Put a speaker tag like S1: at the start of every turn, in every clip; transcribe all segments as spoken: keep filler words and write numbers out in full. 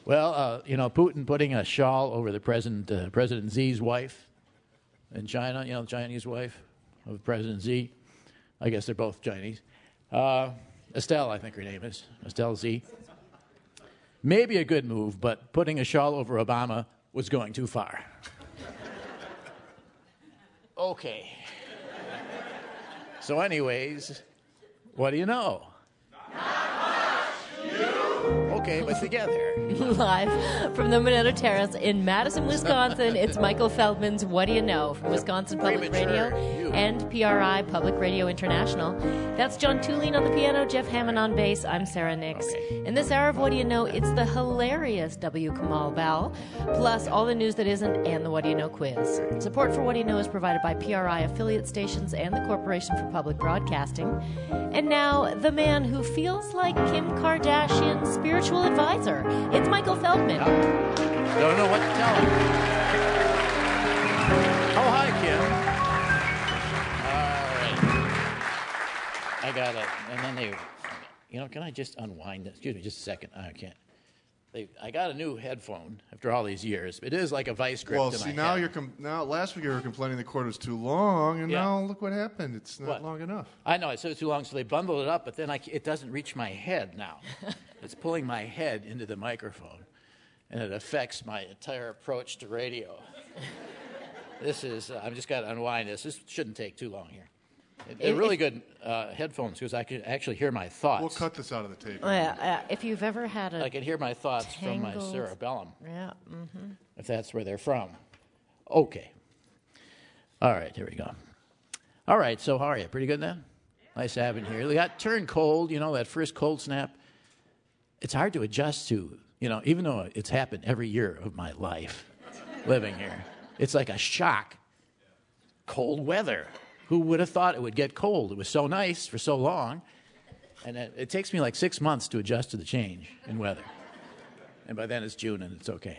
S1: Well, uh, you know, Putin putting a shawl over the president, uh, President Xi's wife in China, you know, the Chinese wife of President Xi. I guess they're both Chinese. Uh, Estelle, I think her name is, Estelle Xi. Maybe a good move, but putting a shawl over Obama was going too far. Okay. So anyways, what do you know? Okay, but together.
S2: Live from the Moneta Terrace in Madison, Wisconsin, it's Michael Feldman's What Do You Know? From Wisconsin Public
S1: Premature.
S2: Radio
S1: You.
S2: and P R I Public Radio International. That's John Tulane on the piano, Jeff Hammond on bass. I'm Sarah Nix.
S1: Okay.
S2: In this hour of What Do You Know, it's the hilarious W. Kamal Bell, plus all the news that isn't and the What Do You Know quiz. Support for What Do You Know is provided by P R I affiliate stations and the Corporation for Public Broadcasting. And now, the man who feels like Kim Kardashian's spiritual advisor. It's Michael Feldman.
S1: Don't know what to tell him. Oh, hi, Kim. All right. I got it. And then they, you know, can I just unwind this? Excuse me, just a second. I can't. They, I got a new headphone after all these years. It is like a vice grip
S3: Well,
S1: to
S3: see,
S1: my
S3: now
S1: head.
S3: you're com- now. Last week you were complaining the cord was too long, and
S1: Yeah.
S3: now look what happened. It's not
S1: What?
S3: long enough.
S1: I know, I said it's too long, so they bundled it up, but then I, c- it doesn't reach my head now. It's pulling my head into the microphone, and it affects my entire approach to radio. This is, uh, I've just got to unwind this. This shouldn't take too long here. They're
S2: If-
S1: really good uh, headphones because I can actually hear my thoughts.
S3: We'll cut this out of the tape.
S2: Oh, yeah, uh, if you've ever had a...
S1: I can hear my thoughts from my
S2: Tangled.
S1: cerebellum,
S2: Yeah, mm-hmm.
S1: if that's where they're from. Okay. All right, here we go. All right, so how are you? Pretty good then? Nice having you here. We got turned cold, you know, that first cold snap. It's hard to adjust to, you know, even though it's happened every year of my life living here. It's like a shock. Cold weather. Who would have thought it would get cold? It was so nice for so long. And it, it takes me like six months to adjust to the change in weather. And by then it's June and it's okay.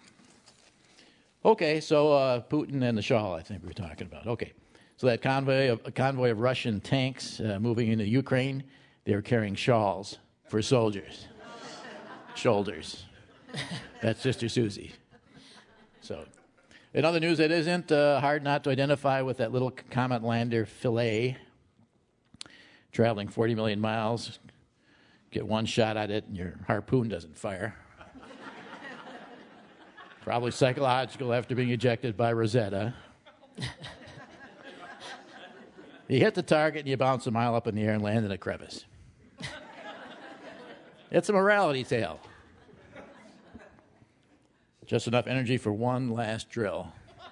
S1: Okay, so uh, Putin and the shawl, I think we were talking about. Okay, so that convoy of, a convoy of Russian tanks uh, moving into Ukraine, they were carrying shawls for soldiers. Shoulders. That's Sister Susie. So, in other news that isn't uh, hard not to identify with that little comet lander Philae, traveling forty million miles, get one shot at it and your harpoon doesn't fire. Probably psychological after being ejected by Rosetta. You hit the target and you bounce a mile up in the air and land in a crevice. It's a morality tale. Just enough energy for one last drill.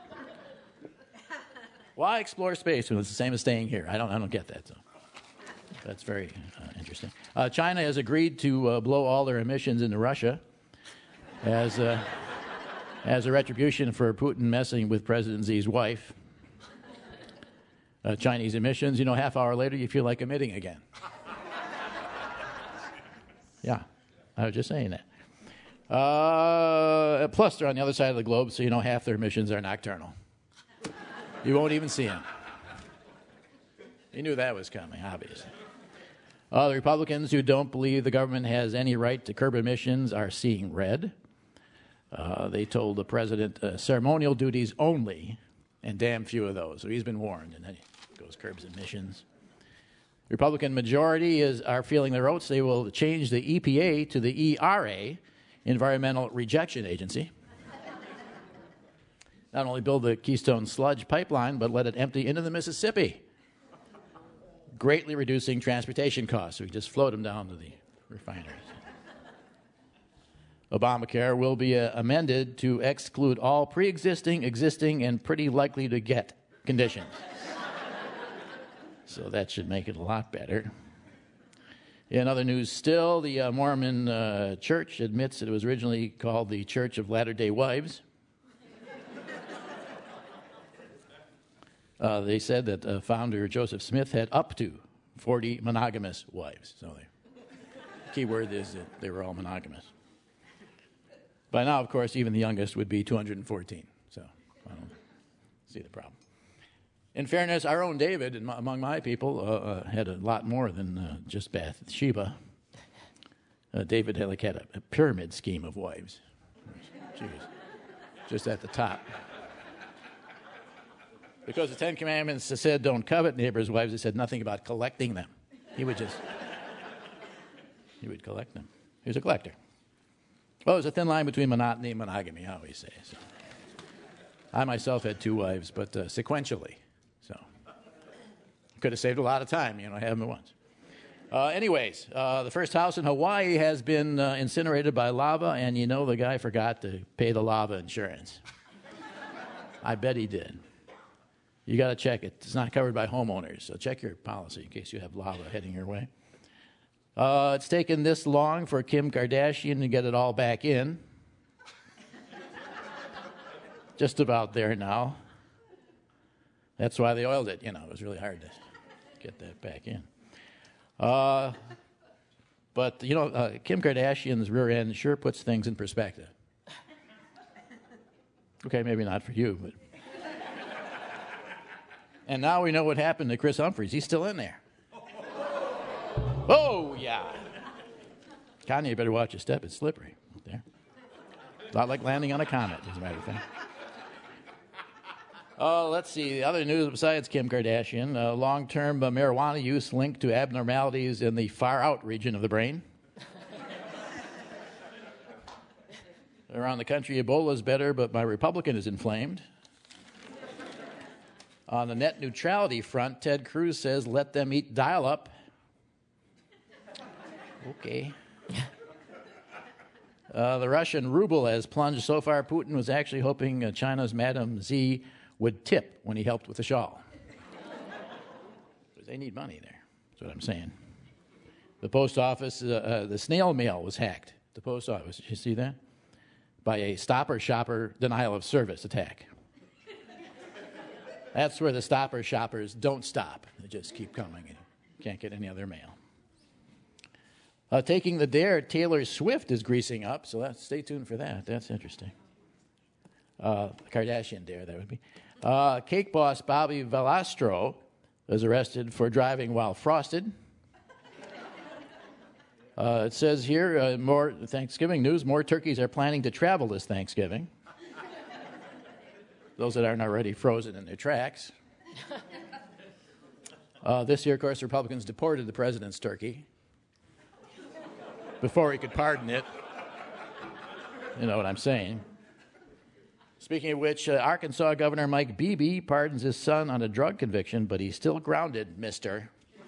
S1: Why explore space when it's the same as staying here? I don't, I don't get that. So that's very uh, interesting. Uh, China has agreed to uh, blow all their emissions into Russia as, uh, as a retribution for Putin messing with President Xi's wife. Uh, Chinese emissions, you know, half hour later you feel like emitting again. Yeah, I was just saying that. Uh, plus, they're on the other side of the globe, so you know half their emissions are nocturnal. You won't even see them. You knew that was coming, obviously. Uh, the Republicans who don't believe the government has any right to curb emissions are seeing red. Uh, they told the president uh, ceremonial duties only, and damn few of those. So he's been warned, and then he goes curbs emissions. Republican majority is are feeling their oats. They will change the E P A to the E R A, Environmental Rejection Agency. Not only build the Keystone Sludge pipeline, but let it empty into the Mississippi, greatly reducing transportation costs. We just float them down to the refineries. Obamacare will be uh, amended to exclude all pre-existing, existing, and pretty likely to get conditions. So that should make it a lot better. In other news still, the uh, Mormon uh, Church admits that it was originally called the Church of Latter-day Wives. Uh, they said that uh, founder Joseph Smith had up to forty monogamous wives. So the key word is that they were all monogamous. By now, of course, even the youngest would be two hundred fourteen. So I don't see the problem. In fairness, our own David, among my people, uh, uh, had a lot more than uh, just Bathsheba. Uh, David had, like, had a, a pyramid scheme of wives. Jeez. Just at the top. Because the Ten Commandments said don't covet neighbors' wives, it said nothing about collecting them. He would just, he would collect them. He was a collector. Well, there's a thin line between monotony and monogamy, I always say. So. I myself had two wives, but uh, sequentially. So could have saved a lot of time, you know, have them at once. Uh, anyways, uh, the first house in Hawaii has been uh, incinerated by lava, and you know the guy forgot to pay the lava insurance. I bet he did. You got to check it. It's not covered by homeowners, so check your policy in case you have lava heading your way. Uh, it's taken this long for Kim Kardashian to get it all back in. Just about there now. That's why they oiled it. You know, it was really hard to get that back in. Uh, but, you know, uh, Kim Kardashian's rear end sure puts things in perspective. Okay, maybe not for you, but... And now we know what happened to Chris Humphries. He's still in there. Oh, yeah. Kanye better watch his step. It's slippery out there. A lot like landing on a comet, as a matter of fact. Uh, let's see. The other news besides Kim Kardashian, uh, long-term uh, marijuana use linked to abnormalities in the far-out region of the brain. Around the country, Ebola is better, but my Republican is inflamed. On the net neutrality front, Ted Cruz says, let them eat dial-up. Okay. Uh, the Russian ruble has plunged so far, Putin was actually hoping uh, China's Madame Z would tip when he helped with the shawl. Because they need money there. That's what I'm saying. The post office, uh, uh, the snail mail was hacked. The post office, did you see that? By a stopper shopper denial of service attack. That's where the stopper shoppers don't stop. They just keep coming and can't get any other mail. Uh, taking the dare, Taylor Swift is greasing up, so that's, stay tuned for that. That's interesting. Uh, Kardashian dare, that would be. Uh, cake boss Bobby Valastro was arrested for driving while frosted. Uh, it says here, uh, more Thanksgiving news, more turkeys are planning to travel this Thanksgiving. Those that aren't already frozen in their tracks. Uh, this year, of course, Republicans deported the president's turkey before he could pardon it. You know what I'm saying. Speaking of which, uh, Arkansas Governor Mike Beebe pardons his son on a drug conviction, but he's still grounded, mister.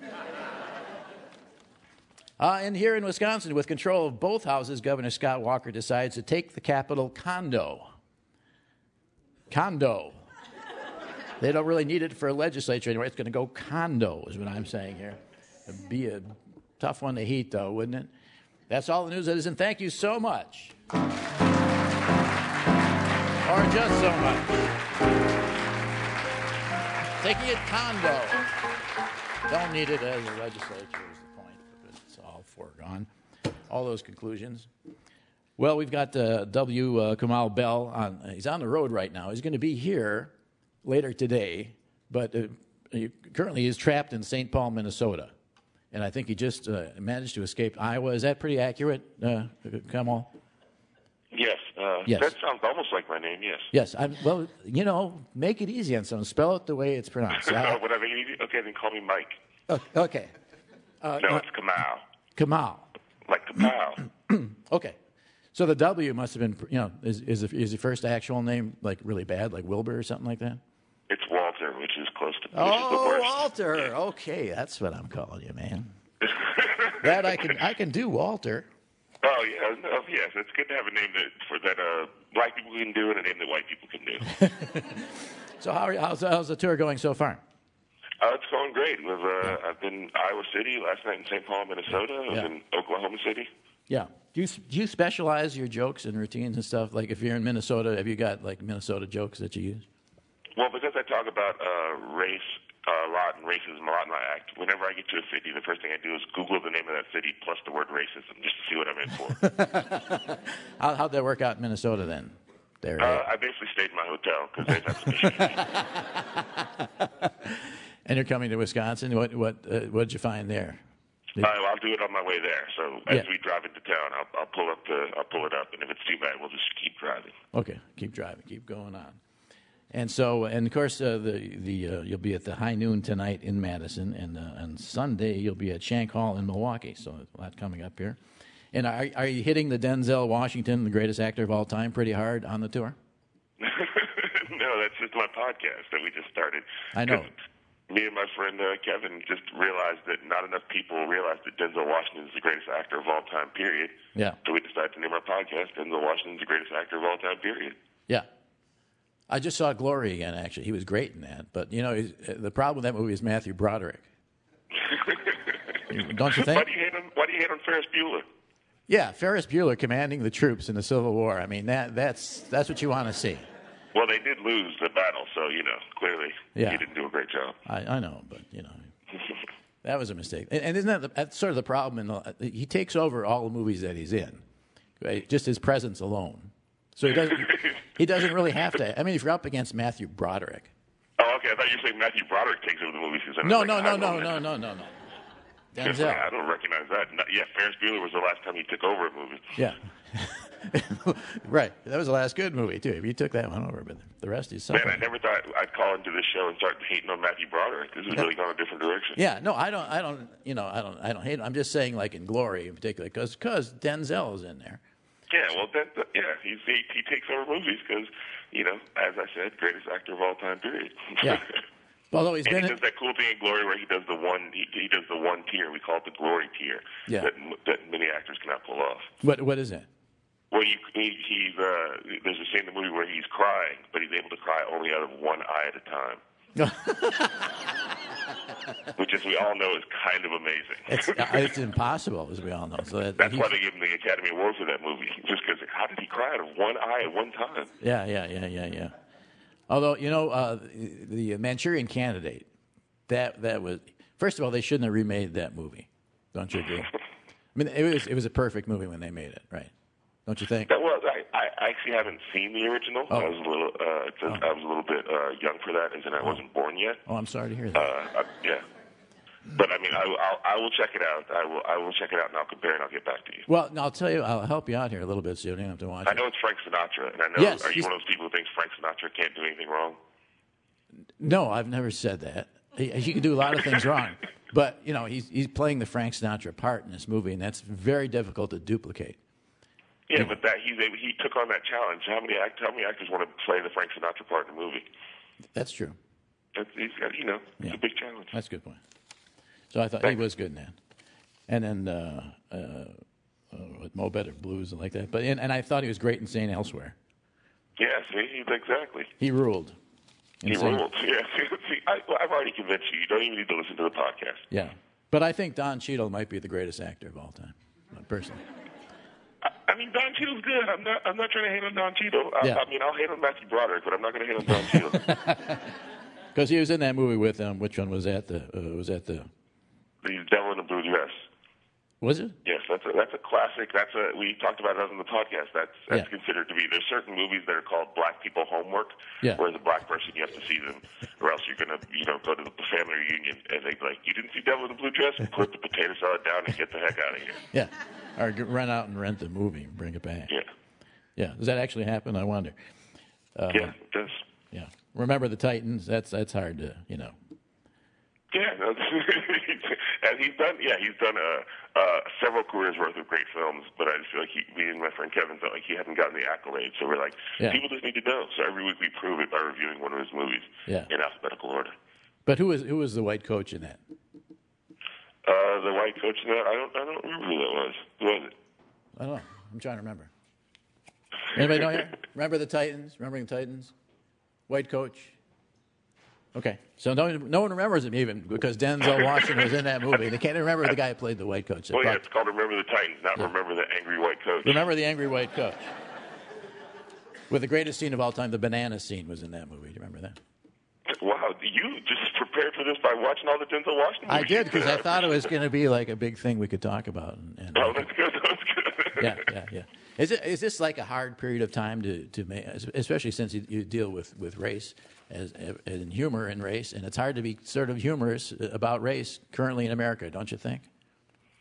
S1: Uh, and here in Wisconsin, with control of both houses, Governor Scott Walker decides to take the capital condo. Condo. They don't really need it for a legislature anymore. It's going to go condo, is what I'm saying here. It'd be a tough one to heat, though, wouldn't it? That's all the news that is, and thank you so much. Or just so much. Taking it condo. Don't need it as a legislature is the point, because it's all foregone. All those conclusions. Well, we've got uh, W. Uh, Kamau Bell. On, uh, he's on the road right now. He's going to be here later today, but uh, he currently is trapped in Saint Paul, Minnesota. And I think he just uh, managed to escape Iowa. Is that pretty accurate, uh, Kamau?
S4: Yes. Uh,
S1: yes.
S4: That sounds almost like my name, yes.
S1: Yes. I'm, well, you know, make it easy on someone. Spell it the way it's pronounced. I,
S4: Whatever you need. Okay, then call me Mike.
S1: uh, okay. Uh,
S4: no,
S1: uh,
S4: it's Kamau.
S1: Kamau.
S4: Like Kapow.
S1: Okay. So the W must have been, you know, is is, the, is the first actual name like really bad, like Wilbur or something like that?
S4: It's Walter, which is close to. Which
S1: Oh,
S4: is the worst.
S1: Walter.
S4: Yeah.
S1: Okay, that's what I'm calling you, man. That I can I can do, Walter.
S4: Oh yeah, no, yes. It's good to have a name that for that uh, black people can do and a name that white people can do.
S1: So how are, how's how's the tour going so far?
S4: Uh, it's going great. We've, uh, I've been in Iowa City last night in Saint Paul, Minnesota. I was
S1: Yeah.
S4: in Oklahoma City.
S1: Yeah. Do you do you specialize your jokes and routines and stuff? Like if you're in Minnesota, have you got like Minnesota jokes that you use?
S4: Well, because I talk about uh, race uh, a lot and racism a lot in my act, whenever I get to a city, the first thing I do is Google the name of that city plus the word racism just to see what I'm in for.
S1: How, how'd that work out in Minnesota then? There.
S4: Uh, I basically stayed in my hotel because they've had some issues.
S1: And you're coming to Wisconsin. What what uh, what did you find there?
S4: Uh, well, I'll do it on my way there. So as
S1: Yeah.
S4: we drive into town, I'll, I'll pull up the, I'll pull it up, and if it's too bad, we'll just keep driving.
S1: Okay, keep driving, keep going on. And so, and of course, uh, the the uh, you'll be at the High Noon tonight in Madison, and uh, on Sunday you'll be at Shank Hall in Milwaukee. So a lot coming up here. And are are you hitting the Denzel Washington, the greatest actor of all time, pretty hard on the tour?
S4: No, that's just my podcast that we just started.
S1: I know.
S4: 'Cause me and my friend uh, Kevin just realized that not enough people realize that Denzel Washington is the greatest actor of all time, period.
S1: Yeah.
S4: So we decided to name our podcast Denzel Washington's the greatest actor of all time, period.
S1: Yeah. I just saw Glory again, actually. He was great in that. But, you know, he's- the problem with that movie is Matthew Broderick. Don't you think?
S4: Why do you hate on, why do you hate on Ferris Bueller?
S1: Yeah, Ferris Bueller commanding the troops in the Civil War. I mean, that that's that's what you want to see.
S4: Well, they did lose the battle, so, you know, clearly
S1: Yeah.
S4: he didn't do a great job.
S1: I, I know, but, you know, that was a mistake. And, and isn't that the, that's sort of the problem? In the, he takes over all the movies that he's in, right? Just his presence alone. So he doesn't he doesn't really have to. I mean, if you're up against Matthew Broderick.
S4: Oh, okay. I thought you were saying Matthew Broderick takes over the movies.
S1: No, no, no, no, no, no, no, no. Denzel.
S4: I don't recognize that. No, yeah, Ferris Bueller was the last time he took over a movie.
S1: Yeah. Right. That was the last good movie, too. He took that one over, but the rest is
S4: Man,
S1: something.
S4: I never thought I'd call into this show and start hating on Matthew Broderick. This has really gone a different direction.
S1: Yeah, no, I don't, I don't, you know, I don't, I don't hate him. I'm just saying, like in Glory in particular, because because Denzel is in there.
S4: Yeah, well, that, that, yeah, he's, he he takes over movies because, you know, as I said, greatest actor of all time, period.
S1: Yeah. Although he's
S4: and
S1: been
S4: he
S1: in,
S4: does that cool thing in Glory where he does the one he, he does the one tier. We call it the glory tier.
S1: Yeah.
S4: That that many actors cannot pull off.
S1: what what is that?
S4: Well, you, he, he's uh, there's a scene in the movie where he's crying, but he's able to cry only out of one eye at a time. Which, as we all know, is kind of amazing.
S1: It's uh, it's impossible, as we all know. So that,
S4: That's
S1: he's-
S4: why they gave him the Academy Award for that movie. Just because, how did he cry out of one eye at one time?
S1: Yeah, yeah, yeah, yeah, yeah. Although you know, uh, the, the Manchurian Candidate, that that was first of all, they shouldn't have remade that movie. Don't you agree? I mean, it was it was a perfect movie when they made it, right? Don't you think?
S4: That was. I, I actually haven't seen the original.
S1: Oh.
S4: I was a little. Uh, just, I was a little bit uh, young for that, as in I wasn't born yet.
S1: Oh, I'm sorry to hear
S4: Uh,
S1: that.
S4: I, yeah. But I mean, I, I'll, I will check it out. I will. I will check it out, and I'll compare, and I'll get back to you.
S1: Well, I'll tell you, I'll help you out here a little bit, so you don't have to watch
S4: I
S1: it.
S4: know it's Frank Sinatra, and I know.
S1: Yes,
S4: are you
S1: he's-
S4: one of those people who thinks Frank Sinatra can't do anything wrong?
S1: No, I've never said that. He, he can do a lot of things wrong, but you know, he's he's playing the Frank Sinatra part in this movie, and that's very difficult to duplicate.
S4: Yeah, but that he's able, he took on that challenge. How many act, how many actors want to play the Frank Sinatra part in the movie?
S1: That's true.
S4: That's, he's got, you know, it's
S1: Yeah.
S4: a big challenge.
S1: That's a good point. So I thought
S4: Thanks.
S1: he was good in that. And then uh, uh, uh, with Mo Better Blues and like that. But and, and I thought he was great in Saint Elsewhere.
S4: Yeah, see, he- exactly.
S1: He ruled. in
S4: He
S1: Saint-
S4: ruled. Yeah, see, I, I've already convinced you. You don't even need to listen to the podcast.
S1: Yeah. But I think Don Cheadle might be the greatest actor of all time, personally.
S4: I, I mean, Don Cheadle's good. I'm not. I'm not trying to hate on Don Cheadle. I,
S1: Yeah.
S4: I mean, I'll hate on Matthew Broderick, but I'm not going to hate on Don Cheadle.
S1: Because he was in that movie with um, which one was that? The uh, was that the
S4: He's Devil in a Blue Dress.
S1: was it?
S4: Yes, that's a that's a classic. That's a we talked about it on the podcast. That's that's
S1: Yeah.
S4: considered to be. There's certain movies that are called black people homework.
S1: Yeah.
S4: Where as a black person you have to see them, or else you're gonna you know go to the family reunion and they'd be like, you didn't see Devil in a Blue Dress? Put the potato salad down and get the heck out of here.
S1: Yeah. Or g- run out and rent the movie and bring it back.
S4: Yeah.
S1: Yeah. Does that actually happen? I wonder. Uh,
S4: yeah, it does.
S1: Yeah. Remember the Titans? That's that's hard to you know.
S4: Yeah, no, and he's done. Yeah, he's done uh, uh, several careers worth of great films. But I just feel like he, me and my friend Kevin felt like he hadn't gotten the accolades. So we're like,
S1: Yeah.
S4: people just need to know. So every week we prove it by reviewing one of his movies
S1: Yeah.
S4: in alphabetical order.
S1: But who was who was the white coach in that?
S4: Uh, the white coach in that, I don't, I don't remember who that was. Who was it?
S1: I don't know. I'm trying to remember. Anybody know here? Remember the Titans? Remembering the Titans? White coach. Okay, so no, no one remembers him even because Denzel Washington was in that movie. They can't remember the guy who played the white coach.
S4: Well, yeah, it's called Remember the Titans, not Remember the Angry White Coach.
S1: Remember the angry white coach. With the greatest scene of all time, the banana scene was in that movie. Do you remember that?
S4: Wow, you just prepared for this by watching all the Denzel Washington
S1: I
S4: movies?
S1: did because I thought it was going to be like a big thing we could talk about. And, and
S4: Oh, that's good. That's good.
S1: yeah, yeah, yeah. Is it is this like a hard period of time to to make, especially since you, you deal with, with race as and humor and race, and it's hard to be sort of humorous about race currently in America, don't you think?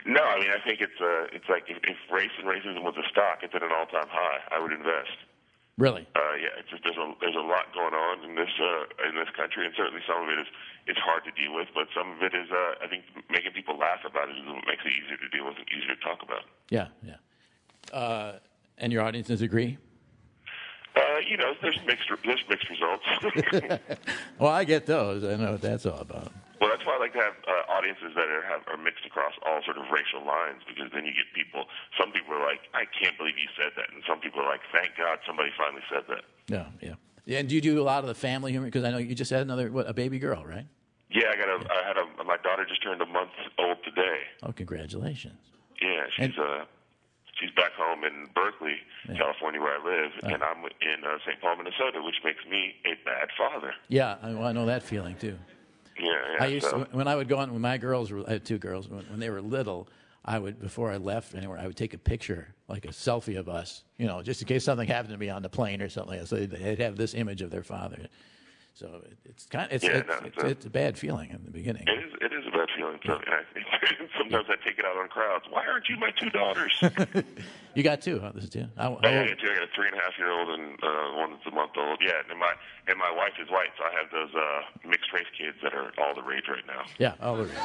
S4: No, I mean, I think it's uh, it's like if, if race and racism was a stock, it's at an all-time high. I would invest.
S1: Really?
S4: Uh, yeah, it's just there's a there's a lot going on in this uh, in this country, and certainly some of it is is hard to deal with, but some of it is uh, I think making people laugh about it is what makes it easier to deal with and easier to talk about.
S1: Yeah, yeah. Uh, and your audiences agree?
S4: Uh, you know, there's mixed there's mixed results.
S1: Well, I get those. I know what that's all about.
S4: Well, that's why I like to have uh, audiences that are, have, are mixed across all sort of racial lines, because then you get people, some people are like, I can't believe you said that, and some people are like, thank God somebody finally said that.
S1: Yeah, yeah. yeah and do you do a lot of the family humor? Because I know you just had another, what, a baby girl, right?
S4: Yeah, I got a, I had a, my daughter just turned a month old today.
S1: Oh, congratulations.
S4: Yeah, she's
S1: And-
S4: uh, she's back home in Berkeley,
S1: Yeah.
S4: California, where I live,
S1: Oh.
S4: and I'm in uh, Saint Paul, Minnesota, which makes me a bad father.
S1: Yeah, I, well, I know that feeling, too.
S4: Yeah, yeah.
S1: I used
S4: so.
S1: to, when I would go on, when my girls were, I had two girls, when, when they were little, I would, before I left anywhere, I would take a picture, like a selfie of us, you know, just in case something happened to me on the plane or something like that. So they'd, they'd have this image of their father. So it, it's kind of, it's,
S4: Yeah,
S1: it's,
S4: no,
S1: it's,
S4: it's a-
S1: it's a bad feeling in the beginning.
S4: It is, it is a bad feeling. So, and I, sometimes I take it out on crowds. Why aren't you my two daughters?
S1: You got two, huh? This is two. How, how
S4: I
S1: old-
S4: got two. I got a three and a half year old and uh, one that's a month old. Yeah, and my and my wife is white, so I have those uh, mixed race kids that are all the rage right now.
S1: Yeah, all of it.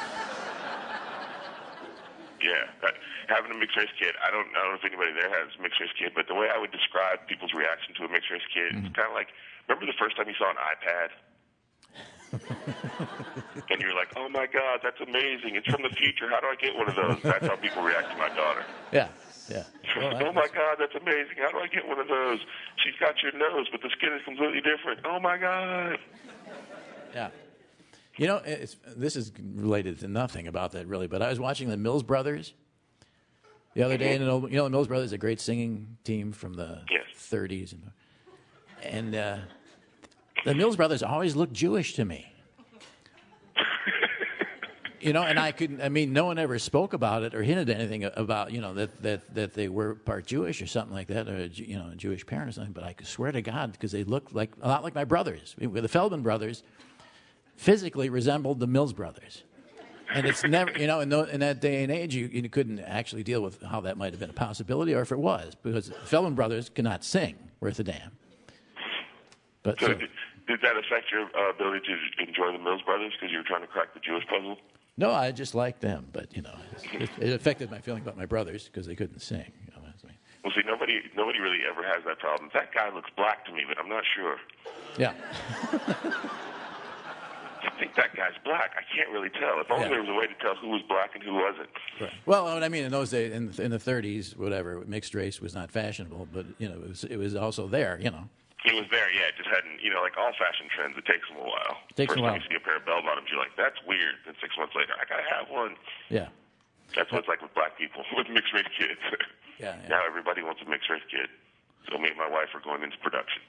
S4: Yeah, that, having a mixed race kid. I don't I don't know if anybody there has a mixed race kid, but the way I would describe people's reaction to a mixed race kid
S1: Mm-hmm.
S4: is kind of like, remember the first time you saw an iPad? And you're like, oh my God, that's amazing. It's from the future. How do I get one of those? That's how people react to my daughter.
S1: Yeah, yeah. Well, I-
S4: Oh my God, that's amazing. How do I get one of those? She's got your nose, but the skin is completely different. Oh my God.
S1: Yeah. You know, it's, this is related to nothing about that, really, but I was watching the Mills Brothers the other day. And, you know, the Mills Brothers, a great singing team from the
S4: Yes.
S1: thirties. And, and uh, the Mills Brothers always looked Jewish to me. You know, and I couldn't, I mean, no one ever spoke about it or hinted anything about, you know, that, that, that they were part Jewish or something like that, or, you know, a Jewish parent or something, but I could swear to God, because they looked like, a lot like my brothers. The Feldman brothers physically resembled the Mills brothers. And it's never, you know, in, the, in that day and age, you, you couldn't actually deal with how that might have been a possibility, or if it was, because the Feldman brothers could not sing worth a damn. But
S4: So
S1: so,
S4: did, did that affect your uh, ability to enjoy the Mills Brothers because you were trying to crack the Jewish puzzle?
S1: no, I just liked them, but, you know, it, it affected my feeling about my brothers because they couldn't sing. You know, that's me.
S4: Well, see, nobody nobody really ever has that problem. That guy looks black to me, but I'm not sure.
S1: Yeah.
S4: I think that guy's black. I can't really tell. If only
S1: Yeah.
S4: there was a way to tell who was black and who wasn't.
S1: Right. Well, what I mean, in those days, in, in the thirties, whatever, mixed race was not fashionable, but, you know, it was, it was also there, you know.
S4: It was there, yeah. It just hadn't, you know, like all fashion trends, it takes them a while.
S1: Takes
S4: First
S1: a while.
S4: time you see a pair of bell bottoms, you're like, that's weird. Then six months later, I gotta have one.
S1: Yeah.
S4: That's what it's like with black people, with mixed race kids.
S1: Yeah, yeah.
S4: Now everybody wants a mixed race kid. So me and my wife are going into production.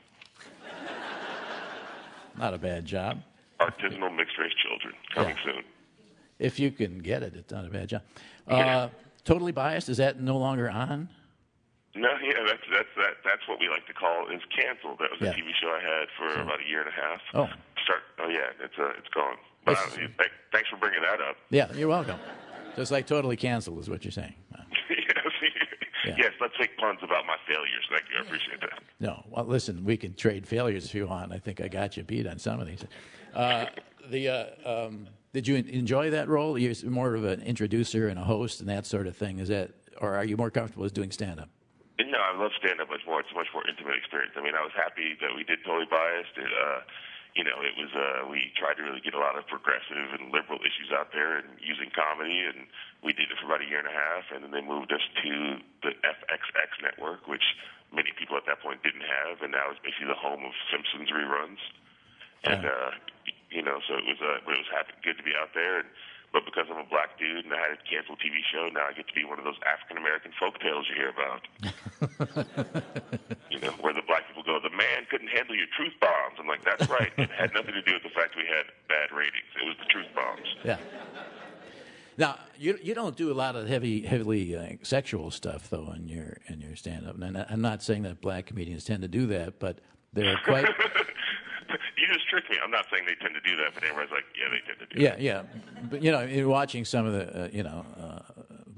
S1: Not a bad job.
S4: Artisanal mixed race children coming
S1: Yeah.
S4: soon.
S1: If you can get it, it's not a bad job. Uh, Totally Biased, is that no longer on?
S4: No, yeah, that's that's that that's what we like to call is canceled. That was
S1: Yeah.
S4: a T V show I had for about a year and a half.
S1: Oh.
S4: Start. Oh yeah, it's uh, it's gone. But
S1: It's-
S4: uh, th- thanks for bringing that up.
S1: Yeah, you're welcome. Just like Totally Canceled is what you're saying. Uh,
S4: yes,
S1: Yeah.
S4: yes. Let's make puns about my failures. Thank you. I appreciate that.
S1: No, well, listen, we can trade failures if you want. I think I got you beat on some of these. Uh, the uh, um, did you enjoy that role? You're more of an introducer and a host and that sort of thing. Is that, or are you more comfortable with doing stand-up?
S4: No, I love stand-up much more. It's a much more intimate experience. I mean, I was happy that we did Totally Biased. It, uh, you know, it was uh, we tried to really get a lot of progressive and liberal issues out there and using comedy, and we did it for about a year and a half, and then they moved us to the F X X network, which many people at that point didn't have, and now it's basically the home of Simpsons reruns. And uh, you know, so it was uh, it was happy, good to be out there. And, but because I'm a black dude and I had a canceled T V show, now I get to be one of those African American folk tales you hear about. You know, where the black people go, the man couldn't handle your truth bombs. I'm like, that's right. It had nothing to do with the fact we had bad ratings. It was the truth bombs.
S1: Yeah. Now you you don't do a lot of heavy, heavily uh, sexual stuff though in your in your stand-up. And I- I'm not saying that black comedians tend to do that, but they're quite.
S4: You just tricked me. I'm not saying they tend to do that, but everybody's like, yeah, they tend to do
S1: Yeah,
S4: that.
S1: yeah. But you know, in watching some of the uh, you know uh,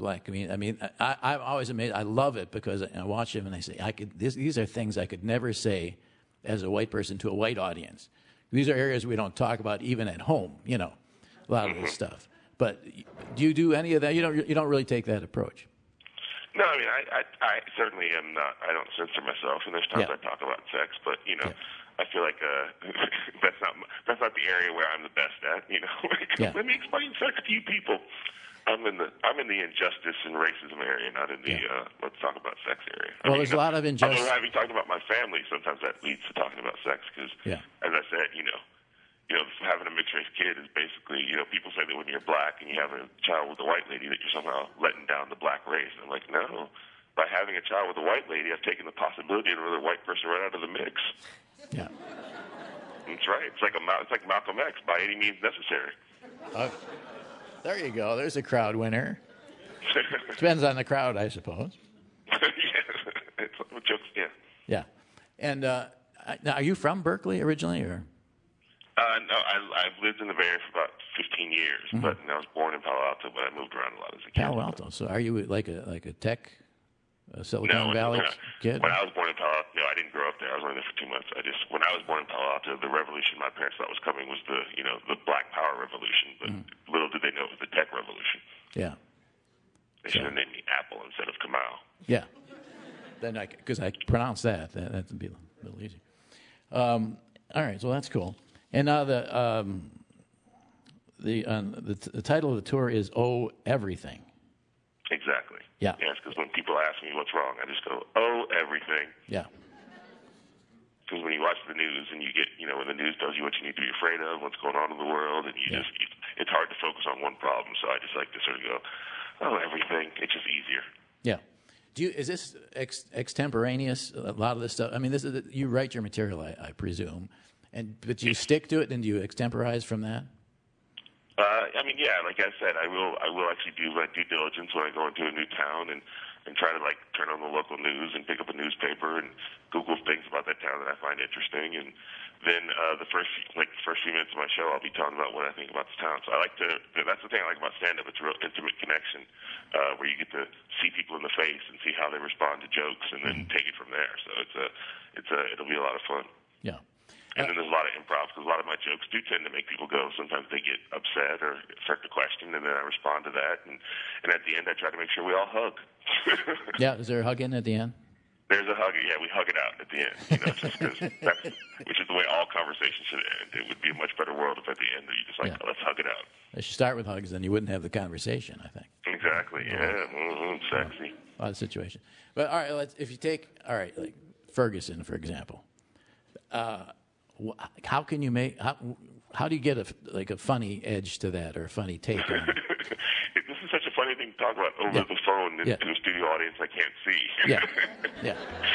S1: black community. I mean, I, I'm always amazed. I love it because I watch them and I say, I could. This, these are things I could never say as a white person to a white audience. These are areas we don't talk about even at home. You know, a lot of this stuff. But do you do any of that? You don't. You don't really take that approach.
S4: No, I mean, I, I, I certainly am not. I don't censor myself, and there's times
S1: Yeah.
S4: I talk about sex, but you know.
S1: Yeah.
S4: I feel like uh, that's not that's not the area where I'm the best at. You know,
S1: Yeah.
S4: Let me explain sex to you people. I'm in the I'm in the injustice and racism area, not in the
S1: Yeah.
S4: uh, let's talk about sex area.
S1: Well, there's a lot of injustice.
S4: Although having talked about my family, sometimes that leads to talking about sex because,
S1: Yeah.
S4: as I said, you know, you know, having a mixed race kid is basically, you know, people say that when you're black and you have a child with a white lady that you're somehow letting down the black race. And I'm like, no. By having a child with a white lady, I've taken the possibility of another white person right out of the mix.
S1: Yeah.
S4: That's right. It's like a Mal- it's like Malcolm X, by any means necessary.
S1: Uh, there you go. There's a crowd winner. Depends on the crowd, I suppose.
S4: yeah, it's jokes. Yeah.
S1: Yeah. And uh, now, are you from Berkeley originally, or?
S4: Uh, no, I, I've lived in the Bay Area for about fifteen years, mm-hmm. but I was born in Palo Alto, but I moved around a lot as a kid.
S1: Palo Alto. So, are you like a like a tech, a Silicon
S4: no,
S1: Valley
S4: when I,
S1: kid?
S4: When I was born in Palo Alto, no, I didn't grow up there. I was only there for two months. I just when I was born in Palo Alto, the revolution my parents thought was coming was the you know the Black Power revolution, but mm-hmm. little did they know it was the tech revolution.
S1: Yeah.
S4: They should have named me Apple instead of Kamau.
S1: Yeah. Then I because I pronounce that that that'd be a little easier. Um, all right, so that's cool. And now the um, the, um, the the title of the tour is "Oh Everything."
S4: Exactly.
S1: Yeah.
S4: Yes, because when people ask me what's wrong, I just go, "Oh everything."
S1: Yeah.
S4: Because when you watch the news and you get, you know, when the news tells you what you need to be afraid of, what's going on in the world, and you
S1: yeah.
S4: just, it's hard to focus on one problem. So I just like to sort of go, "Oh everything." It's just easier.
S1: Yeah. Do you, is this ex, extemporaneous? A lot of this stuff. I mean, this is you write your material, I, I presume, and but do you stick to it, and do you extemporize from that?
S4: Uh, I mean, yeah. Like I said, I will. I will actually do like due diligence when I go into a new town and and try to like turn on the local news and pick up a newspaper and Google things about that town that I find interesting. And then uh, the first like the first few minutes of my show, I'll be talking about what I think about this town. So I like to. That's the thing I like about stand-up. It's a real intimate connection uh, where you get to see people in the face and see how they respond to jokes, and then take it from there. So it's a, it's a, it'll be a lot of fun.
S1: Yeah.
S4: And then there's a lot of improv because a lot of my jokes do tend to make people go. Sometimes they get upset or start to question, and then I respond to that. And, and at the end, I try to make sure we all hug.
S1: Yeah, is there a hug in at the end?
S4: There's a hug. Yeah, we hug it out at the end. You know, just 'cause that's, which is the way all conversations should end. It would be a much better world if at the end you just like,
S1: Yeah.
S4: oh, let's hug it out.
S1: They should start with hugs, then you wouldn't have the conversation, I think.
S4: Exactly. Yeah. Mm-hmm. Sexy.
S1: A lot of situations. But all right, let's, if you take all right, like Ferguson, for example. Uh, How can you make how how do you get a like a funny edge to that or a funny take on it?
S4: This is such a funny thing to talk about over
S1: Yeah.
S4: the phone into
S1: Yeah.
S4: a studio audience I can't see.
S1: Yeah, yeah.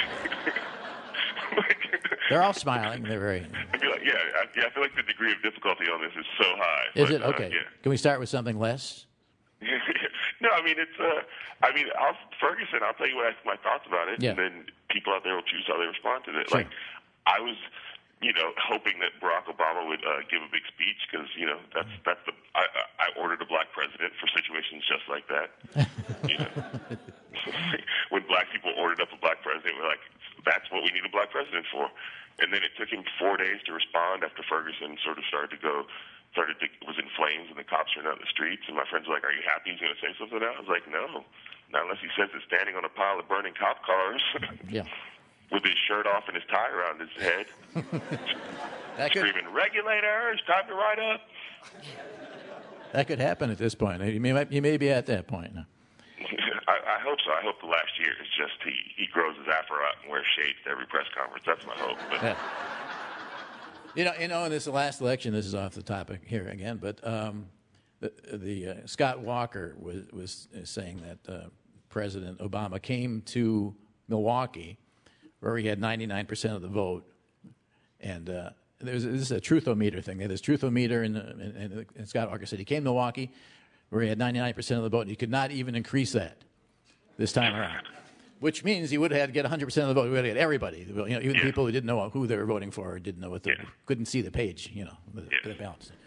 S1: They're all smiling. They're very.
S4: I feel like, yeah, I, yeah, I feel like the degree of difficulty on this is so high.
S1: Is
S4: but,
S1: it okay?
S4: Uh, yeah.
S1: Can we start with something less?
S4: No, I mean it's. Uh, I mean, I'll, Ferguson. I'll tell you what I, my thoughts about it,
S1: Yeah.
S4: and then people out there will choose how they respond to it.
S1: Sure.
S4: Like, I was, you know, hoping that Barack Obama would uh, give a big speech because you know that's that's the. I, I ordered a black president for situations just like that. You know, when black people ordered up a black president, we're like, that's what we need a black president for. And then it took him four days to respond after Ferguson sort of started to go. Started to, was in flames and the cops ran out in the streets. And my friends were like, "Are you happy he's going to say something now?" I was like, "No, not unless he says it's standing on a pile of burning cop cars,
S1: Yeah.
S4: with his shirt off and his tie around his head,
S1: That could
S4: screaming, 'Regulators, time to ride up.'"
S1: that could happen at this point. You may you may be at that point now.
S4: I, I hope so. I hope the last year is just he he grows his afro out and wears shades to every press conference. That's my hope. But
S1: Yeah. You know, you know, in this last election, this is off the topic here again, but um, the, the uh, Scott Walker was was saying that uh, President Obama came to Milwaukee, where he had ninety-nine percent of the vote, and uh, there's this is a truthometer thing. They had this truthometer, and and and Scott Walker said he came to Milwaukee, where he had ninety-nine percent of the vote, and he could not even increase that this time around. Which means he would have had to get one hundred percent of the vote. We would have get everybody, you know, even
S4: Yeah.
S1: people who didn't know who they were voting for, or didn't know what they
S4: Yeah.
S1: couldn't see the page, you know, the,
S4: Yeah.
S1: the balance.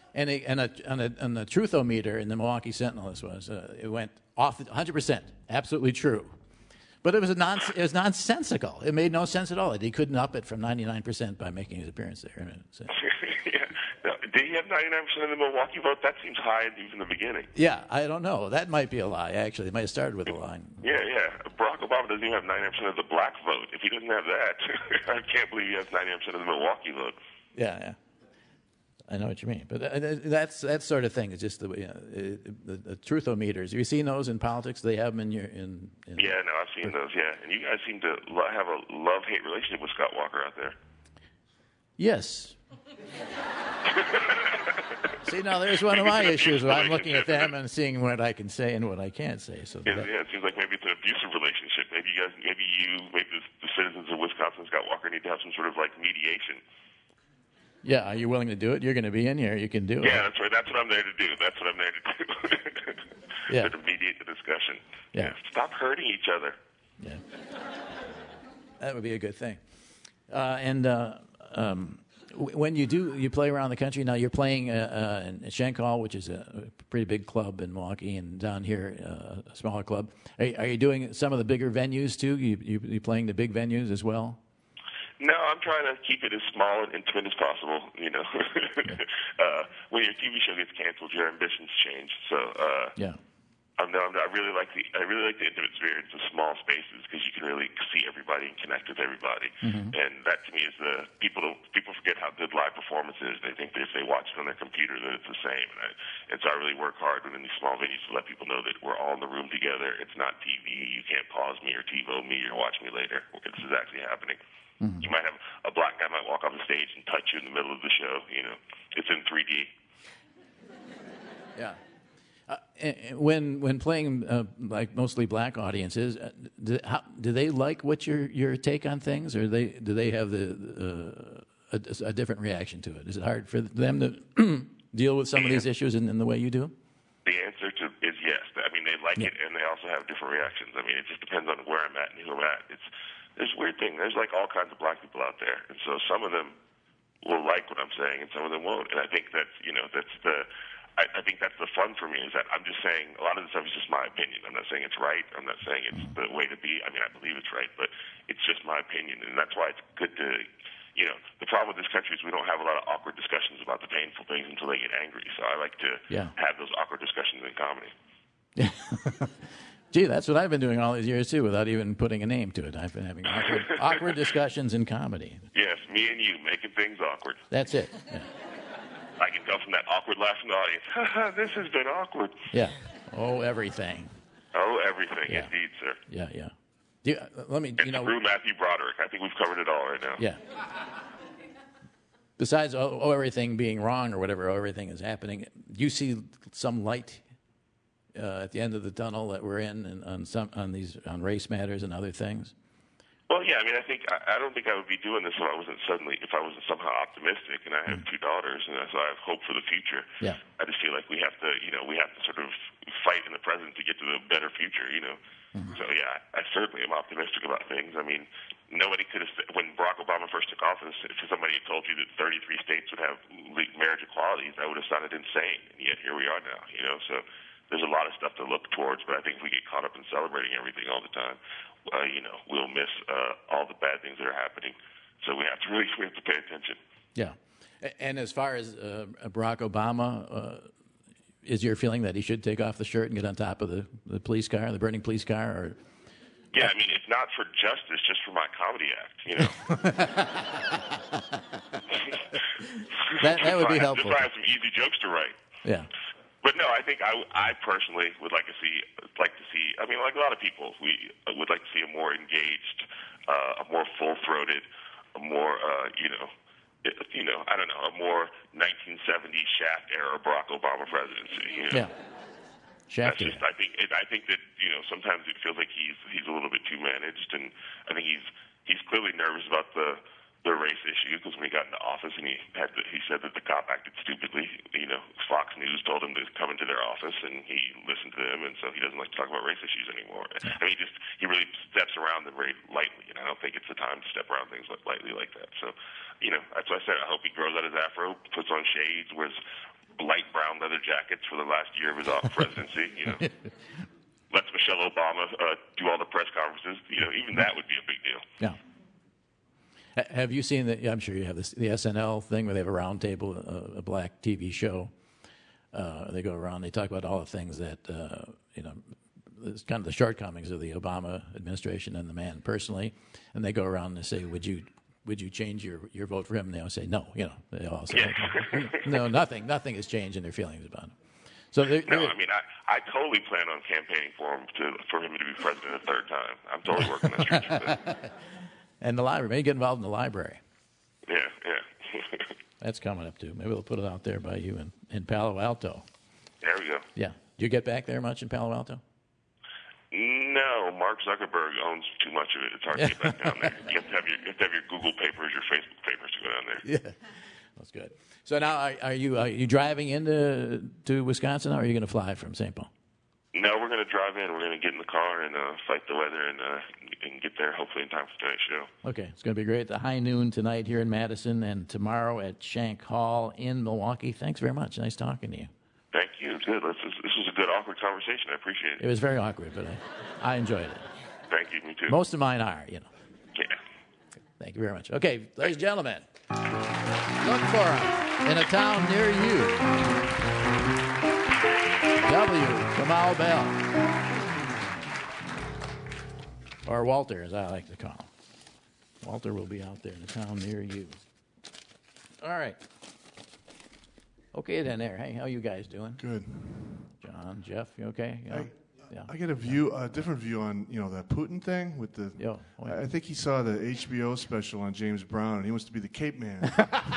S1: And a, and a, and a, and the truthometer in the Milwaukee Sentinel this was uh, it went off one hundred percent, absolutely true. But it was a non, it was nonsensical. It made no sense at all. He couldn't up it from ninety-nine percent by making his appearance there. So.
S4: yeah. No, did he have ninety-nine percent of the Milwaukee vote? That seems high even in the beginning.
S1: Yeah, I don't know. That might be a lie, actually. It might have started with a lie.
S4: Yeah, yeah. Barack Obama doesn't even have ninety-nine percent of the black vote. If he doesn't have that, I can't believe he has ninety-nine percent of the Milwaukee vote.
S1: Yeah, yeah. I know what you mean, but that's that sort of thing. It's just the, you know, the, the truthometers. Have you seen those in politics? They have them in your in. in
S4: yeah, no, I've seen those. Yeah, and you guys seem to lo- have a love-hate relationship with Scott Walker out there.
S1: Yes. See, now there's one of my issues where I'm looking at them and seeing what I can say and what I can't say. So
S4: yeah,
S1: that,
S4: yeah, it seems like maybe it's an abusive relationship. Maybe you guys, maybe you, maybe the, the citizens of Wisconsin, Scott Walker, need to have some sort of like mediation.
S1: yeah, are you willing to do it? You're going to be in here. You can do it.
S4: Yeah, that's right. That's what I'm there to do. That's what I'm there to do.
S1: Yeah.
S4: To mediate the discussion.
S1: Yeah.
S4: Stop hurting each other.
S1: Yeah. That would be a good thing. Uh, and uh, um, w- when you do, you play around the country. Now you're playing uh, uh, in Schenck Hall, which is a pretty big club in Milwaukee, and down here, uh, a smaller club. Are, are you doing some of the bigger venues too? You, you you playing the big venues as well?
S4: No, I'm trying to keep it as small and intimate as possible. You know, uh, when your T V show gets canceled, your ambitions change. So, uh,
S1: Yeah.
S4: I'm, no, I'm, I really like the I really like the intimate experience of small spaces because you can really see everybody and connect with everybody.
S1: Mm-hmm.
S4: And that to me is the people don't people forget how good live performance is. They think that if they watch it on their computer that it's the same. And, I, and so I really work hard within these small venues to let people know that we're all in the room together. It's not T V. You can't pause me or TiVo me or watch me later. This is actually happening. Mm-hmm. You might have a black guy might walk off the stage and touch you in the middle of the show. You know, it's in three D.
S1: Yeah. Uh, when when playing uh, like mostly black audiences, uh, do, how, do they like what your your take on things, or they do they have the uh, a, a different reaction to it? Is it hard for them to deal with some of these issues in, in the way you do?
S4: The answer to is yes. I mean, they like
S1: Yeah.
S4: it, and they also have different reactions. I mean, it just depends on where I'm at and who I'm at. It's there's a weird thing. There's like all kinds of black people out there, and so some of them will like what I'm saying, and some of them won't. And I think that's you know that's the I, I think that's the fun for me is that I'm just saying a lot of this stuff is just my opinion. I'm not saying it's right. I'm not saying it's the way to be. I mean, I believe it's right, but it's just my opinion, and that's why it's good to. You know, the problem with this country is we don't have a lot of awkward discussions about the painful things until they get angry. So I like to
S1: Yeah.
S4: have those awkward discussions in comedy.
S1: Gee, that's what I've been doing all these years too, without even putting a name to it. I've been having awkward, awkward discussions in comedy.
S4: Yes, me and you making things awkward.
S1: That's it. Yeah.
S4: I can tell from that awkward laugh in the audience. This has been awkward.
S1: Yeah. Oh, everything.
S4: Oh, everything,
S1: Yeah.
S4: indeed, sir.
S1: Yeah, yeah. Do you, uh, let me,
S4: And
S1: you know.
S4: through Matthew Broderick. I think we've covered it all right now.
S1: Yeah. Besides oh, oh, everything being wrong or whatever, oh, everything is happening, you see some light uh, at the end of the tunnel that we're in, and on some on these on race matters and other things.
S4: Well, yeah, I mean, I think I, I don't think I would be doing this if I wasn't suddenly if I wasn't somehow optimistic. And I have two daughters, and so I have hope for the future.
S1: Yeah.
S4: I just feel like we have to, you know, we have to sort of fight in the present to get to the better future, you know. Mm-hmm. So yeah, I certainly am optimistic about things. I mean, nobody could have when Barack Obama first took office. If somebody had told you that thirty-three states would have marriage equality, that would have sounded insane. And yet here we are now, you know. So there's a lot of stuff to look towards, but I think if we get caught up in celebrating everything all the time, uh, you know, we'll miss uh, all the bad things that are happening. So we have to really we have to pay attention.
S1: Yeah. And as far as uh, Barack Obama, uh, is your feeling that he should take off the shirt and get on top of the, the police car, the burning police car? Or
S4: yeah, I mean, it's not for justice, just for my comedy act, you know.
S1: that that would be
S4: just
S1: helpful.
S4: Just so I have some easy jokes to write.
S1: Yeah.
S4: But no, I think I, I personally would like to see, like to see. I mean, like a lot of people, we would like to see a more engaged, uh, a more full-throated, a more, uh, you know, you know, I don't know, a more nineteen seventies Shaft era Barack Obama presidency. You know?
S1: Yeah. Shaft.
S4: That's just, I think, it, I think that you know, sometimes it feels like he's he's a little bit too managed, and I think he's he's clearly nervous about the. the race issue because when he got into office and he had the, he said that the cop acted stupidly. You know, Fox News told him to come into their office and he listened to them, and so he doesn't like to talk about race issues anymore. I mean, he just he really steps around them very lightly, and I don't think it's the time to step around things lightly like that. So, you know, that's why I said I hope he grows out his afro, puts on shades, wears light brown leather jackets for the last year of his off presidency. You know, lets Michelle Obama uh, do all the press conferences. You know, even that would be a big deal.
S1: Yeah. H- Have you seen the? I'm sure you have this. The S N L thing where they have a round table, a, a black T V show. Uh, they go around. They talk about all the things that uh, you know. It's kind of the shortcomings of the Obama administration and the man personally, and they go around and say, "Would you, would you change your, your vote for him?" And they all say, "No." You know, they all say,
S4: Yeah.
S1: "No, nothing, nothing has changed in their feelings about him." So they're,
S4: No,
S1: they're,
S4: I mean, I, I totally plan on campaigning for him to for him to be president a third time. I'm totally working that streets with it.
S1: and the library, maybe get involved in the library.
S4: Yeah, yeah.
S1: That's coming up too. Maybe we'll put it out there by you in, in Palo Alto.
S4: There we go.
S1: Yeah. Do you get back there much in Palo Alto?
S4: No, Mark Zuckerberg owns too much of it. It's hard to get back down there. You have to have your, you have to have your Google papers, your Facebook papers to go down there.
S1: Yeah, that's good. So now, are, are you are you driving into to Wisconsin, or are you going to fly from Saint Paul?
S4: No, we're going to drive in. We're going to get in the car and uh, fight the weather and uh, and get there hopefully in time for tonight's show.
S1: Okay, it's going to be great. The high noon tonight here in Madison, and tomorrow at Shank Hall in Milwaukee. Thanks very much. Nice talking to you.
S4: Thank you. It's good. This was, this was a good awkward conversation. I appreciate it.
S1: It was very awkward, but I, I enjoyed it.
S4: Thank you. Me too.
S1: Most of mine are, you know.
S4: Yeah.
S1: Thank you very much. Okay, ladies and gentlemen, look for them in a town near you. W. Kamau Bell. Or Walter, as I like to call him. Walter will be out there in a town near you. All right. Okay, then there. Hey, how you guys doing?
S3: Good.
S1: John, Jeff, you okay? Yeah.
S3: I,
S1: yeah.
S3: I get a view, a different view on you know that Putin thing with the.
S1: Yo, oh, yeah.
S3: I think he saw the H B O special on James Brown, and he wants to be the Cape Man.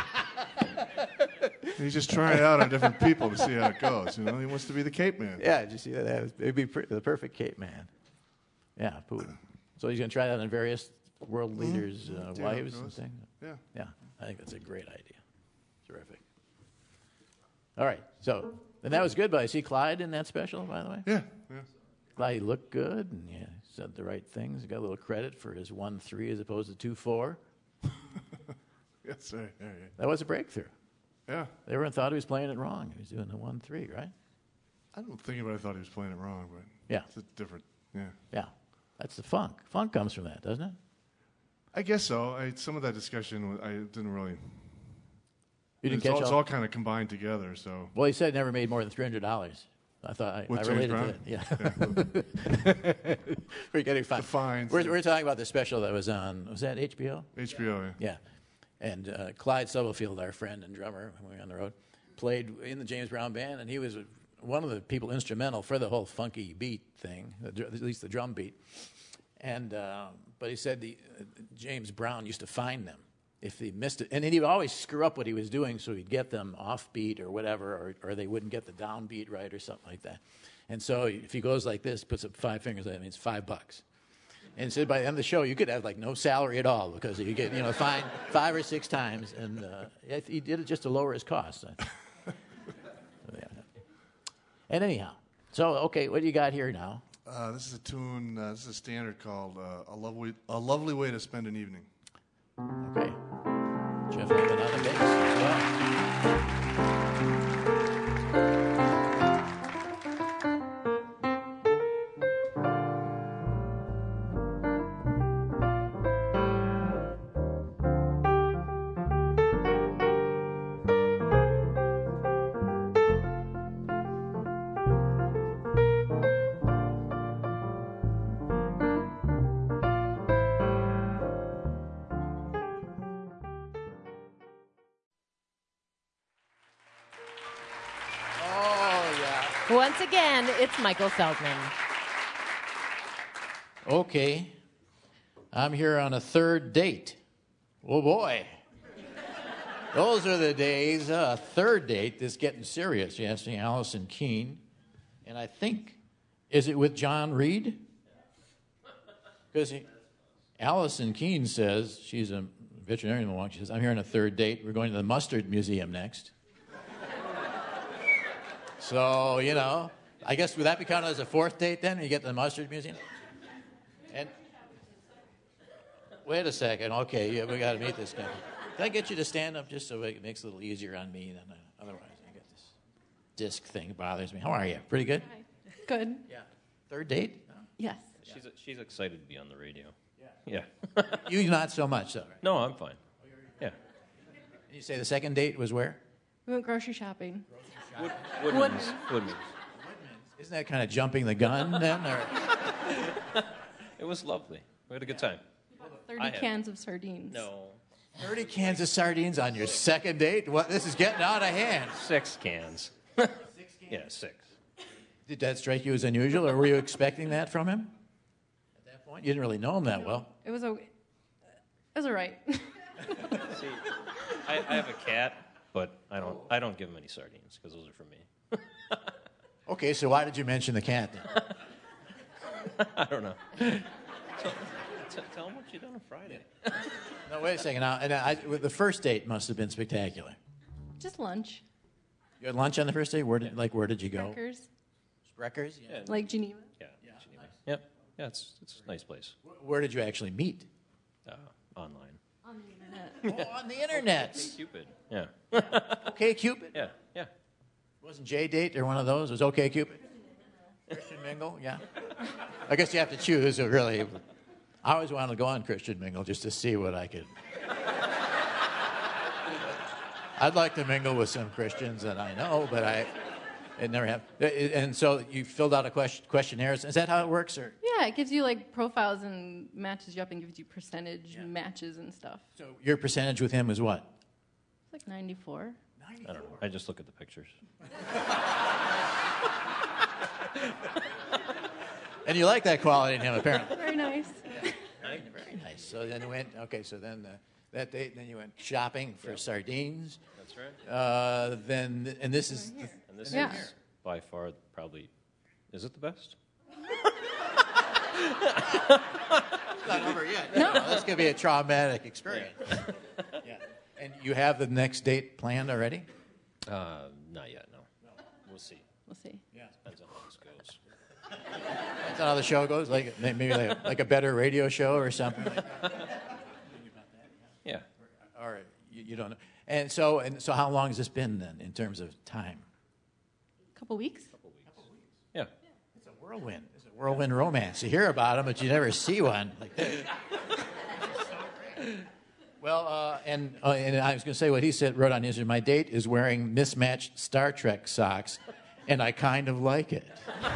S3: And he's just trying it out on different people to see how it goes. You know, he wants to be the Cape Man.
S1: Yeah, did you see that? That was- It'd be per- the perfect Cape Man. Yeah, Putin. So he's going to try that on various world leaders' uh,
S3: See how it
S1: wives and
S3: goes.
S1: things.
S3: Yeah.
S1: Yeah, I think that's a great idea. Terrific. All right, so, and that was good, but I see Clyde in that special, by the way.
S3: Yeah. Yeah.
S1: Clyde looked good, and yeah, said the right things. He got a little credit for his one three as opposed to two four.
S3: Yes, right, yeah, yeah.
S1: That was a breakthrough.
S3: Yeah.
S1: Everyone thought he was playing it wrong. He was doing the one three, right?
S3: I don't think anybody thought he was playing it wrong, but
S1: Yeah.
S3: it's a different. Yeah.
S1: Yeah, that's the funk. Funk comes from that, doesn't it?
S3: I guess so. I, some of that discussion, I didn't really.
S1: You didn't
S3: it's
S1: catch
S3: all, it's
S1: all?
S3: all kind of combined together. So.
S1: Well, he said he never made more than three hundred dollars. I thought I,
S3: With
S1: I
S3: James
S1: related
S3: Brown?
S1: to that. Yeah. We're getting fine.
S3: The fines.
S1: We're, we're talking about the special that was on, was that H B O?
S3: H B O. Yeah.
S1: Yeah. And uh, Clyde Stubblefield, our friend and drummer when we were on the road, played in the James Brown band, and he was one of the people instrumental for the whole funky beat thing, the dr- at least the drum beat. And uh, but he said the, uh, James Brown used to find them if he missed it, and then he would always screw up what he was doing, so he'd get them off beat or whatever, or, or they wouldn't get the downbeat right or something like that. And so if he goes like this, puts up five fingers, that means five bucks. And so by the end of the show, you could have like no salary at all because you get you know fined five or six times, and uh, he did it just to lower his costs. Yeah. And anyhow, so okay, what do you got here now?
S3: Uh, this is a tune. Uh, this is a standard called uh, "A Lovely A Lovely Way to Spend an Evening."
S1: Okay, Jeff Hammond on the bass as well.
S2: Once again, it's Michael Feldman.
S1: Okay, I'm here on a third date. Oh boy, those are the days. A uh, third date is getting serious. You're asking Allison Keene, and I think, is it with John Reed? Because Allison Keene says, she's a veterinarian in Milwaukee, she says, I'm here on a third date. We're going to the Mustard Museum next. So, you know, I guess would that be counted as a fourth date then? You get to the Mustard Museum? And wait a second. Okay, yeah, we got to meet this guy. Can I get you to stand up just so it makes it a little easier on me? Than uh, otherwise, I get this. disc thing bothers me. How are you? Pretty good?
S5: Good.
S1: Yeah. Third date?
S5: Yes.
S6: She's she's excited to be on the radio. Yeah. Yeah.
S1: You not so much, though, right?
S6: No, I'm fine. Yeah.
S1: And you say the second date was where?
S5: We went grocery shopping.
S6: Wood, Woodman's. Woodman's.
S1: Isn't that kind of jumping the gun then? Or?
S6: It was lovely. We had a good time.
S5: thirty
S6: I have-
S5: cans of sardines.
S6: No.
S1: thirty cans of sardines on your second date? What? This is getting out of hand.
S6: Six cans.
S1: Six cans?
S6: Yeah, six.
S1: Did that strike you as unusual, or were you expecting that from him? At that point, you didn't really know him that well.
S5: It was a. It was all right.
S6: See, I, I have a cat, but I don't I don't give him any sardines because those are for me.
S1: Okay, so why did you mention the cat then?
S6: I don't know. Tell, t- tell him what you done on Friday.
S1: No, wait a second. Now, and I, the first date must have been spectacular.
S5: Just lunch.
S1: You had lunch on the first date. Where did, like, where did you go?
S5: Crackers.
S1: Spreckers? Yeah.
S6: Yeah.
S5: Like Geneva.
S6: Yeah. Geneva. Yep. Yeah, it's it's a nice place.
S1: Where did you actually meet?
S6: Uh, online.
S5: On the internet.
S1: Oh, on the internet.
S6: Cupid. Yeah.
S1: Okay, Cupid.
S6: Yeah. Yeah.
S1: Wasn't J-Date or one of those? It was Okay, Cupid. Christian Mingle, yeah. I guess you have to choose. So really, I always wanted to go on Christian Mingle just to see what I could. I'd like to mingle with some Christians that I know, but I, I never have. And so you filled out a question, questionnaires. Is that how it works, or?
S5: Yeah, it gives you like profiles and matches you up and gives you percentage
S1: Yeah.
S5: matches and stuff.
S1: So your percentage with him is what?
S5: It's like ninety-four.
S6: I don't know. I just look at the pictures.
S1: And you like that quality in him, apparently.
S5: Very nice.
S1: Very nice. So then you went. Okay, so then uh, that date, then you went shopping for sardines.
S6: That's right.
S1: Uh, then, and this is.
S6: And this
S5: Yeah.
S6: is by far probably, is it the best?
S1: Not over yet. No, this could be a traumatic experience. Yeah. And you have the next date planned already?
S6: Uh, not yet, no. We'll see.
S5: We'll see.
S1: Yeah.
S6: Depends on how this goes.
S1: That's how the show goes. Like maybe like a, like a better radio show or something. Like
S6: Yeah.
S1: or you, you don't know. And so and so, how long has this been then in terms of time?
S5: A couple weeks.
S6: Yeah.
S1: It's a whirlwind. It's a whirlwind romance. You hear about them, but you never see one like this. Well, uh, and uh, and I was going to say what he said, wrote on his. My date is wearing mismatched Star Trek socks, and I kind of like it.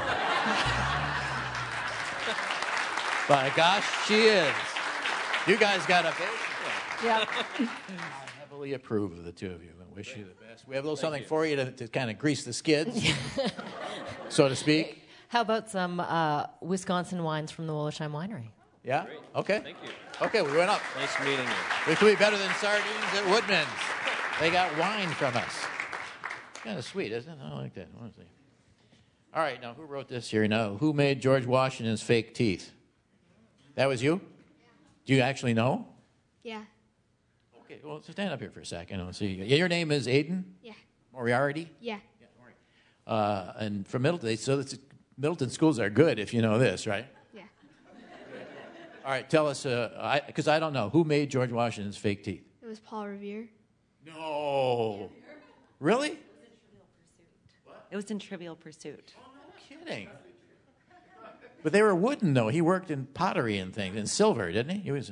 S1: By gosh, she is. You guys got a baby.
S5: Yeah.
S1: I heavily approve of the two of you and wish you the best. We have a little something for you to, to kind of grease the skids, so to speak.
S2: How about some uh, Wisconsin wines from the Wollersheim Winery?
S1: Yeah?
S6: Great.
S1: Okay.
S6: Thank you.
S1: Okay, we went up.
S6: Nice meeting you.
S1: We could be better than sardines at Woodman's. They got wine from us. Kind of sweet, isn't it? I like that. Honestly. All right, now who wrote this here? Now, who made George Washington's fake teeth? That was you? Do you actually know?
S7: Yeah.
S1: Okay, well, stand up here for a second. I'll see you. Yeah, your name is Aiden
S7: Yeah.
S1: Moriarty?
S7: Yeah.
S1: Uh, and from Middleton, so it's, Middleton schools are good if you know this, right?
S7: Yeah.
S1: All right, tell us, because uh, I, I don't know, who made George Washington's fake teeth?
S7: It was Paul Revere.
S1: No. Really?
S8: It was in Trivial Pursuit.
S1: No kidding. But they were wooden, though. He worked in pottery and things, and silver, didn't he? He was.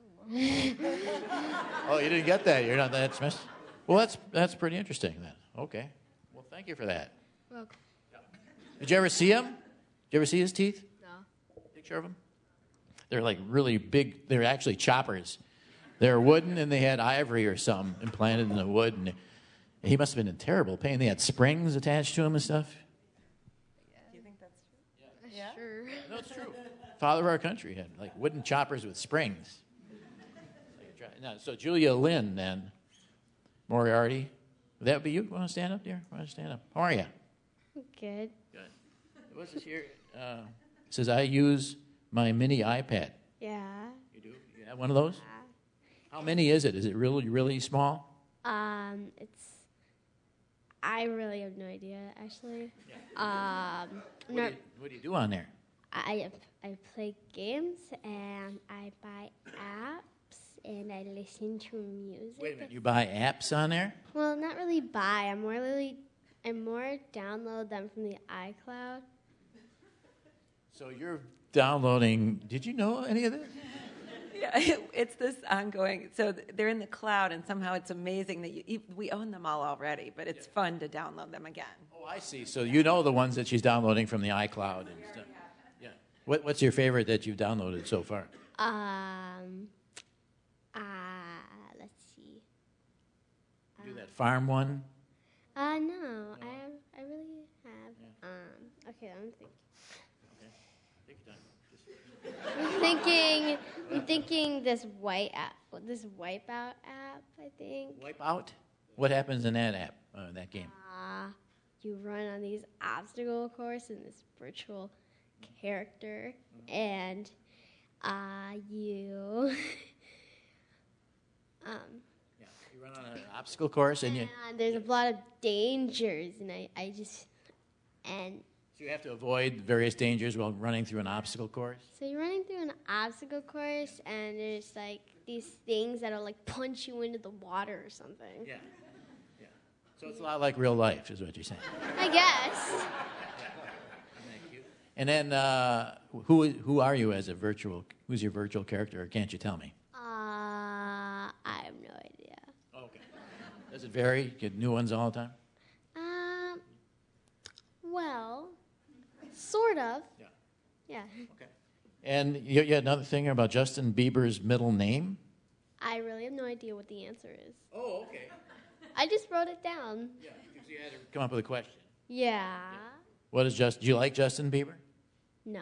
S1: Oh, you didn't get that. You're not that smart. Well, that's that's pretty interesting then. Okay. Well, thank you for that.
S7: Welcome.
S1: Did you ever see him? Did you ever see his teeth?
S7: No.
S1: Picture of them? They're like really big. They're actually choppers. They're wooden, and they had ivory or something implanted in the wood. And he must have been in terrible pain. They had springs attached to him and stuff.
S8: Do you think that's true?
S7: Yeah. Sure.
S1: No, it's true. Father of our country had like wooden choppers with springs. Now, so Julia Lynn, then, Moriarty. Would that be you? Want to stand up, dear? Want to stand up? How are you?
S7: Good.
S1: Good. What's this here? Uh, it says, I use my mini iPad.
S7: Yeah.
S1: You do? You have one of those? How many is it? Is it really, really small?
S7: Um, it's. I really have no idea, actually. Um,
S1: What,
S7: no,
S1: do you, what do you do on there?
S7: I I play games and I buy apps and I listen to music.
S1: Wait a minute. You buy apps on there?
S7: Well, not really buy. I'm more really. and more download them from the iCloud.
S1: So you're downloading. Did you know any of this?
S8: Yeah, it's this ongoing. So th- they're in the cloud, and somehow it's amazing that you, you, we own them all already, but it's fun to download them again.
S1: Oh, I see. So you know the ones that she's downloading from the iCloud and stuff. Yeah. What, what's your favorite that you've downloaded so far?
S7: Um, uh, let's see.
S1: Do that farm one?
S7: Uh, no, I have, I really have. Um, okay, I'm thinking.
S1: Take your time.
S7: I'm thinking. I'm thinking this white app, this Wipeout app. I think.
S1: Wipe out? What happens in that app, uh, that game?
S7: Uh, you run on these obstacle course in this virtual character, and uh, you. um.
S1: Yeah. You run on an obstacle course and you.
S7: And there's a lot of dangers, and I, I just and.
S1: So you have to avoid various dangers while running through an obstacle course?
S7: So you're running through an obstacle course, and there's like these things that'll like punch you into the water or something.
S1: Yeah. Yeah. So it's a lot like real life, is what you're saying.
S7: I guess.
S1: Thank you. And then, uh, who who are you as a virtual? Who's your virtual character? Or can't you tell me?
S7: Uh, I have no idea.
S1: Okay. Does it vary? Get new ones all the time?
S7: Um. Well, sort of.
S1: Yeah.
S7: Yeah.
S1: Okay. And you, you had another thing about Justin Bieber's middle name?
S7: I really have no idea what the answer is.
S1: Oh, okay.
S7: I just wrote it down.
S1: Yeah, because you had to come up with a question.
S7: Yeah.
S1: What is Just? Do you like Justin Bieber?
S7: No.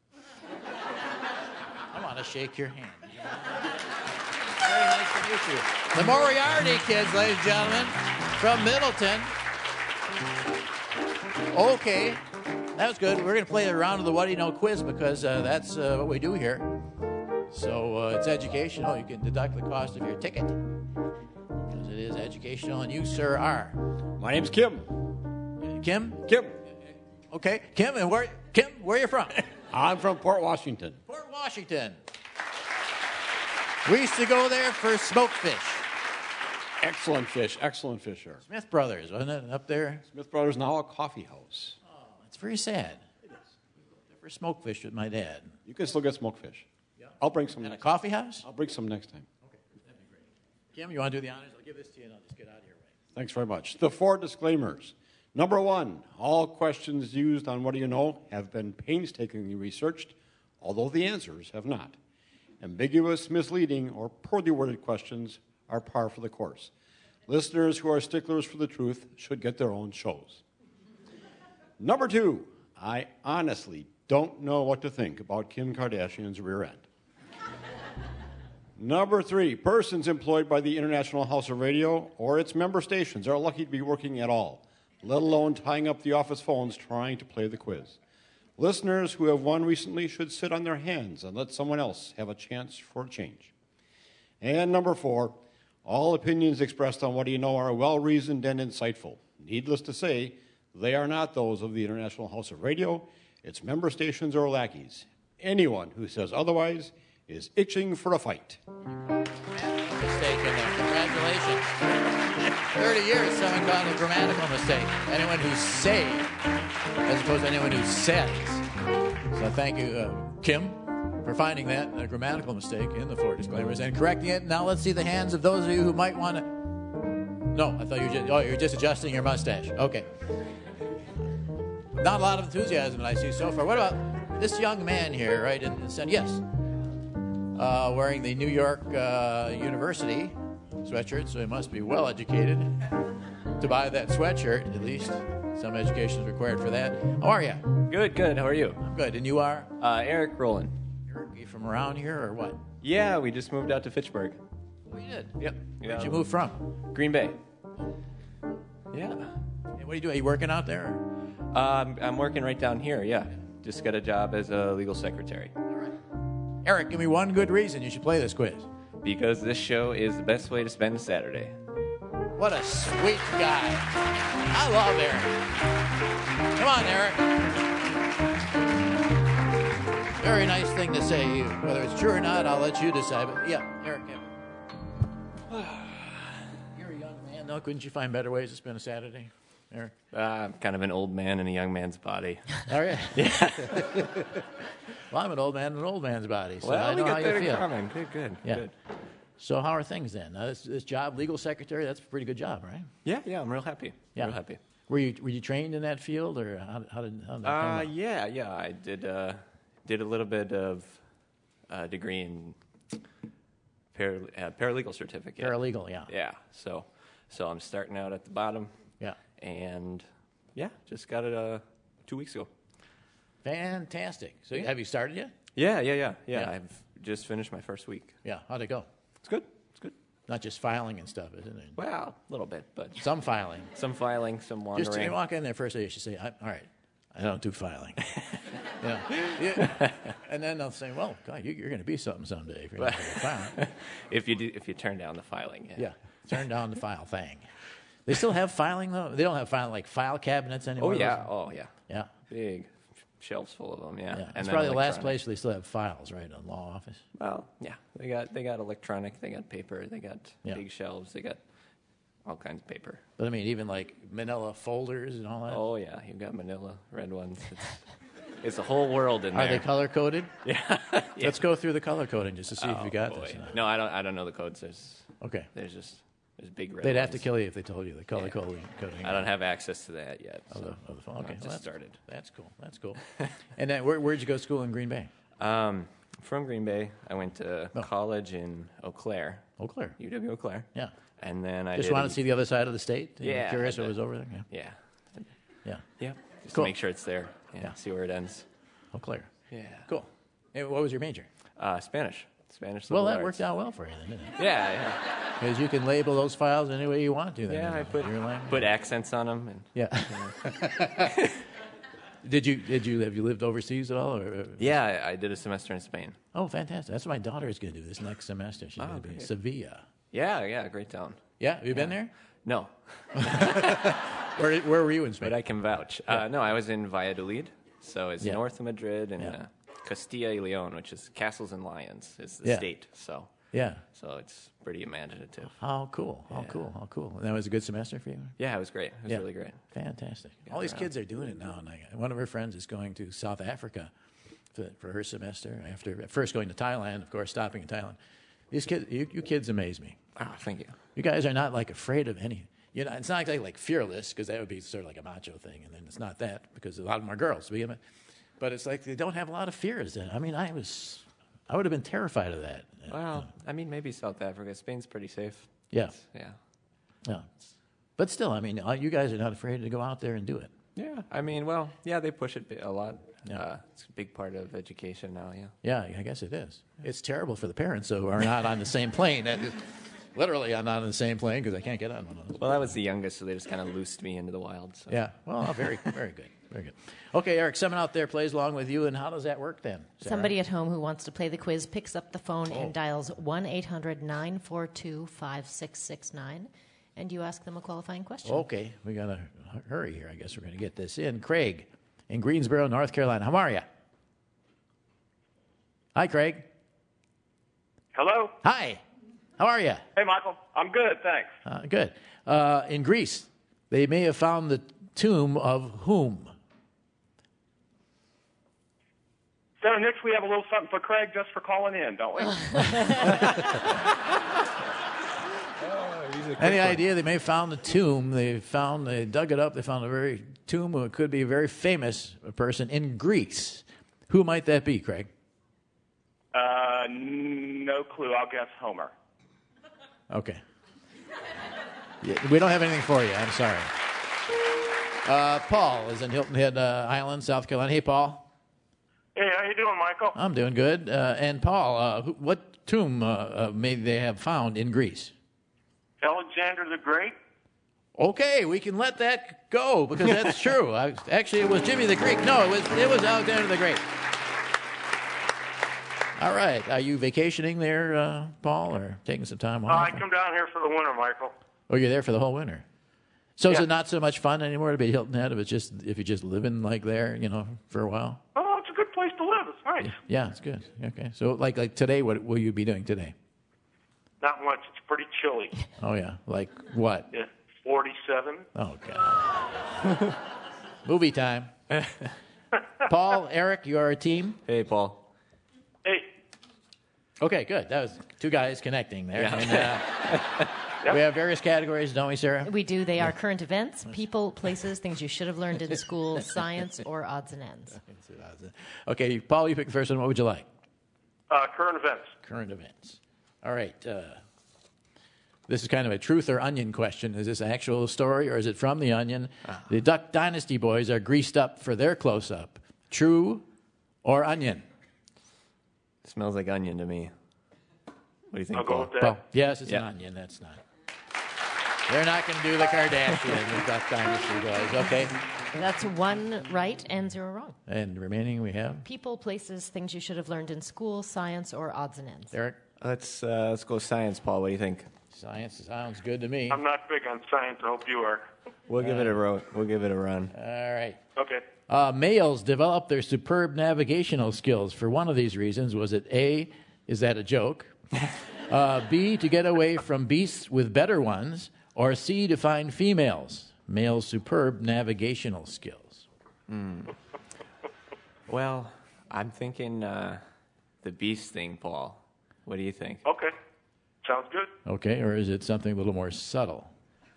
S1: I want to shake your hand. Very nice to meet you. The Moriarty kids, ladies and gentlemen, from Middleton. Okay, that was good. We're going to play a round of the What Do You Know quiz because uh, that's uh, what we do here. So uh, it's educational. You can deduct the cost of your ticket because it is educational. And you, sir, are?
S9: My name's Kim.
S1: Kim?
S9: Kim.
S1: Okay, Kim, and where? Kim, where are you from?
S9: I'm from Port Washington.
S1: Port Washington. We used to go there for smoked fish.
S9: Excellent fish. Excellent fish here.
S1: Smith Brothers, wasn't it, up there?
S9: Smith Brothers, now a coffee house.
S1: Oh, it's very sad. It is. For smoked fish with my dad.
S9: You can still get smoked fish. Yeah. I'll bring some.
S1: At a
S9: next
S1: coffee house?
S9: I'll bring some next time.
S1: Okay, that'd be great. Kim, you want to do the honors? I'll give this to you and I'll just get out of here. Right.
S9: Thanks very much. The four disclaimers. Number one, all questions used on What Do You Know have been painstakingly researched, although the answers have not. Ambiguous, misleading, or poorly worded questions are par for the course. Listeners who are sticklers for the truth should get their own shows. Number two, I honestly don't know what to think about Kim Kardashian's rear end. Number three, persons employed by the International House of Radio or its member stations are lucky to be working at all, let alone tying up the office phones trying to play the quiz. Listeners who have won recently should sit on their hands and let someone else have a chance for a change. And number four, all opinions expressed on What Do You Know are well-reasoned and insightful. Needless to say, they are not those of the International House of Radio, its member stations, or lackeys. Anyone who says otherwise is itching for a fight.
S1: Mistake in there. Congratulations. thirty years, someone called a grammatical mistake. Anyone who say, as opposed to anyone who says. So thank you, uh, Kim, for finding that a grammatical mistake in the four disclaimers and correcting it. Now let's see the hands of those of you who might want to. No, I thought you were just, oh, you're just adjusting your mustache. Okay. Not a lot of enthusiasm that I see so far. What about this young man here, right in the center? Yes. Uh, wearing the New York uh, University sweatshirt, so he must be well educated to buy that sweatshirt. At least some education is required for that. How are you?
S10: Good, good. How are you?
S1: I'm good. And you are?
S10: Uh, Eric Rowland.
S1: Eric, are you from around here or what?
S10: Yeah, we just moved out to Fitchburg.
S1: Oh, you did?
S10: Yep.
S1: Where'd
S10: Yeah.
S1: you move from?
S10: Green Bay. Yeah.
S1: And what are you doing? Are you working out there? Or?
S10: Uh, I'm, I'm working right down here, yeah. Just got a job as a legal secretary.
S1: All right. Eric, give me one good reason you should play this quiz.
S10: Because this show is the best way to spend a Saturday.
S1: What a sweet guy. I love Eric. Come on, Eric. Very nice thing to say. Whether it's true or not, I'll let you decide. But yeah, Eric. Yeah. You're a young man, though. Couldn't you find better ways to spend a Saturday? Eric?
S10: Uh, I'm kind of an old man in a young man's body.
S1: All right.
S10: Yeah.
S1: Well, I'm an old man in an old man's body, so
S10: Well,
S1: I
S10: we
S1: know
S10: got
S1: how
S10: that
S1: you
S10: in
S1: feel.
S10: common. Good, good,
S1: Yeah.
S10: good.
S1: So how are things then? Now, this, this job, legal secretary, that's a pretty good job, right?
S10: Yeah, yeah, I'm real happy.
S1: Yeah.
S10: Real happy.
S1: Were you were you trained in that field, or how, how did how did that come
S10: Uh,
S1: up?
S10: yeah, yeah. I did uh, did a little bit of a degree in para, uh, paralegal certificate.
S1: Paralegal, yeah.
S10: Yeah. So, so I'm starting out at the bottom.
S1: Yeah.
S10: And yeah, just got it uh, two weeks ago.
S1: Fantastic. So have you started yet?
S10: Yeah, yeah, yeah, yeah.
S1: Yeah.
S10: I've just finished my first week.
S1: Yeah. How'd it go?
S10: It's good. It's good.
S1: Not just filing and stuff, isn't it?
S10: Well, a little bit, but
S1: Some filing.
S10: some filing, some wandering.
S1: Just you walk in there first day, you should say, I, "All right, I don't do filing." you know, yeah. And then they'll say, "Well, God, you, you're going to be something someday if you're not going to filing."
S10: if you do, if you turn down the filing, yeah.
S1: Yeah, turn down the file thing. They still have filing though. They don't have filing like file cabinets anymore.
S10: Oh yeah. Oh yeah.
S1: Yeah.
S10: Big shelves full of them. Yeah.
S1: Yeah.
S10: And
S1: It's
S10: then
S1: probably the last
S10: electronic.
S1: place where they still have files, right? A law office.
S10: Well, yeah. They got they got electronic. They got paper. They got
S1: Yeah.
S10: big shelves. They got all kinds of paper.
S1: But I mean, even like Manila folders and all that.
S10: Oh yeah, you've got Manila red ones. It's, it's a whole world in
S1: Are
S10: there.
S1: they color coded?
S10: Yeah.
S1: Let's go through the color coding just to see if
S10: Oh,
S1: you got
S10: boy.
S1: this. or not.
S10: No, I don't. I don't know the codes. There's
S1: Okay.
S10: there's just there's big red.
S1: They'd have to
S10: ones.
S1: kill you if they told you the color
S10: Yeah.
S1: coding. coding
S10: I don't have access to that yet.
S1: Of
S10: so
S1: the, of the phone. Okay,
S10: I just
S1: well, that's,
S10: started.
S1: That's cool. That's cool. And then where where'd you go to school in Green Bay?
S10: Um, from Green Bay, I went to
S1: Oh.
S10: college in Eau Claire,
S1: Eau Claire.
S10: U W Eau Claire,
S1: Yeah.
S10: and then I
S1: Just
S10: did
S1: wanted to see the other side of the state. You were
S10: Yeah,
S1: Curious
S10: I
S1: what
S10: did.
S1: was over there. Yeah.
S10: Yeah,
S1: Yeah.
S10: yeah, just
S1: Cool.
S10: to make sure it's there. Yeah,
S1: Yeah.
S10: see where it ends.
S1: Eau Claire.
S10: Yeah,
S1: Cool. And what was your major?
S10: Uh, Spanish, Spanish.
S1: Well,
S10: liberal
S1: that
S10: arts.
S1: worked out well for you then, didn't it?
S10: Yeah, yeah,
S1: Because you can label those files any way you want to. Then,
S10: yeah.
S1: you
S10: I
S1: know,
S10: put
S1: your language.
S10: put accents on them, and
S1: Yeah. Did you did you have you lived overseas at all? Or,
S10: yeah, I, I did a semester in Spain.
S1: Oh, fantastic! That's what my daughter is going to do this next semester. She's
S10: Oh,
S1: going to be in
S10: great.
S1: Sevilla.
S10: Yeah, yeah, great town.
S1: Yeah, have you been there?
S10: No,
S1: Where where were you in Spain?
S10: but I can vouch. Uh, no, I was in Valladolid, so it's
S1: Yeah.
S10: north of Madrid, and
S1: Yeah.
S10: uh, Castilla y León, which is castles and lions, is the
S1: Yeah.
S10: state. So,
S1: Yeah.
S10: so it's pretty imaginative.
S1: How cool! How
S10: Yeah.
S1: cool! How cool! And that was a good semester for you.
S10: Yeah, it was great. It was
S1: Yeah.
S10: really great.
S1: Fantastic.
S10: Got
S1: All these
S10: around.
S1: kids are doing it now. And I, one of her friends is going to South Africa for, for her semester. After at first going to Thailand, of course, stopping in Thailand. These kids, you, you kids, amaze me.
S10: Oh, thank you.
S1: You guys are not like afraid of any. You know, it's not exactly like fearless because that would be sort of like a macho thing, and then it's not that because a lot of them are girls. to begin with. But it's like they don't have a lot of fears. I mean, I was, I would have been terrified of that.
S10: Well, I mean, maybe South Africa. Spain's pretty safe.
S1: Yeah,
S10: Yeah.
S1: yeah. But still, I mean, uh, you guys are not afraid to go out there and do it.
S10: Yeah. I mean, well, yeah, they push it bi- a lot.
S1: Yeah.
S10: Uh, it's a big part of education now, yeah.
S1: Yeah, I guess it is. It's terrible for the parents who are not on the same plane. That is- Literally, I'm not on the same plane because I can't get on one of those.
S10: Well, I was the youngest, so they just kind of loosed me into the wild. So.
S1: Yeah. Well, very, very good. Very good. Okay, Eric, someone out there plays along with you, and how does that work then? Sarah?
S2: Somebody at home who wants to play the quiz picks up the phone
S1: Oh.
S2: and dials one eight hundred nine four two five six six nine, and you ask them a qualifying question.
S1: Okay, we got to hurry here. I guess we're going to get this in. Craig in Greensboro, North Carolina. How are you? Hi, Craig.
S11: Hello.
S1: Hi. How are you?
S11: Hey, Michael. I'm good, thanks.
S1: Uh, good. Uh, in Greece, they may have found the tomb of whom?
S11: So, next we have a little something for Craig just for calling in, don't we?
S1: Any idea? They may have found the tomb. They found, they dug it up. They found a very tomb who could be a very famous person in Greece. Who might that be, Craig?
S11: Uh, n- no clue. I'll guess Homer.
S1: Okay. Yeah, we don't have anything for you. I'm sorry. Uh, Paul is in Hilton Head uh, Island, South Carolina. Hey, Paul.
S11: Hey, how you doing, Michael?
S1: I'm doing good. Uh, and Paul, uh, who, what tomb uh, uh, may they have found in Greece?
S11: Alexander the Great.
S1: Okay, we can let that go because that's true. I, actually, it was Jimmy the Greek. No, it was it was Alexander the Great. All right. Are you vacationing there, uh, Paul, or taking some time
S11: Uh,
S1: off?
S11: I come down here for the winter, Michael.
S1: Oh, you're there for the whole winter. So is
S11: Yeah.
S1: it not so much fun anymore to be Hilton Head if it's just if you're just living like there, you know, for a while?
S11: Oh, it's a good place to live. It's nice.
S1: Yeah, it's good. Okay. So like like today, what will you be doing today?
S11: Not much. It's pretty chilly.
S1: Oh yeah, like what?
S11: Yeah. forty-seven.
S1: Oh, God. Movie time. Paul, Eric, you are a team?
S10: Hey, Paul.
S11: Hey.
S1: Okay, good. That was two guys connecting there.
S10: Yeah.
S1: And, uh,
S11: Yep.
S1: We have various categories, don't we, Sarah?
S2: We do. They are current events, people, places, things you should have learned in school, science, or odds and ends.
S1: Okay, Paul, you pick the first one. What would you like?
S11: Uh, current events.
S1: Current events. All right. Uh, this is kind of a truth or onion question. Is this an actual story or is it from the Onion?
S10: Ah.
S1: The Duck Dynasty boys are greased up for their close-up. True or onion?
S10: Smells like onion to me. What do you think,
S11: I'll go
S10: Paul?
S11: with that.
S1: Paul, yes, it's
S10: Yeah.
S1: an onion. That's not. They're not going to do the Kardashians, the Duck Dynasty boys. Okay.
S2: That's one right and zero wrong.
S1: And remaining we have
S2: People, places, things you should have learned in school, science, or odds and ends.
S1: Eric.
S10: Let's uh, let's go science, Paul. What do you think?
S1: Science sounds good to me.
S11: I'm not big on science. I hope you are.
S10: We'll give it a ro- We'll give it a run.
S1: All right.
S11: Okay.
S1: Uh, males develop their superb navigational skills for one of these reasons. Was it A, is that a joke? uh, B, to get away from beasts with better ones? Or C, to find females? Males' superb navigational skills.
S10: Mm. Well, I'm thinking uh, the beast thing, Paul. What do you think?
S11: Okay. Sounds good.
S1: Okay, or is it something a little more subtle?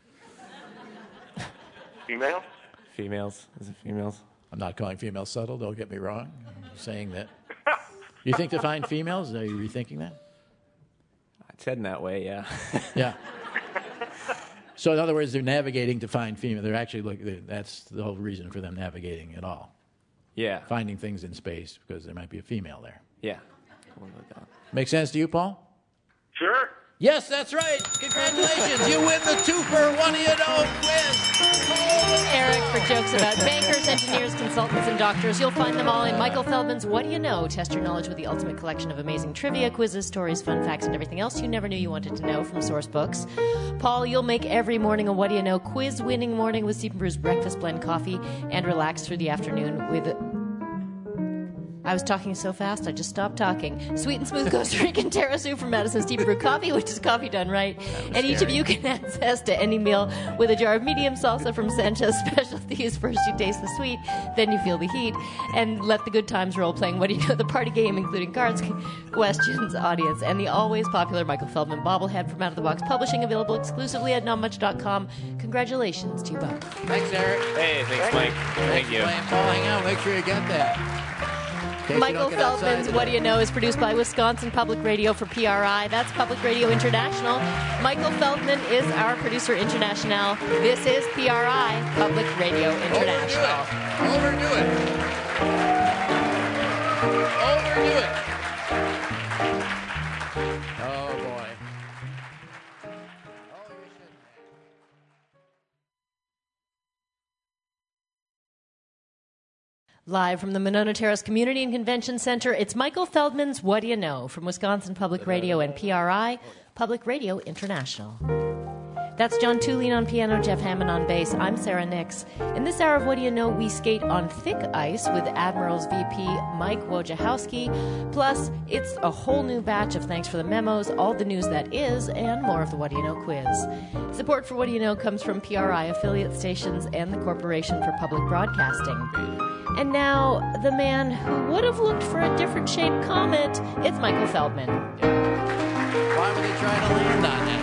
S11: Female?
S10: Females? Is it females?
S1: I'm not calling females subtle, don't get me wrong. I'm saying that. You think to find females? Are you rethinking that?
S10: It's heading that way, yeah.
S1: Yeah. So in other words, they're navigating to find female. They're actually looking. That's the whole reason for them navigating at all.
S10: Yeah.
S1: Finding things in space because there might be a female there.
S10: Yeah. We'll go with that.
S1: Make sense to you, Paul?
S11: Sure.
S1: Yes, that's right. Congratulations. You win the two for What Do You Know quiz.
S2: Eric for jokes about bankers, engineers, consultants, and doctors. You'll find them all in Michael Feldman's What Do You Know? Test your knowledge with the ultimate collection of amazing trivia, quizzes, stories, fun facts, and everything else you never knew you wanted to know from source books. Paul, you'll make every morning a What Do You Know quiz-winning morning with Stephen Brew's Breakfast Blend Coffee and relax through the afternoon with... I was talking so fast, I just stopped talking. Sweet and smooth Costa Rican Terrasu from Madison Stephen Brew Coffee, which is coffee done right. And each of you can access to any meal with a jar of medium salsa from Sanchez Specialties. First you taste the sweet, then you feel the heat. And let the good times roll playing What Do You Know? The party game, including cards, questions, audience, and the always popular Michael Feldman bobblehead from Out of the Box Publishing, available exclusively at not much dot com. Congratulations to you both.
S1: Thanks, Eric.
S10: Hey, thanks, Mike. Thank you.
S1: Playing Paul, hang out. Make sure you get that.
S2: Michael Feldman's What Do You Know is produced by Wisconsin Public Radio for P R I. That's Public Radio International. Michael Feldman is our producer international. This is P R I, Public Radio International.
S1: Overdo it. Overdo it. Oh, boy.
S2: Live from the Monona Terrace Community and Convention Center, it's Michael Feldman's What Do You Know? From Wisconsin Public Radio and P R I, Public Radio International. That's John Tulin on piano, Jeff Hammond on bass. I'm Sarah Nix. In this hour of What Do You Know, we skate on thick ice with Admiral's V P Mike Wojciechowski. Plus, it's a whole new batch of Thanks for the Memos, all the news that is, and more of the What Do You Know quiz. Support for What Do You Know comes from P R I affiliate stations and the Corporation for Public Broadcasting. And now, the man who would have looked for a different shaped comet, it's Michael Feldman.
S1: Why would he try to land on that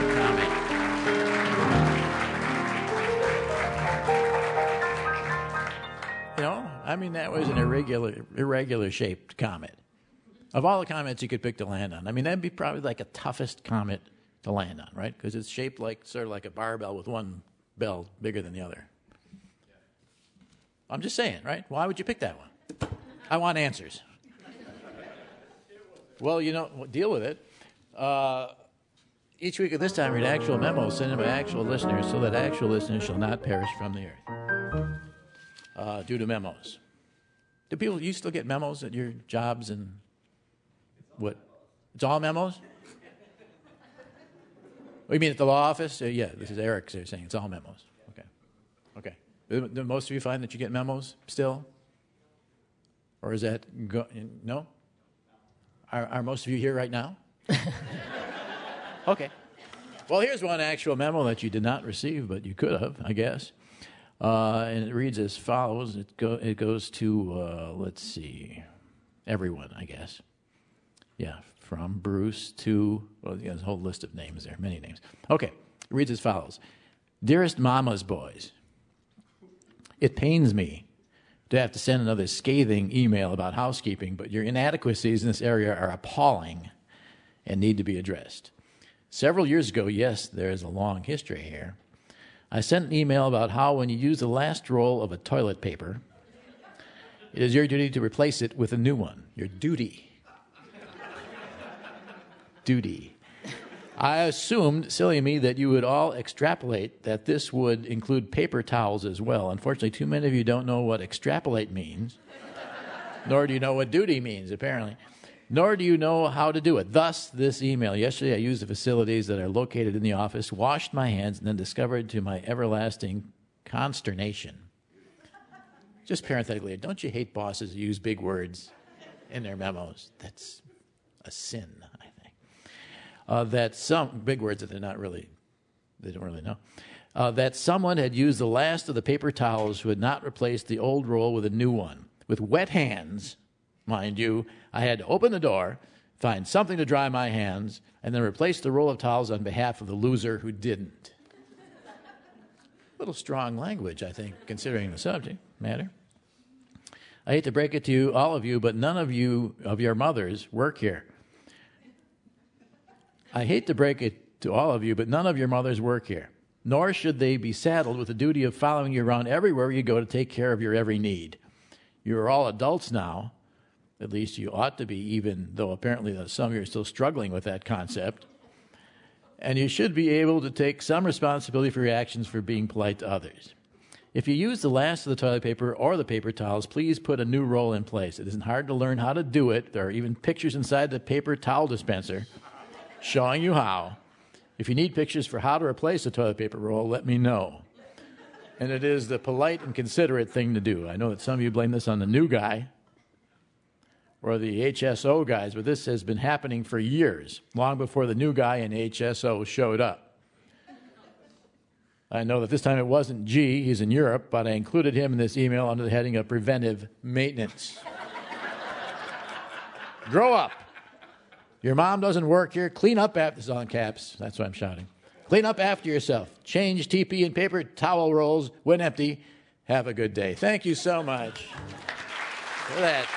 S1: comet? You know, I mean, that was an irregular, irregular shaped comet. Of all the comets you could pick to land on, I mean, that'd be probably like a toughest comet to land on, right? Because it's shaped like sort of like a barbell with one bell bigger than the other. I'm just saying, right? Why would you pick that one? I want answers. Well, you know, deal with it. Uh, each week at this time, read actual memos sent in by actual listeners so that actual listeners shall not perish from the earth uh, due to memos. Do people, you still get memos at your jobs and what? It's all memos? Oh, you mean at the law office? Uh, yeah, this is Eric saying it's all memos. Okay. Okay. Do, do most of you find that you get memos still? Or is that, go, no? Are, are most of you here right now? Okay. Well, here's one actual memo that you did not receive, but you could have, I guess. Uh, and it reads as follows. It, go, it goes to, uh, let's see, everyone, I guess. Yeah, from Bruce to, well, there's a whole list of names there, many names. Okay, it reads as follows. Dearest Mama's boys, it pains me to have to send another scathing email about housekeeping, but your inadequacies in this area are appalling and need to be addressed. Several years ago, yes, there is a long history here, I sent an email about how when you use the last roll of a toilet paper, it is your duty to replace it with a new one. Your duty. Duty. I assumed, silly me, that you would all extrapolate that this would include paper towels as well. Unfortunately, too many of you don't know what extrapolate means, nor do you know what duty means, apparently. Nor do you know how to do it. Thus, this email. Yesterday, I used the facilities that are located in the office, washed my hands, and then discovered to my everlasting consternation. Just parenthetically, don't you hate bosses who use big words in their memos? That's a sin, I think. Uh, that some, big words that they're not really, they don't really know. Uh, that someone had used the last of the paper towels who had not replaced the old roll with a new one. With wet hands, mind you, I had to open the door, find something to dry my hands, and then replace the roll of towels on behalf of the loser who didn't. A little strong language, I think, considering the subject matter. I hate to break it to you, all of you, but none of you, of your mothers, work here. I hate to break it to all of you, but none of your mothers work here. Nor should they be saddled with the duty of following you around everywhere you go to take care of your every need. You are all adults now. At least you ought to be, even though apparently some of you are still struggling with that concept. And you should be able to take some responsibility for your actions for being polite to others. If you use the last of the toilet paper or the paper towels, please put a new roll in place. It isn't hard to learn how to do it. There are even pictures inside the paper towel dispenser showing you how. If you need pictures for how to replace a toilet paper roll, let me know. And it is the polite and considerate thing to do. I know that some of you blame this on the new guy or the H S O guys, but this has been happening for years, long before the new guy in H S O showed up. I know that this time it wasn't G, he's in Europe, but I included him in this email under the heading of preventive maintenance. Grow up. Your mom doesn't work here. Clean up after, this is all in caps, that's why I'm shouting. Clean up after yourself. Change T P and paper towel rolls when empty. Have a good day. Thank you so much for that.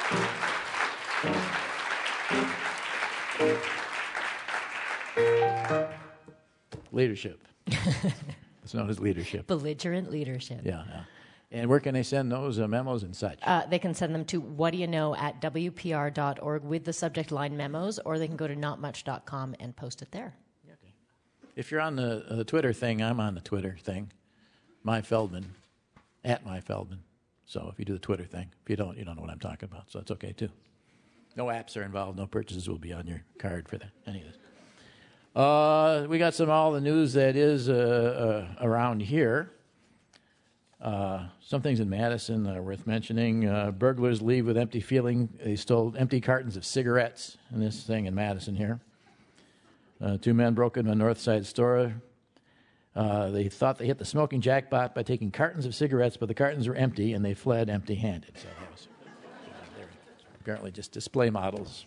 S1: Leadership. It's known as leadership.
S2: Belligerent leadership.
S1: Yeah, yeah. And where can they send those uh, memos and such?
S2: Uh, they can send them to what do you know at W P R dot org with the subject line memos, or they can go to not much dot com and post it there.
S1: Okay. If you're on the, uh, the Twitter thing, I'm on the Twitter thing. My Feldman, at My Feldman. So if you do the Twitter thing, if you don't, you don't know what I'm talking about. So that's okay too. No apps are involved. No purchases will be on your card for that. Any of this. Uh, we got some all the news that is uh, uh, around here. Uh, some things in Madison are worth mentioning. Uh, burglars leave with empty feeling. They stole empty cartons of cigarettes in this thing in Madison here. Uh, two men broke into a North Side store. Uh, they thought they hit the smoking jackpot by taking cartons of cigarettes, but the cartons were empty, and they fled empty-handed. So that was, they're apparently just display models.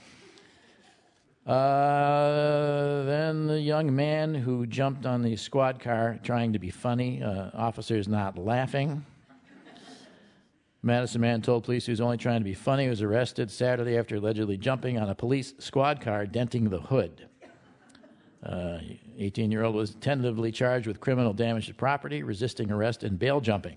S1: Uh, then the young man who jumped on the squad car trying to be funny, uh, officers not laughing. Madison man told police he was only trying to be funny. He was arrested Saturday after allegedly jumping on a police squad car, denting the hood. Uh, eighteen-year-old was tentatively charged with criminal damage to property, resisting arrest, and bail jumping.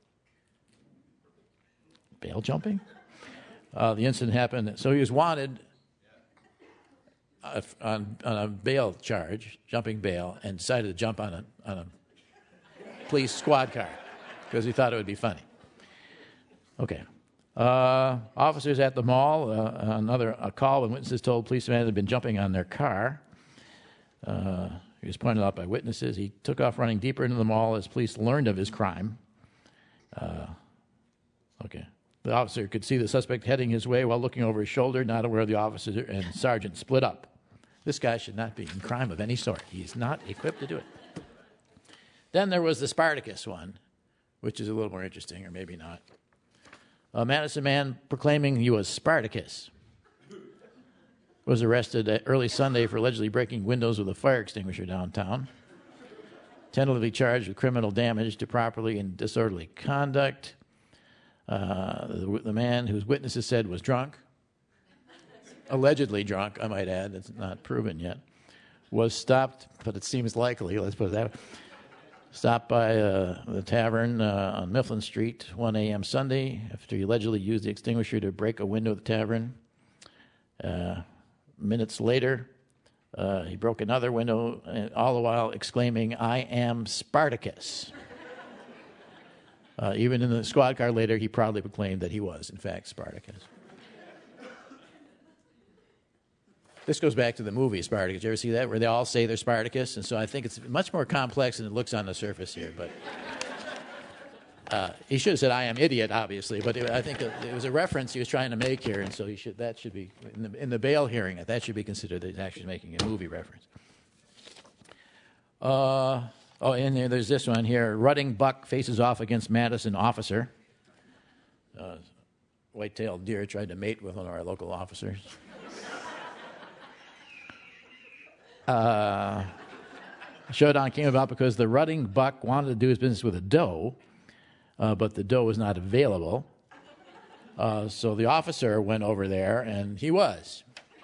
S1: Bail jumping? Uh, the incident happened, so he was wanted uh, on, on a bail charge, jumping bail, and decided to jump on a, on a police squad car because he thought it would be funny. Okay. Uh, officers at the mall, uh, another a call when witnesses told police a man had been jumping on their car. Uh, he was pointed out by witnesses. He took off running deeper into the mall as police learned of his crime. Uh, okay. The officer could see the suspect heading his way while looking over his shoulder, not aware of the officer and sergeant split up. This guy should not be in crime of any sort. He's not equipped to do it. Then there was the Spartacus one, which is a little more interesting, or maybe not. A Madison man proclaiming he was Spartacus was arrested early Sunday for allegedly breaking windows with a fire extinguisher downtown. Tentatively charged with criminal damage to property and disorderly conduct. Uh, the, the man whose witnesses said was drunk, allegedly drunk, I might add, it's not proven yet, was stopped, but it seems likely, let's put it that way, stopped by uh, the tavern uh, on Mifflin Street one a.m. Sunday after he allegedly used the extinguisher to break a window of the tavern. Uh, minutes later, uh, he broke another window, all the while exclaiming, "I am Spartacus." Uh, even in the squad car later, he proudly proclaimed that he was, in fact, Spartacus. This goes back to the movie Spartacus. You ever see that, where they all say they're Spartacus? And so I think it's much more complex than it looks on the surface here. But uh, he should have said, "I am idiot," obviously. But it, I think it, it was a reference he was trying to make here, and so he should, that should be, in the, in the bail hearing, that should be considered that he's actually making a movie reference. Uh, oh, and there, there's this one here. Rutting buck faces off against Madison officer. Uh, white-tailed deer tried to mate with one of our local officers. Uh, showdown came about because the rutting buck wanted to do his business with a doe, uh, but the doe was not available. Uh, so the officer went over there, and he was.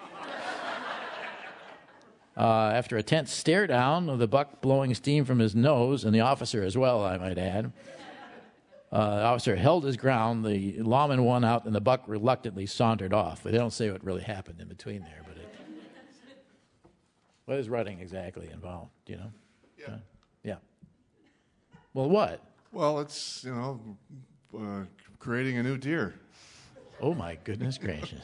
S1: Uh, after a tense stare down of the buck blowing steam from his nose, and the officer as well, I might add, uh, the officer held his ground, the lawman won out, and the buck reluctantly sauntered off. But they don't say what really happened in between there. But it, what is rutting exactly involved? Do you know?
S3: Yeah.
S1: Uh, yeah. Well, what?
S3: Well, it's, you know, uh, creating a new deer.
S1: Oh, my goodness gracious.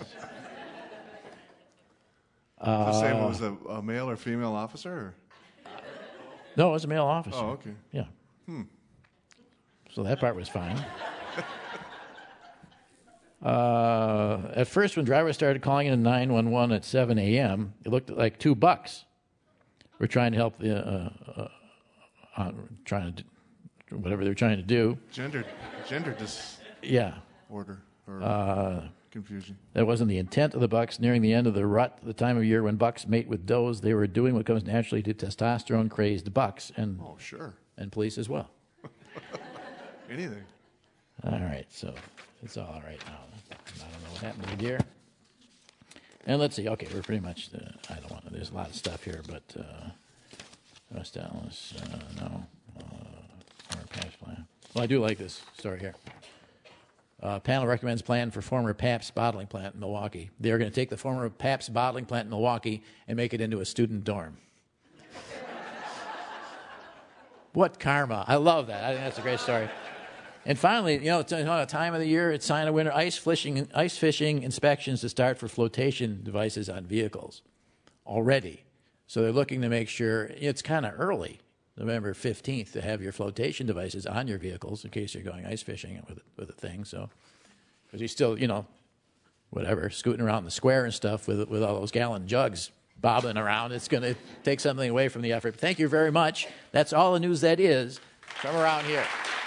S3: Uh, the same
S1: Uh,
S3: was a, a male or female officer? Or?
S1: No, it was a male officer.
S3: Oh, okay.
S1: Yeah.
S3: Hmm.
S1: So that part was fine. Uh, at first, when drivers started calling in nine one one at seven a.m., it looked like two bucks were trying to help the, uh, uh, uh, trying to do whatever they were trying to do.
S3: Gender, gender disorder.
S1: Yeah.
S3: Order or
S1: Uh,
S3: confusion.
S1: That wasn't the intent of the bucks. Nearing the end of the rut, the time of year when bucks mate with does, they were doing what comes naturally to testosterone-crazed bucks and
S3: oh, sure,
S1: and police as well.
S3: Anything.
S1: All right, so it's all right now. I don't know what happened to the deer. And let's see. Okay, we're pretty much. Uh, I don't want to. There's a lot of stuff here, but uh, West Dallas, uh, no. Uh, or Pabst plan. Well, I do like this story here. Uh, panel recommends plan for former Pabst bottling plant in Milwaukee. They are going to take the former Pabst bottling plant in Milwaukee and make it into a student dorm. What karma! I love that. I think that's a great story. And finally, you know, it's a time of the year, it's sign of winter, ice fishing, ice fishing inspections to start for flotation devices on vehicles already. So they're looking to make sure, it's kind of early, November fifteenth, to have your flotation devices on your vehicles in case you're going ice fishing with, with a thing. So, because you still, you know, whatever, scooting around the square and stuff with, with all those gallon jugs bobbing around, it's going to take something away from the effort. But thank you very much. That's all the news that is from around here.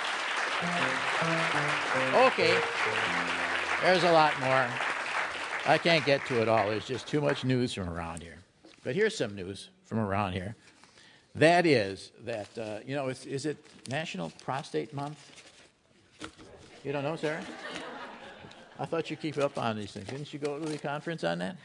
S1: Okay, there's a lot more. I can't get to it all. There's just too much news from around here. But here's some news from around here. That is that, uh, you know, is, is it National Prostate Month? You don't know, Sarah? I thought you keep up on these things. Didn't you go to the conference on that?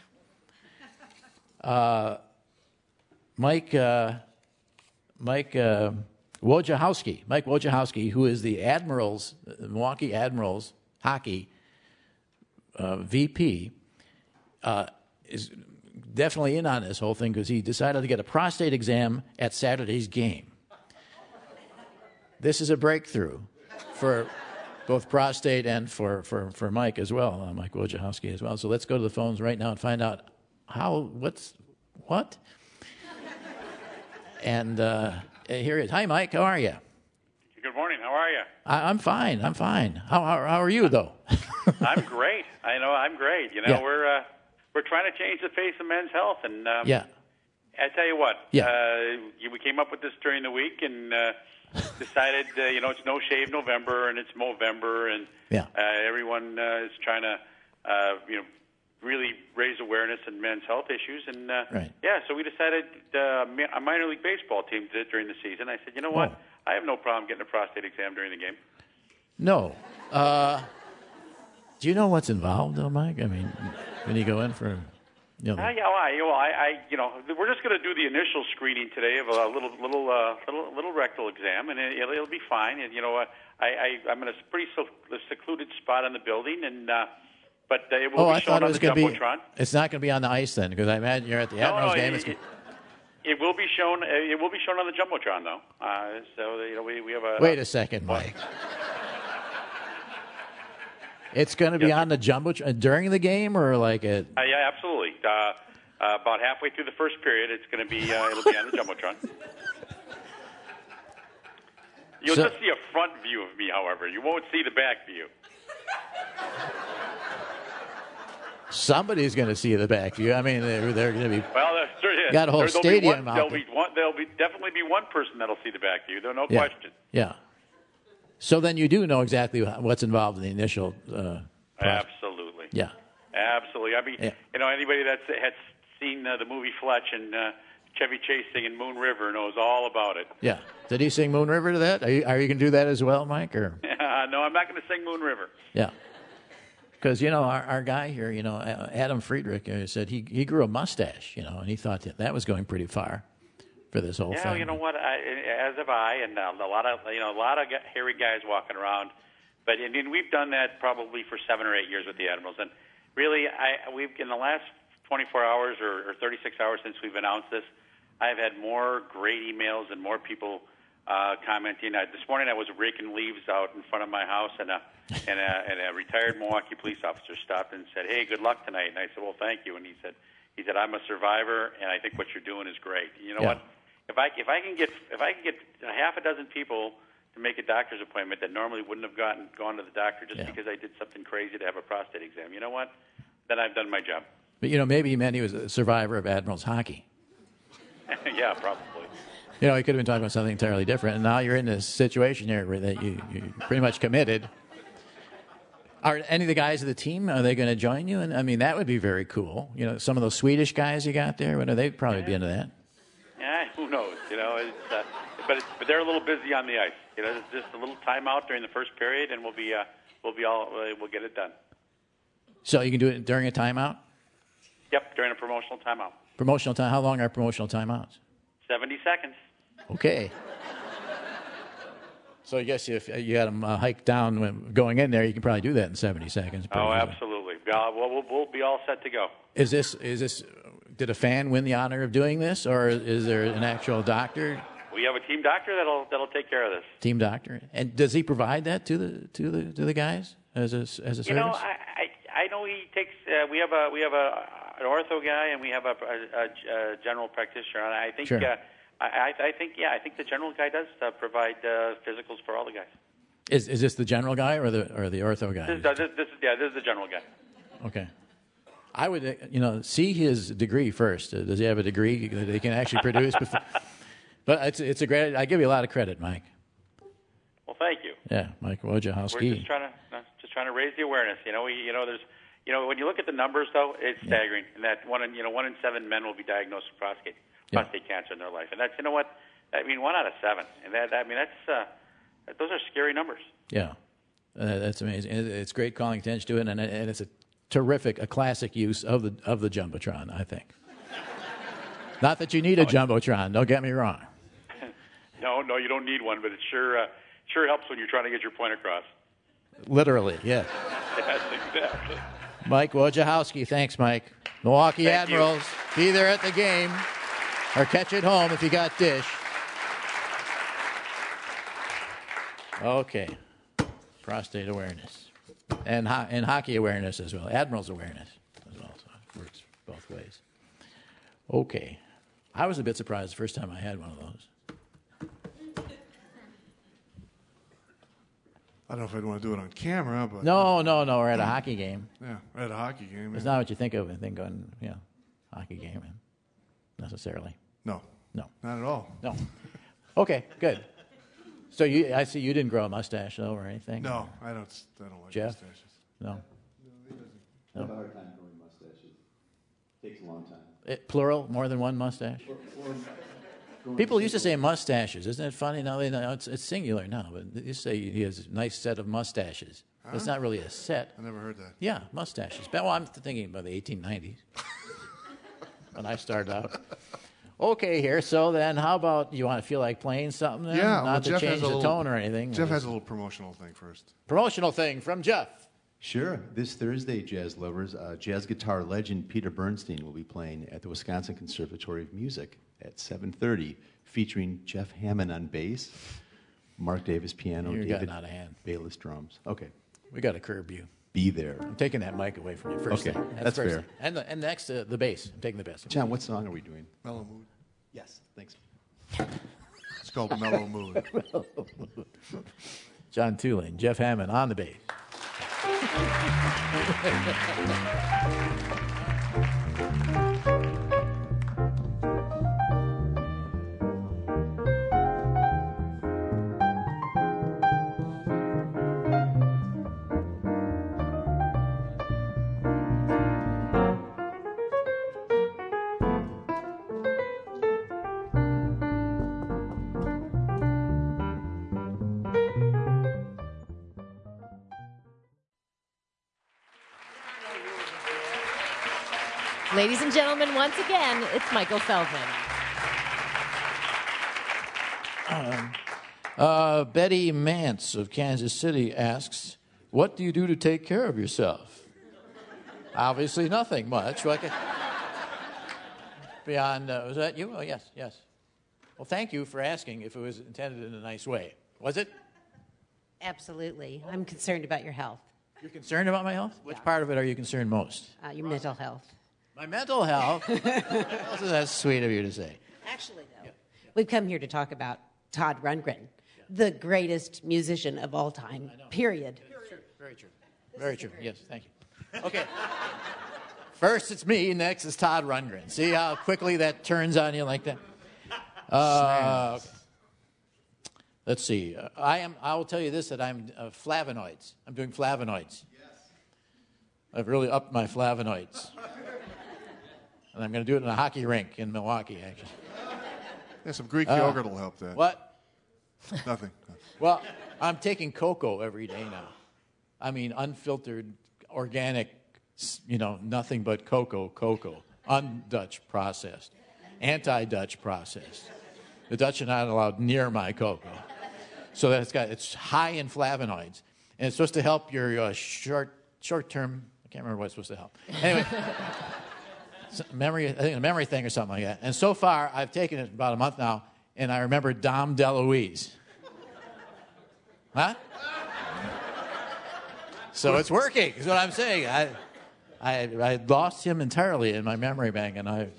S1: Uh, Mike, uh, Mike... Uh, Wojciechowski, Mike Wojciechowski, who is the Admirals, the Milwaukee Admirals hockey uh, V P, uh, is definitely in on this whole thing because he decided to get a prostate exam at Saturday's game. This is a breakthrough for both prostate and for, for, for Mike as well, uh, Mike Wojciechowski as well. So let's go to the phones right now and find out how, what's, what? And... Uh, Here it is. Hi, Mike. How are you?
S12: Good morning. How are you?
S1: I, I'm fine. I'm fine. How, how how are you, though?
S12: I'm great. I know I'm great. You know,
S1: Yeah.
S12: we're uh, we're trying to change the face of men's health, and um,
S1: Yeah.
S12: I tell you what.
S1: Yeah.
S12: Uh, you- we came up with this during the week and uh, decided, uh, you know, it's No Shave November and it's Movember, and
S1: Yeah.
S12: uh, everyone uh, is trying to, uh, you know, really raise awareness in men's health issues. And uh,
S1: Right.
S12: yeah, so we decided uh, mi- a minor league baseball team did it during the season. I said, you know what?
S1: Oh.
S12: I have no problem getting a prostate exam during the game.
S1: No. Uh, do you know what's involved, though, Mike? I mean, when you go in for, you know,
S12: Uh, yeah, well, I, well, I, I, you know, we're just going to do the initial screening today of a little, little, uh, little, little rectal exam, and it, it'll, it'll be fine. And you know, what, I, I, I'm in a pretty so, secluded spot in the building, and uh, but uh, it will
S1: oh,
S12: be
S1: I
S12: shown
S1: thought it
S12: on
S1: was
S12: the
S1: going to be.
S12: Jumbotron.
S1: It's not going to be on the ice then, because I imagine you're at the
S12: No,
S1: Admirals
S12: no,
S1: game.
S12: it,
S1: It's,
S12: it, it will be shown. Uh, it will be shown on the Jumbotron, though. Uh, so you know, we, we have a.
S1: wait a second, Mike. It's going to be on the jumbotron during the game, or like at?
S12: Uh, yeah, absolutely. Uh, uh, about halfway through the first period, it's going to be. Uh, it'll be on the Jumbotron. You'll
S1: So-
S12: just see a front view of me, however. You won't see the back view.
S1: Somebody's going to see the back view. I mean, they're, they're going to be.
S12: Well, that's true. Yeah.
S1: Got a whole
S12: There- there'll
S1: stadium
S12: Be one,
S1: out
S12: there'll
S1: there.
S12: be one. There'll be definitely be one person that'll see the back view. There's no
S1: Yeah.
S12: question.
S1: Yeah. So then you do know exactly what's involved in the initial. Uh, process.
S12: Absolutely.
S1: Yeah.
S12: Absolutely. I mean,
S1: Yeah.
S12: you know, anybody that's has seen uh, the movie Fletch and uh, Chevy Chase singing Moon River knows all about it.
S1: Yeah. Did he sing Moon River to that? Are you, are you going to do that as well, Mike? Or
S12: no, I'm not going to sing Moon River.
S1: yeah. Because you know our, our guy here, you know Adam Friedrich, uh, said he he grew a mustache, you know, and he thought that that was going pretty far for this whole
S12: Yeah,
S1: thing.
S12: you know what? I, as have I, and uh, a lot of you know a lot of gu- hairy guys walking around. But and, and we've done that probably for seven or eight years with the Admirals, and really, I we've in the last twenty-four hours or, or thirty-six hours since we've announced this, I've had more great emails and more people uh, commenting. I, this morning, I was raking leaves out in front of my house, and a and a, and a retired Milwaukee police officer stopped and said, "Hey, good luck tonight." And I said, "Well, thank you." And he said, "He said I'm a survivor, and I think what you're doing is great." You know
S1: Yeah.
S12: what? If I if I can get if I can get a half a dozen people to make a doctor's appointment that normally wouldn't have gotten gone to the doctor just
S1: Yeah.
S12: because I did something crazy to have a prostate exam, you know what? Then I've done my job.
S1: But you know, maybe he meant he was a survivor of Admirals hockey.
S12: Yeah, probably.
S1: You know, he could have been talking about something entirely different. And now you're in this situation here where that you you pretty much committed. Are any of the guys of the team, are they going to join you? And I mean, that would be very cool. You know, some of those Swedish guys you got there, would they'd probably be into that.
S12: Yeah, who knows? You know, it's, uh, but it's, but they're a little busy on the ice. You know, it's just a little timeout during the first period, and we'll be uh, we'll be all uh, we'll get it done.
S1: So you can do it during a timeout?
S12: Yep, during a promotional timeout.
S1: Promotional time. How long are promotional timeouts?
S12: Seventy seconds.
S1: Okay. So I guess if you had them uh, hike down when going in there, you can probably do that in seventy seconds.
S12: Oh,
S1: pretty easily.
S12: absolutely. Uh, we'll, we'll we'll be all set to go.
S1: Is this is this? Did a fan win the honor of doing this, or is there an actual doctor,
S12: We have a team doctor that'll that'll take care of this.
S1: team doctor, and does he provide that to the to the to the guys as a as a service?
S12: You know, I, I I know he takes. Uh, we have a we have a an ortho guy and we have a, a, a general practitioner. And I think
S1: Sure.
S12: uh, I I think yeah I think the general guy does uh, provide uh, physicals for all the guys.
S1: is is this the general guy or the or the ortho guy?
S12: This, is- uh, this, this is yeah this is the general guy.
S1: Okay. I would, uh, you know, see his degree first. Uh, Does he have a degree that he can actually produce? Before? But it's it's a great. I give you a lot of credit, Mike.
S12: Well, thank you.
S1: Yeah, Mike
S12: We're
S1: Wojciechowski.
S12: just trying to uh, just trying to raise the awareness. You know, we, you know, there's, you know, when you look at the numbers, though, it's staggering. And that one in, you know, one in seven men will be diagnosed with prostate
S1: Yeah.
S12: prostate cancer in their life, and that's, you know what, I mean, one out of seven, and that, I mean, that's uh, those are scary numbers.
S1: Yeah, uh, that's amazing. It- It's great calling attention to it, and, and it's a terrific, a classic use of the of the jumbotron. I think. Not that you need a jumbotron. Don't get me wrong.
S12: No, no, you don't need one, but it sure uh, sure helps when you're trying to get your point across.
S1: Literally, yeah.
S12: Yes, exactly.
S1: Mike Wojciechowski, thanks, Mike. Milwaukee
S12: Thank you.
S1: Admirals, be there at the game, or catch it home if you got Dish. Okay, prostate awareness, and ho- and hockey awareness as well. Admirals awareness as well. So it works both ways. Okay, I was a bit surprised the first time I had one of those.
S3: I don't know if I'd want to do it on camera, but
S1: No, no, no. We're at a hockey game.
S3: yeah, at a hockey game.
S1: It's
S3: yeah.
S1: not what you think of. I think on, you know, hockey game, necessarily.
S3: No.
S1: No.
S3: Not at all.
S1: No. Okay, good. So you, I see you didn't grow a mustache, though, or anything?
S3: No, I don't. I don't like
S1: Jeff?
S3: mustaches.
S1: No.
S13: I have a hard time growing mustaches. Takes a long time.
S1: It, plural, more than one mustache?
S13: Or, or
S1: People used to say mustaches. Isn't it funny? Now they know it's, it's singular now, but they used to say he has a nice set of mustaches.
S3: Huh?
S1: It's not really a set.
S3: I never heard that.
S1: Yeah, mustaches. But, well, I'm thinking about the eighteen nineties when I started out. Okay, here. So then, how about you want to feel like playing something? Then?
S3: Yeah,
S1: not
S3: well,
S1: to
S3: Jeff
S1: change
S3: has a
S1: the
S3: little,
S1: tone or anything.
S3: Jeff has a little promotional thing first.
S1: Promotional thing from Jeff.
S13: Sure. This Thursday, jazz lovers, uh, jazz guitar legend Peter Bernstein will be playing at the Wisconsin Conservatory of Music at seven thirty, featuring Jeff Hammond on bass, Mark Davis piano,
S1: You're
S13: David
S1: getting out of hand.
S13: Bayless drums. Okay.
S1: We got to curb you.
S13: Be there.
S1: I'm taking that mic away from you first.
S13: Okay,
S1: thing.
S13: that's
S1: first
S13: fair.
S1: thing. And, the, and next, uh, the bass. I'm taking the bass.
S13: John, what song are we doing?
S3: Mellow Mood.
S13: Yes, thanks.
S3: It's called Mellow Mood.
S1: John Tulane, Jeff Hammond on the bass.
S2: Ladies and gentlemen, once again, it's Michael Feldman.
S1: Um, uh, Betty Mance of Kansas City asks, what do you do to take care of yourself? Obviously nothing much. Like a, beyond, uh, was that you? Oh, yes, yes. Well, thank you for asking if it was intended in a nice way. Was it?
S14: Absolutely. I'm concerned about your health.
S1: You're concerned about my health? Which part of it are you concerned most?
S14: Uh, your mental health.
S1: My mental health? That's sweet of you to say.
S14: Actually, though, we've come here to talk about Todd Rundgren, the greatest musician of all time, period.
S1: Very true. Very true. Yes, thank you. Okay. First it's me, next it's Todd Rundgren. See how quickly that turns on you like that? Uh, okay. Let's see. Uh, I am. I will tell you this: that I'm uh, flavonoids. I'm doing flavonoids. Yes. I've really upped my flavonoids, and I'm going to do it in a hockey rink in Milwaukee, actually.
S3: Yeah, some Greek
S1: Uh,
S3: yogurt will help that.
S1: What?
S3: Nothing.
S1: Well, I'm taking cocoa every day now. I mean, unfiltered, organic, you know, nothing but cocoa, cocoa, un-Dutch processed, anti-Dutch processed. The Dutch are not allowed near my cocoa. So that it's got, it's high in flavonoids. And it's supposed to help your uh, short, short-term, I can't remember what it's supposed to help. Anyway, memory, I think a memory thing or something like that. And so far, I've taken it about a month now, and I remember Dom DeLuise. Huh? So it's working, is what I'm saying. I, I, I lost him entirely in my memory bank, and I...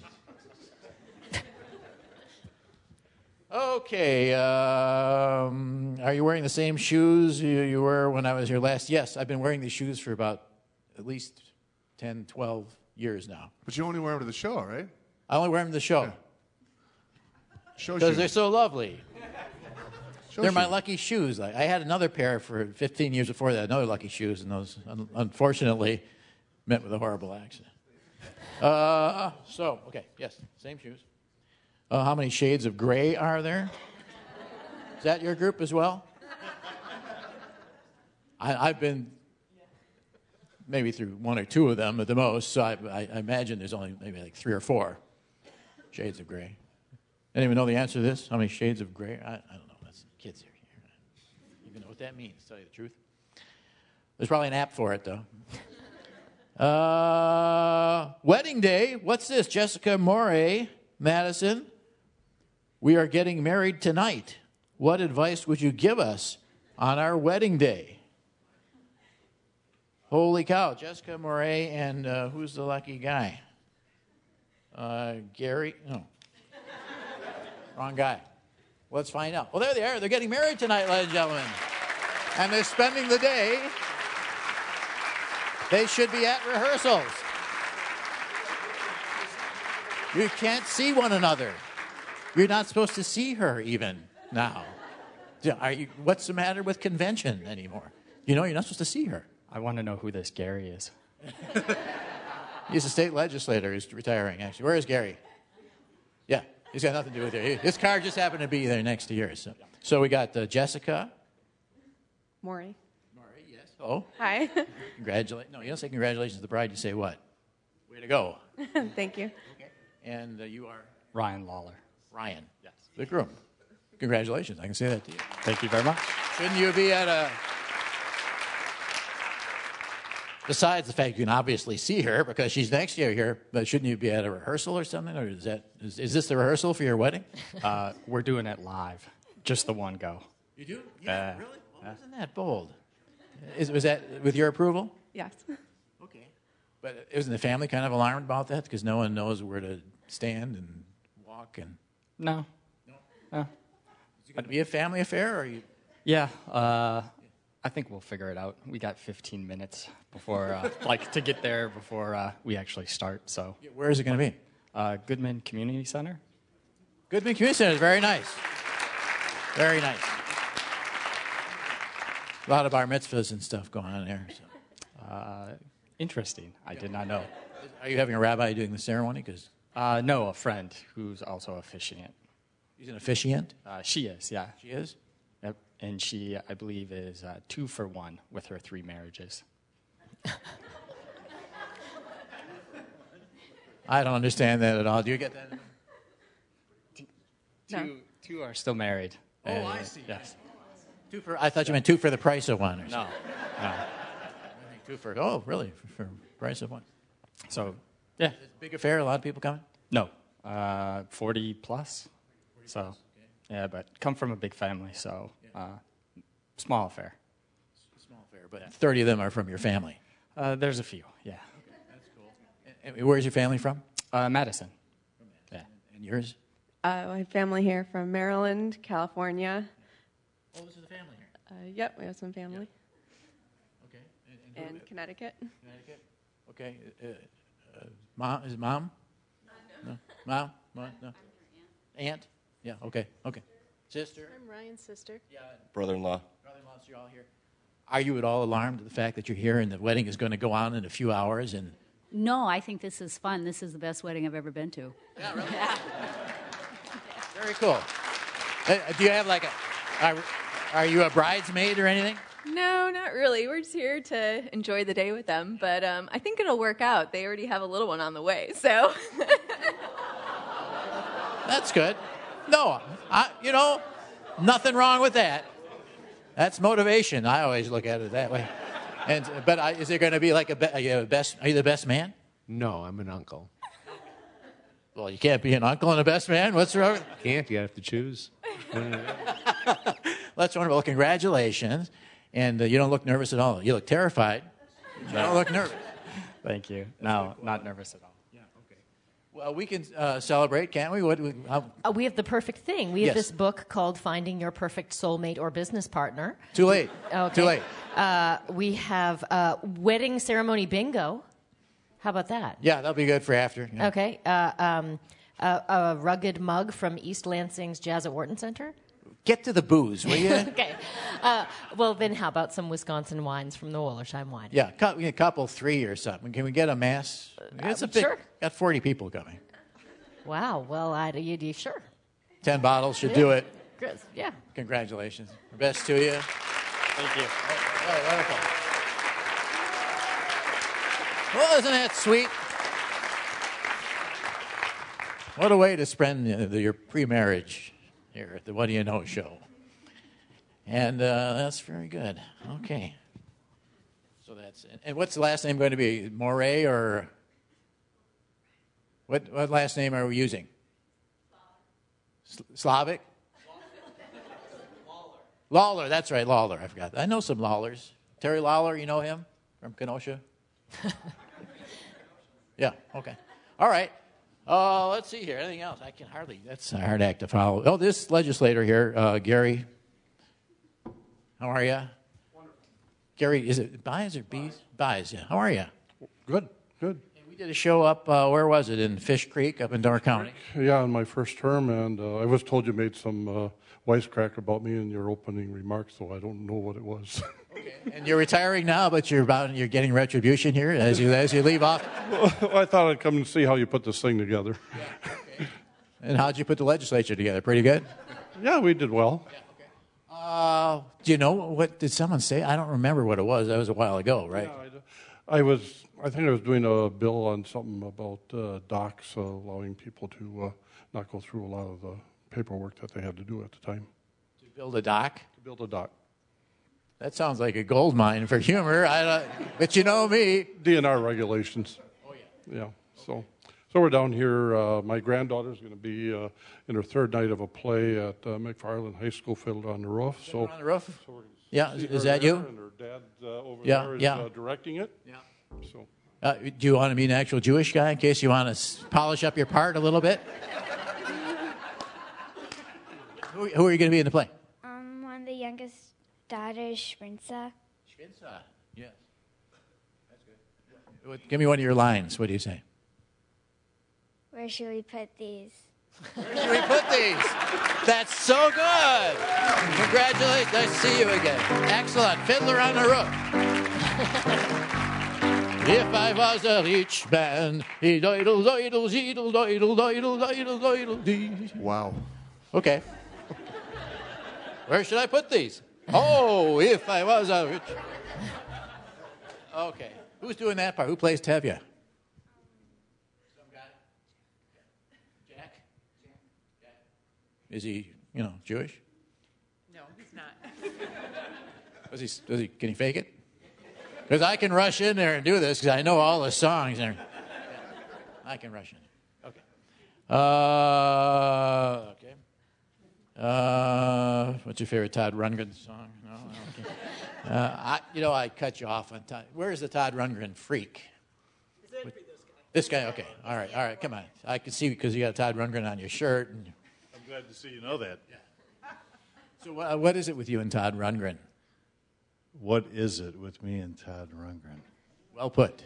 S1: Okay, um, are you wearing the same shoes you, you were when I was here last? Yes, I've been wearing these shoes for about at least ten, twelve years now.
S3: But you only wear them to the show, right?
S1: I only wear them to the show.
S3: Yeah. Show
S1: Because
S3: shoes.
S1: they're so lovely.
S3: Show
S1: They're my
S3: shoes.
S1: lucky shoes. Like, I had another pair for fifteen years before that, another lucky shoes, and those, un- unfortunately, met with a horrible accident. Uh, so, okay, yes, same shoes. Uh, how many shades of gray are there? Is that your group as well? I, I've been maybe through one or two of them at the most, so I, I, I imagine there's only maybe like three or four shades of gray. Anyone know the answer to this? How many shades of gray? I, I don't know. That's kids here. I don't even know what that means, to tell you the truth. There's probably an app for it, though. Uh, wedding day. What's this? Jessica Morey, Madison. We are getting married tonight. What advice would you give us on our wedding day? Holy cow. Jessica Morey and uh, who's the lucky guy? Uh, Gary? No. Wrong guy. Let's find out. Well, there they are. They're getting married tonight, ladies and gentlemen. And they're spending the day. They should be at rehearsals. You can't see one another. You're not supposed to see her even now. Are you, what's the matter with convention anymore? You know, you're not supposed to see her.
S15: I want to know who this Gary is.
S1: He's a state legislator. He's retiring, actually. Where is Gary? Yeah, he's got nothing to do with it. His car just happened to be there next to yours. So, so we got uh, Jessica.
S16: Maury.
S1: Maury, yes. Oh.
S16: Hi.
S1: Congratulations. No, you don't say congratulations to the bride. You say what? Way to go.
S16: Thank you.
S1: Okay. And uh, you are?
S15: Ryan Lawler.
S1: Ryan. Yes. The groom. Congratulations. I can say that to you.
S15: Thank you very much.
S1: Shouldn't you be at a... Besides the fact you can obviously see her because she's next to you here, but shouldn't you be at a rehearsal or something? Or is that is, is this the rehearsal for your wedding?
S15: Uh, we're doing it live. Just the one go.
S1: You do? Yeah,
S15: Uh,
S1: really? Well, isn't that bold? Is, was that with your approval?
S16: Yes.
S1: Okay. But isn't the family kind of alarmed about that because no one knows where to stand and walk and?
S15: No.
S1: No.
S15: No.
S1: Is it going to be a family affair, or are you?
S15: Yeah. Uh, I think we'll figure it out. We got fifteen minutes before, uh, like, to get there before uh, we actually start. So.
S1: Where is it going to be?
S15: Uh, Goodman Community Center.
S1: Goodman Community Center is very nice. Very nice. A lot of bar mitzvahs and stuff going on there. So.
S15: Uh, interesting. I did not know.
S1: Are you having a rabbi doing the ceremony? Because
S15: uh, no, a friend who's also officiant.
S1: He's an officiant?
S15: Uh, she is, yeah.
S1: She is?
S15: Yep. And she, I believe, is uh, two for one with her three marriages.
S1: I don't understand that at all. Do you get that?
S15: No. Two, two are still married.
S1: Oh,
S15: Uh,
S1: I see.
S15: Yes.
S1: Two for, I thought you meant two for the price of one. Or
S15: No.
S1: something.
S15: No.
S1: I think two for, oh, really? For, for price of one.
S15: So, yeah.
S1: It's a big affair, a lot of people coming?
S15: No. Uh, forty plus. So, yeah, but come from a big family, so uh, small affair.
S1: Small affair, but thirty of them are from your family.
S15: Uh, there's a few, yeah.
S1: Okay, that's cool. And, and where's your family from?
S15: Uh, Madison. Yeah.
S1: And yours?
S16: Uh, my family here from Maryland, California.
S1: Oh, this is the family here.
S16: Uh, yep, we have some family.
S1: Okay. And,
S16: And Connecticut.
S1: Connecticut. Okay. Uh, uh, mom is it mom? No. no. Mom? Mom? No. Aunt? Yeah. Okay. Okay. Sister?
S17: I'm Ryan's sister.
S1: Yeah.
S10: Brother-in-law.
S1: Brother-in-law, so you're all here. Are you at all alarmed at the fact that you're here and the wedding is going to go on in a few hours? And
S17: No, I think this is fun. This is the best wedding I've ever been to.
S1: Yeah, really? Very cool. Uh, do you have like a? Are, are you a bridesmaid or anything?
S18: No, not really. We're just here to enjoy the day with them, but um, I think it'll work out. They already have a little one on the way, so.
S1: That's good. No, I, you know, nothing wrong with that. That's motivation. I always look at it that way. And but I, is there going to be like a, be, are you a best? Are you the best man?
S19: No, I'm an uncle.
S1: Well, you can't be an uncle and a best man. What's wrong? with-
S19: Can't. You have to choose.
S1: That's wonderful. Well, congratulations. And uh, you don't look nervous at all. You look terrified. You don't look nervous.
S15: Thank you. No, not nervous at all.
S1: Yeah, okay. Well, we can uh, celebrate, can't we? What, how,
S2: Uh, we have the perfect thing. We have
S1: Yes.
S2: this book called Finding Your Perfect Soulmate or Business Partner.
S1: Too late.
S2: Okay.
S1: Too late.
S2: Uh, we have uh, wedding ceremony bingo. How about that?
S1: Yeah, that'll be good for after. Yeah.
S2: Okay. Uh, um, uh, a rugged mug from East Lansing's Jazz at Wharton Center.
S1: Get to the booze, will you?
S2: Okay. Uh, well, then how about some Wisconsin wines from the Wollersheim Wine?
S1: Yeah, cou- a couple, three or something. Can we get a mass? It's a big,
S2: sure.
S1: Got forty people coming.
S2: Wow. Well, I, you, you sure?
S1: Ten bottles should
S2: Yeah.
S1: do it.
S2: Good. Yeah.
S1: Congratulations. Best to you.
S15: Thank you.
S1: All right, wonderful. Well, isn't that sweet? What a way to spend uh, the, your pre-marriage here at the What Do You Know show. And uh, that's very good. Okay. So that's it. And what's the last name going to be? Moray or what? What last name are we using? S- Slavic. Lawler. That's right, Lawler. I forgot. I know some Lawlers. Terry Lawler, you know him from Kenosha. Yeah. Okay. All right. Uh, let's see here. Anything else? I can hardly. That's a hard act to follow. Oh, this legislator here, uh, Gary. How are you? Wonderful. Gary, is it Buys or Bees? Buys. Yeah. How are you?
S9: Good. Good.
S1: We did a show up, uh, where was it, in Fish Creek up in Door County?
S20: Yeah, in my first term, and uh, I was told you made some uh, wisecrack about me in your opening remarks, so I don't know what it was.
S1: Okay. And you're retiring now, but you're about you're getting retribution here as you as you leave off.
S20: Well, I thought I'd come and see how you put this thing together.
S1: Yeah, okay. And how'd you put the legislature together? Pretty good?
S20: Yeah, we did well.
S1: Yeah, okay. Uh, do you know what did someone say? I don't remember what it was. That was a while ago, right?
S20: Yeah, I, I was. I think I was doing a bill on something about uh, docs, uh, allowing people to uh, not go through a lot of the paperwork that they had to do at the time.
S1: To build a dock?
S20: To build a dock.
S1: That sounds like a gold mine for humor. I don't, but you know me.
S20: D N R regulations.
S1: Oh, yeah.
S20: Yeah, so so we're down here. Uh, my granddaughter's going to be uh, in her third night of a play at uh, McFarland High School, Fiddler on the Roof.
S1: Fiddler
S20: so
S1: on the Roof?
S20: So we're
S1: yeah,
S20: is
S1: is that you?
S20: And her dad uh, over
S1: yeah,
S20: there is
S1: yeah.
S20: uh, directing it.
S1: Yeah.
S20: So.
S1: Uh, do you want to be an actual Jewish guy in case you want to polish up your part a little bit? who, who are you going to be in the play?
S21: Um, one of the youngest daughters, Shrinza.
S1: Shrinza, yes. That's good. What, give me one of your lines. What do you say?
S21: Where should we put these?
S1: Where should we put these? That's so good. Congratulations. Nice to see you again. Excellent. Fiddler on the Roof. If I was a rich man, he doidle, doidle, zeedle, doidle, doidle, doidle, doidle, dee.
S3: Wow.
S1: Okay. Where should I put these? Oh, if I was a rich... Okay. Who's doing that part? Who plays Tevye? Some guy? Jack? Is he, you know, Jewish?
S8: No, he's not.
S1: Was he, was he, can he fake it? Because I can rush in there and do this because I know all the songs. And I can rush in. Okay. Uh, okay. Uh, what's your favorite Todd Rundgren song? No, okay. Uh, I, you know, I cut you off on Todd. Where's the Todd Rundgren freak? With, this guy. Okay. All right. All right. Come on. I can see because you got Todd Rundgren on your shirt. And,
S22: I'm glad to see you know that.
S1: Yeah. So uh, what is it with you and Todd Rundgren?
S22: What is it with me and Todd Rundgren?
S1: Well put.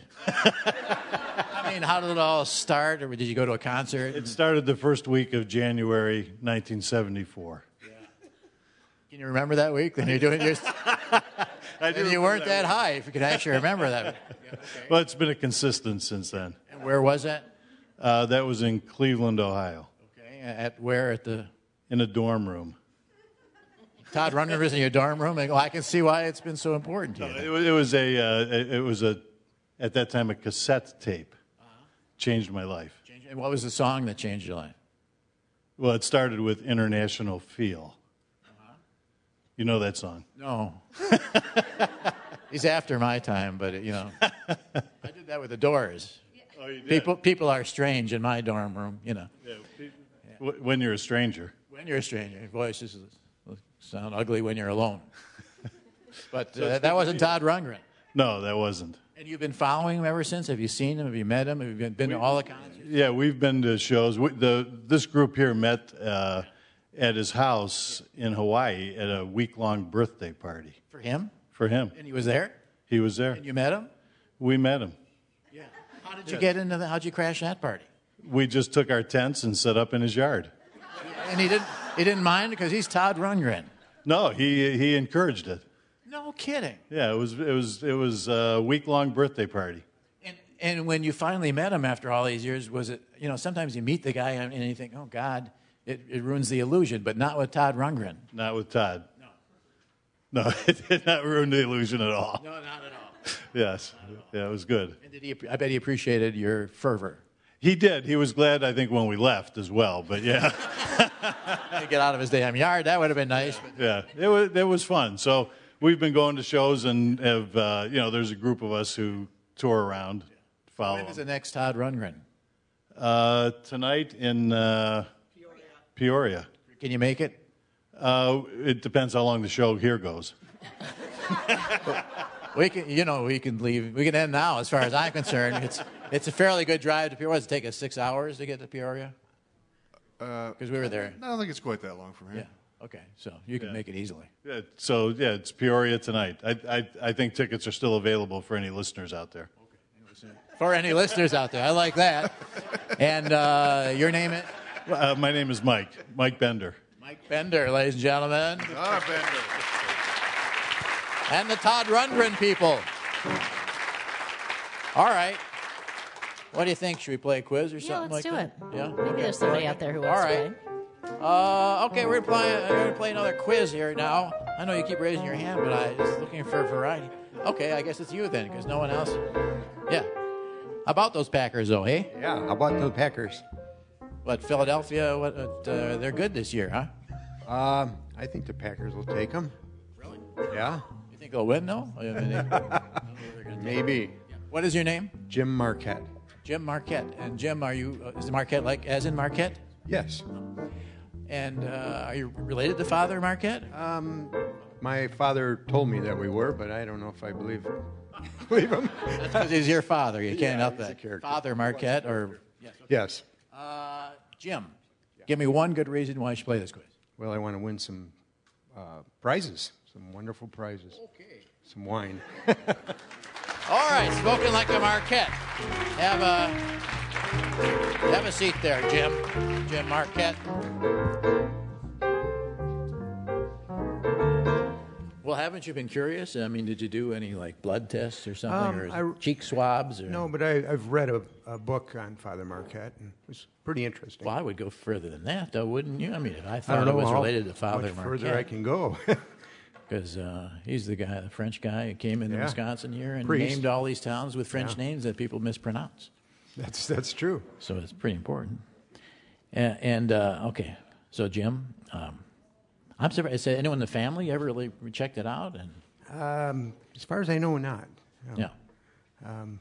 S1: I mean, how did it all start, or did you go to a concert?
S22: It started the first week of January nineteen seventy-four.
S1: Yeah. Can you remember that week? Then you're doing your.
S22: I do
S1: and you weren't that, that high, if you could actually remember that. Yeah, okay.
S22: Well, it's been a consistent since then.
S1: And where was that?
S22: Uh, that was in Cleveland, Ohio.
S1: Okay. At where? At the.
S22: In a dorm room.
S1: Todd Rundgren was in your dorm room. And, well, I can see why it's been so important to you.
S22: No, it, was, it was a. Uh, it was a. At that time, a cassette tape. Uh-huh. Changed my life.
S1: Changed, and what was the song that changed your life?
S22: Well, it started with International Feel. Uh-huh. You know that song?
S1: No. He's after my time, but you know, I did that with the Doors.
S22: Oh, you did?
S1: People, people are strange in my dorm room. You know.
S22: Yeah, yeah. When you're a stranger.
S1: When you're a stranger, your voices sound ugly when you're alone. But
S22: So
S1: uh,
S22: it's
S1: that
S22: good
S1: wasn't
S22: to be-
S1: Todd Rundgren.
S22: No, that wasn't.
S1: And you've been following him ever since? Have you seen him? Have you met him? Have you been, been to all the concerts?
S22: Yeah, we've been to shows. We, the this group here met uh, at his house in Hawaii at a week-long birthday party.
S1: For him?
S22: For him.
S1: And he was there?
S22: He was there.
S1: And you met him?
S22: We met him.
S1: Yeah. How did you get into the, how'd you crash that party?
S22: We just took our tents and set up in his yard.
S1: And he didn't, he didn't mind because he's Todd Rundgren.
S22: No, he he encouraged it.
S1: No kidding.
S22: Yeah, it was it was it was a week-long birthday party.
S1: And and when you finally met him after all these years, was it, you know, sometimes you meet the guy and you think, oh, God, it, it ruins the illusion, but not with Todd Rundgren.
S22: Not with Todd. No. No, it did not ruin the illusion at all.
S1: No, not at all.
S22: Yes. Yeah, it was good.
S1: And did he, I bet he appreciated your fervor.
S22: He did. He was glad, I think, when we left as well, but yeah.
S1: To get out of his damn yard, that would have been nice. But
S22: Yeah, it was it was fun. So we've been going to shows and have uh, you know, there's a group of us who tour around, follow.
S1: when is the next Todd Rundgren?
S22: Uh, tonight in uh, Peoria.
S1: Can you make it?
S22: Uh, it depends how long the show here goes.
S1: We can, you know, we can leave. We can end now, as far as I'm concerned. It's it's a fairly good drive to Peoria. Does it take us six hours to get to Peoria?
S3: Because
S1: we were there.
S3: I don't think it's quite that long from here.
S1: Yeah. Okay. So you can
S22: Yeah.
S1: make it easily.
S22: Yeah, so yeah, it's Peoria tonight. I I, I think tickets are still available for any listeners out there.
S1: Okay. For any listeners out there, I like that. And uh, your name is?
S22: Uh, my name is Mike. Mike Bender.
S1: Mike Bender, ladies and gentlemen.
S3: Ah, Bender.
S1: And the Todd Rundgren people. All right. What do you think? Should we play a quiz or
S2: Yeah,
S1: something
S2: let's
S1: like
S2: do
S1: that?
S2: it.
S1: Yeah.
S2: Maybe
S1: Okay.
S2: there's somebody out there who wants
S1: All
S2: to
S1: right. Uh, okay, we're gonna play. We're gonna play another quiz here now. I know you keep raising your hand, but I was looking for variety. Okay, I guess it's you then, because no one else. Yeah. How about those Packers, though? Hey.
S4: Yeah. How about those Packers?
S1: What Philadelphia? What? what uh, they're good this year, huh?
S4: Um, I think the Packers will take them.
S1: Really?
S4: Yeah.
S1: You think they'll win, though? I mean, they-
S4: Maybe.
S1: What is your name?
S4: Jim Marquette.
S1: Jim Marquette. And Jim, are you? Uh, is Marquette like as in Marquette?
S4: Yes.
S1: And uh, are you related to Father Marquette?
S4: Um, my father told me that we were, but I don't know if I believe believe him.
S1: That's because he's your father. You can't
S4: Yeah,
S1: help
S4: he's a
S1: that.
S4: character.
S1: Father Marquette, or
S4: Yes.
S1: uh, Jim. Give me one good reason why you should play this quiz.
S4: Well, I want to win some uh, prizes, some wonderful prizes. Okay. Some wine.
S1: All right, spoken like a Marquette. Have a have a seat there, Jim. Jim Marquette. Well, haven't you been curious? I mean, did you do any like blood tests or something,
S4: Um,
S1: or is
S4: I-
S1: it cheek swabs? Or?
S4: No, but I, I've read a, a book on Father Marquette, and it was pretty interesting.
S1: Well, I would go further than that, though, wouldn't you? I mean, if I
S4: I
S1: thought
S4: don't
S1: it
S4: know
S1: was
S4: how
S1: related to Father
S4: much
S1: Marquette,
S4: further I can go.
S1: because uh, he's the guy, the French guy, who came into
S4: Yeah.
S1: Wisconsin here and
S4: Priest.
S1: named all these towns with French
S4: Yeah.
S1: names that people mispronounce.
S4: That's that's true.
S1: So it's pretty important. And, and uh, okay, so Jim, um, I'm surprised. Is anyone in the family ever really checked it out? And
S4: Um, as far as I know, not. No.
S1: Yeah.
S4: Um,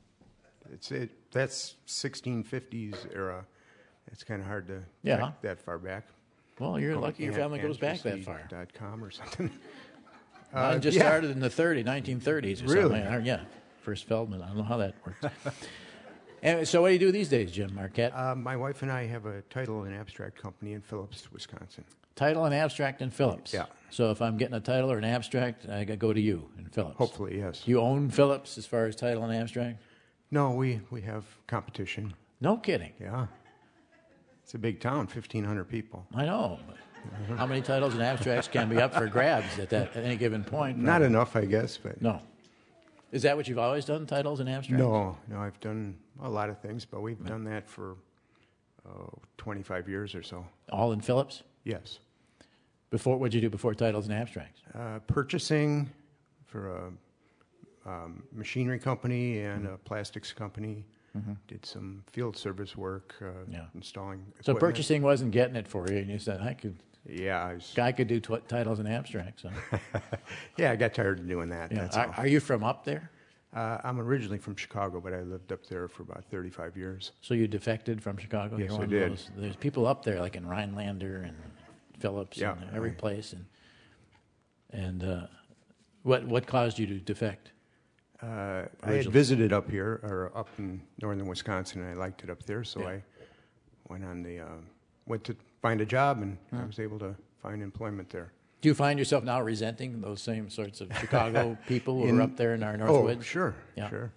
S4: it's it. That's sixteen fifties era. It's kind of hard to
S1: Yeah.
S4: track that far back.
S1: Well, you're
S4: Go
S1: lucky your
S4: An-
S1: family goes back that
S4: Andrewsy
S1: far.
S4: Dot com or something.
S1: Mine just
S4: yeah.
S1: started in the thirties, nineteen thirties or
S4: Really?
S1: something. Yeah, first Feldman. I don't know how that works. And so what do you do these days, Jim Marquette?
S4: Uh, my wife and I have a title and abstract company in Phillips, Wisconsin.
S1: Title and abstract in Phillips.
S4: Yeah.
S1: So if I'm getting a title or an abstract, I gotta go to you in Phillips.
S4: Hopefully, yes.
S1: You own Phillips as far as title and abstract?
S4: No, we, we have competition.
S1: No kidding.
S4: Yeah. It's a big town, fifteen hundred people.
S1: I know. How many titles and abstracts can be up for grabs at that at any given point?
S4: Not enough, I guess, but
S1: No. Is that what you've always done, titles and abstracts?
S4: no, no. I've done a lot of things, but we've done that for oh, twenty-five years or so.
S1: All in Phillips?
S4: Yes.
S1: Before, what'd you do before titles and abstracts?
S4: Uh, purchasing for a um, machinery company and a plastics company.
S1: Mhm.
S4: Did some field service work, uh,
S1: Yeah.
S4: installing.
S1: So
S4: equipment.
S1: purchasing wasn't getting it for you, and you said, I could.
S4: Yeah, I was,
S1: Guy could do tw- titles and abstracts. Huh?
S4: yeah, I got tired of doing that.
S1: Yeah.
S4: That's
S1: Are,
S4: all.
S1: are you from up there?
S4: Uh, I'm originally from Chicago, but I lived up there for about thirty-five years.
S1: So you defected from Chicago?
S4: Yes,
S1: You're
S4: I
S1: one of
S4: did.
S1: those- there's people up there, like in Rhinelander and Phillips,
S4: Yeah,
S1: and every
S4: I-
S1: place. And and uh, what what caused you to defect?
S4: Uh, I had
S1: Originally.
S4: visited up here, or up in northern Wisconsin, and I liked it up there, so
S1: Yeah.
S4: I went on the, uh, went to find a job, and I
S1: Huh.
S4: was able to find employment there.
S1: Do you find yourself now resenting those same sorts of Chicago people who
S4: In-
S1: are up there in our
S4: Oh,
S1: Northwoods?
S4: sure,
S1: Yeah.
S4: sure.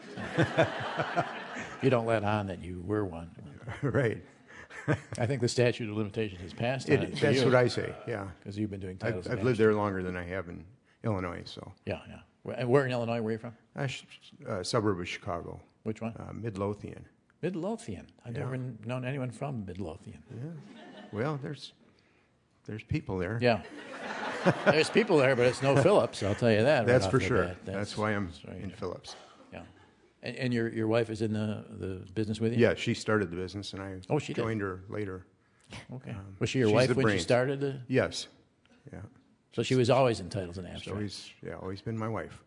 S1: You don't let on that you were one.
S4: Right.
S1: I think the statute of limitations has passed.
S4: It-
S1: on it for
S4: that's
S1: you,
S4: what I say, yeah.
S1: Because you've been doing
S4: I've,
S1: titles.
S4: I've
S1: and
S4: lived there longer than I have in Illinois, so.
S1: Yeah, yeah. Where- And where in Illinois were you from?
S4: A sh- uh, suburb of Chicago.
S1: Which one?
S4: Uh, Midlothian.
S1: Midlothian. I've
S4: Yeah.
S1: never known anyone from Midlothian.
S4: Yeah. Well, there's there's people there.
S1: Yeah. There's people there, but it's no Phillips, I'll tell you that. right
S4: That's
S1: off
S4: for
S1: the
S4: sure.
S1: bat.
S4: That's, why I'm
S1: right,
S4: in
S1: yeah.
S4: Phillips.
S1: Yeah. And, and your your wife is in the, the business with you?
S4: Yeah, she started the business, and I
S1: Oh, she did?
S4: joined her later.
S1: Okay.
S4: Um,
S1: Was she your
S4: she's
S1: wife
S4: the
S1: when she
S4: brains.
S1: started? The...
S4: Yes. Yeah.
S1: So she was always in titles and
S4: She's
S1: abstracts.
S4: always, yeah, always been my wife.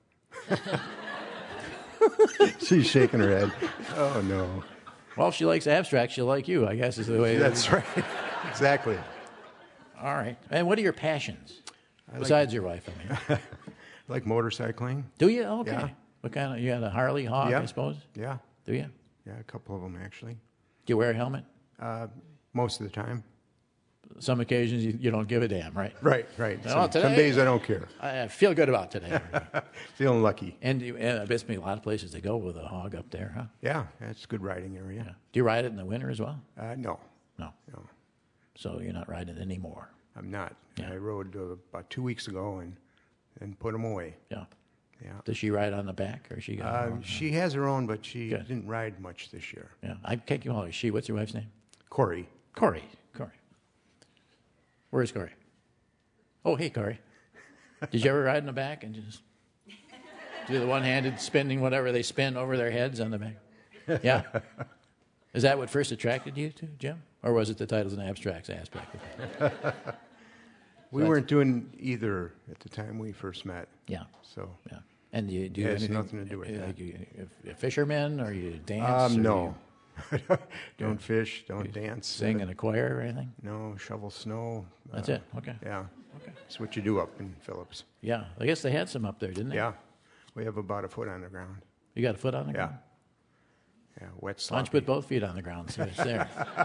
S4: She's shaking her head. Oh no.
S1: Well, if she likes abstracts, she'll like you, I guess is the way.
S4: That's right. Exactly.
S1: All right. And what are your passions?
S4: I like-
S1: Besides your wife, I mean.
S4: I like motorcycling.
S1: Do you? Okay.
S4: Yeah.
S1: What kind of, you got a Harley Hawk,
S4: Yeah.
S1: I suppose?
S4: Yeah.
S1: Do you?
S4: Yeah, a couple of them actually.
S1: Do you wear a helmet?
S4: Uh, most of the time.
S1: some occasions you, you don't give a damn, right?
S4: Right, right.
S1: No,
S4: Some,
S1: today,
S4: some days I don't care.
S1: I feel good about today.
S4: Feeling lucky.
S1: And, you, and I bet me a lot of places to go with a hog up there, huh?
S4: Yeah, that's a good riding area.
S1: Yeah. Do you ride it in the winter as well?
S4: Uh, no.
S1: No.
S4: No.
S1: So you're not riding it anymore?
S4: I'm not. I rode uh, about two weeks ago and, and put them away.
S1: Yeah.
S4: Yeah.
S1: Does she ride on the back, or she got her
S4: Uh,
S1: own?
S4: she has her own, but she
S1: Good.
S4: didn't ride much this year.
S1: Yeah, I can't call her she. What's your wife's name?
S4: Corey.
S1: Corey. Corey. Where's Corey? Oh, hey, Corey. Did you ever ride in the back and just do the one-handed spinning, whatever they spin over their heads on the back? Yeah. Is that what first attracted you to Jim, or was it the titles and abstracts aspect of it?
S4: We
S1: So
S4: weren't doing either at the time we first met.
S1: Yeah.
S4: So.
S1: Yeah. And do you do
S4: It has
S1: anything?
S4: nothing to do with
S1: uh,
S4: that.
S1: Like you, if, if fishermen, or you dance?
S4: Um,
S1: or
S4: no.
S1: you-
S4: Don't fish. Don't dance.
S1: Sing in a choir or anything?
S4: No. Shovel snow.
S1: That's
S4: uh,
S1: it. Okay.
S4: Yeah.
S1: Okay.
S4: That's what you do up in Phillips.
S1: Yeah. I guess they had some up there, didn't they?
S4: Yeah. We have about a foot on the ground.
S1: You got a foot on the
S4: Yeah.
S1: ground?
S4: Yeah. Wet
S1: Why don't
S4: sloppy.
S1: you put both feet on the ground so it's there?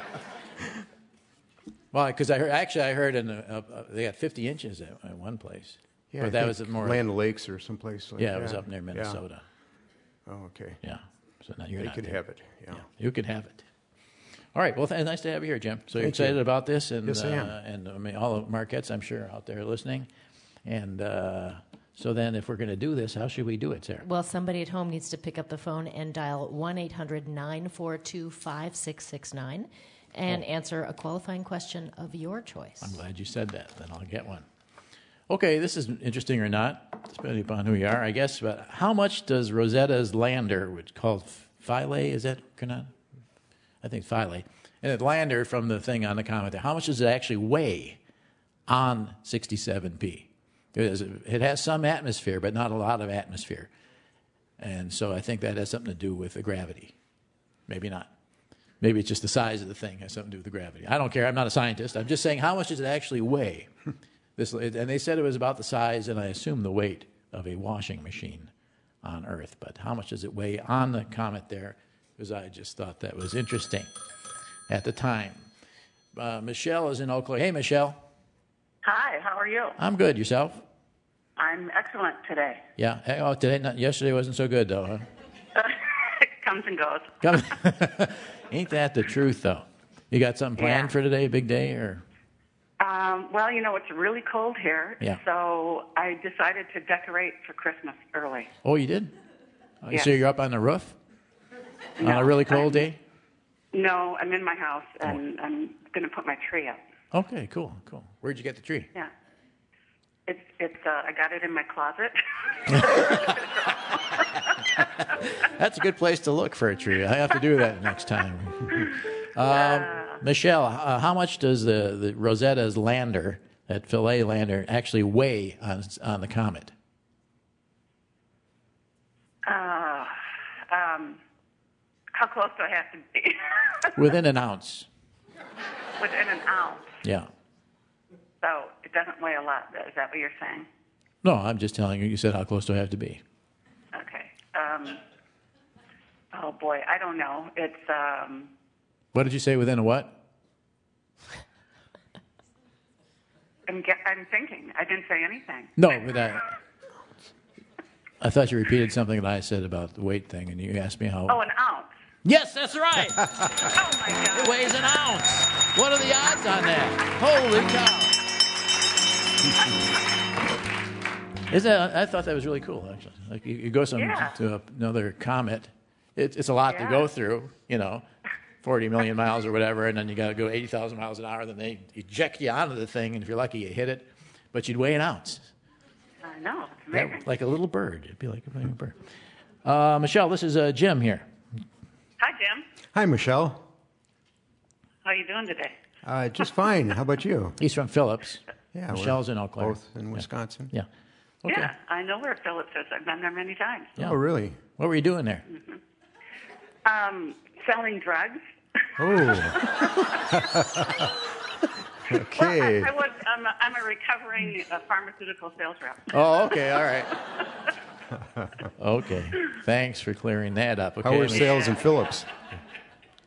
S1: Well, because I heard, actually I heard in a, uh, they got fifty inches at, at one place.
S4: Yeah,
S1: but
S4: I
S1: that
S4: think
S1: was more
S4: Land Lakes or someplace like
S1: yeah,
S4: that.
S1: it was up near
S4: Yeah.
S1: Minnesota.
S4: Oh, okay.
S1: Yeah. So now you're
S4: They
S1: not
S4: could
S1: there.
S4: have it. Yeah.
S1: You could have it. All right. Well, th- nice to have you here, Jim. So you're
S4: Thank
S1: excited
S4: you.
S1: about this, and
S4: Yes, I am.
S1: Uh, and I mean all the Marquettes, I'm sure, out there listening. And uh, so then, if we're going to do this, how should we do it, Sarah?
S2: Well, somebody at home needs to pick up the phone and dial one eight hundred nine four two five six six nine and
S1: Oh.
S2: answer a qualifying question of your choice.
S1: I'm glad you said that. Then I'll get one. Okay, this is interesting or not, depending upon who you are, I guess. But how much does Rosetta's lander, which is called Philae, is that not? I think Philae, and it lander from the thing on the comet there. How much does it actually weigh on sixty-seven P? It, is, it has some atmosphere, but not a lot of atmosphere, and so I think that has something to do with the gravity. Maybe not. Maybe it's just the size of the thing has something to do with the gravity. I don't care. I'm not a scientist. I'm just saying, how much does it actually weigh? This, and they said it was about the size, and I assume the weight of a washing machine on Earth. But how much does it weigh on the comet there? Because I just thought that was interesting at the time. Uh, Michelle is in Oakland. Hey, Michelle.
S5: Hi, how are you?
S1: I'm good. Yourself?
S5: I'm excellent today.
S1: Yeah. Hey, oh, today, not, yesterday wasn't so good, though, huh?
S5: It comes and goes.
S1: Come, ain't that the truth, though? You got something planned
S5: Yeah.
S1: for today, big day, or?
S5: Um, well, you know, it's really cold here,
S1: Yeah.
S5: so I decided to decorate for Christmas early.
S1: Oh, you did? Oh,
S5: Yeah.
S1: So you're up on the roof on
S5: No,
S1: a really cold
S5: I'm-
S1: day?
S5: No, I'm in my house, and I'm going to put my tree up.
S1: Okay, cool, cool. Where'd you get the tree?
S5: Yeah. It's, it's, uh, I got it in my closet.
S1: That's a good place to look for a tree. I have to do that next time. um, Michelle, uh, how much does the, the Rosetta's lander, that Philae lander, actually weigh on, on the comet?
S5: Uh, um, how close do I have to be?
S1: Within an ounce.
S5: Within an ounce.
S1: Yeah.
S5: So it doesn't weigh a lot. Is that what you're saying?
S1: No, I'm just telling you. You said how close do I have to be?
S5: Okay. Um, oh boy, I don't know. It's um,
S1: What did you say? Within a what?
S5: I'm ge- I'm thinking. I didn't say anything.
S1: No, but I, I thought you repeated something that I said about the weight thing, and you asked me how.
S5: Oh, an ounce.
S1: Yes, that's right.
S5: Oh my God.
S1: It weighs an ounce. What are the odds on that? Holy cow! Isn't that, I thought that was really cool, actually. Like you, you go some
S5: Yeah.
S1: to another comet, it, it's a lot to
S5: Yeah.
S1: go through, you know, forty million miles or whatever, and then you got to go eighty thousand miles an hour. Then they eject you onto the thing, and if you're lucky, you hit it. But you'd weigh an ounce,
S5: I know. It's
S1: That-
S5: amazing.
S1: like a little bird. It'd be like a little bird. Uh, Michelle, this is uh, Jim here.
S5: Hi, Jim.
S4: Hi, Michelle.
S5: How are you doing today?
S4: Uh, just fine. How about you?
S1: He's from Phillips.
S4: Yeah, we're
S1: Michelle's in Eau Claire.
S4: Both in Wisconsin.
S1: Yeah. Okay.
S5: Yeah, I know where Phillips is. I've been there many times.
S1: Yeah.
S4: Oh, really?
S1: What were you doing there?
S5: Um, selling drugs.
S4: Oh. okay.
S5: Well, I, I was. I'm a, I'm a recovering uh, pharmaceutical sales rep.
S1: Oh, okay. All right. Okay. Thanks for clearing that up. Okay.
S4: How are
S1: Mich-
S4: sales in Phillips?
S5: Um,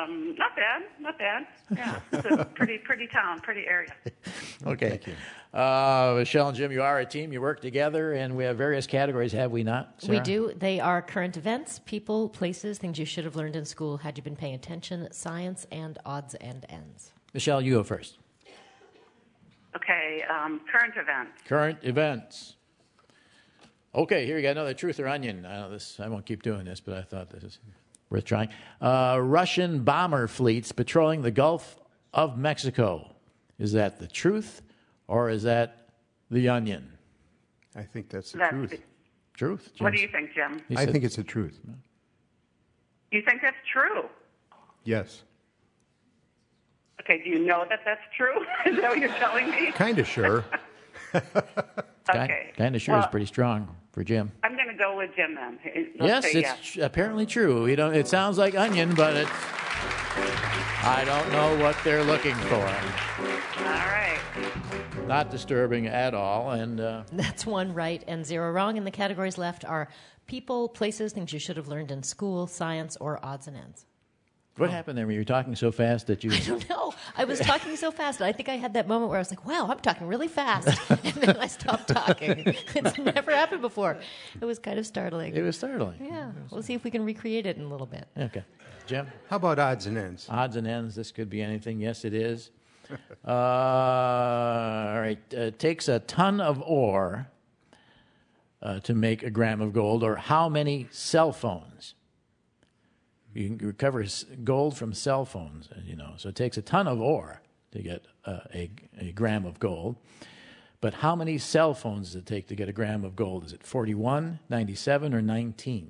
S5: Um, not bad, not bad. Yeah, it's a pretty, pretty town, pretty area.
S1: Okay. Thank you. Uh, Michelle and Jim, you are a team. You work together, and we have various categories, have we not, Sarah?
S2: We do. They are current events, people, places, things you should have learned in school had you been paying attention, science, and odds and ends.
S1: Michelle, you go first.
S5: Okay, um, current events.
S1: Current events. Okay, here you got another truth or onion. I know this. I won't keep doing this, but I thought this is worth trying. Uh, Russian bomber fleets patrolling the Gulf of Mexico. Is that the truth, or is that the onion?
S4: I think that's the
S5: That's
S4: truth.
S5: the-
S1: Truth.
S5: What do
S1: Jim's-
S5: you think, Jim?
S1: He
S4: I
S1: said-
S4: think it's the truth.
S5: You think that's true?
S4: Yes.
S5: Okay, do you know that that's true? Is that what you're telling me?
S4: Kind of sure.
S5: Okay.
S1: Kind of sure is
S5: Well-
S1: pretty strong for Jim.
S5: I'm going to go with Jim then. Let's
S1: Yes,
S5: say
S1: it's
S5: yes.
S1: tr- apparently true. You know, it sounds like onion, but it's. I don't know what they're looking for.
S5: All right.
S1: Not disturbing at all, and uh,
S2: That's one right and zero wrong. And the categories left are people, places, things you should have learned in school, science, or odds and ends.
S1: what happened there when you were talking so fast that you?
S2: I don't know. I was talking so fast. I think I had that moment where I was like, wow, I'm talking really fast. And then I stopped talking. It's never happened before. It was kind of startling.
S1: It was startling.
S2: Yeah. We'll see if we can recreate it in a little bit.
S1: Okay, Jim.
S4: How about odds and ends?
S1: Odds and ends. This could be anything. Yes, it is. uh, all right. Uh, it takes a ton of ore uh, to make a gram of gold, or how many cell phones? You can recover s- gold from cell phones, uh, you know. So it takes a ton of ore to get uh, a, a gram of gold. But how many cell phones does it take to get a gram of gold? Is it forty-one, ninety-seven, or nineteen?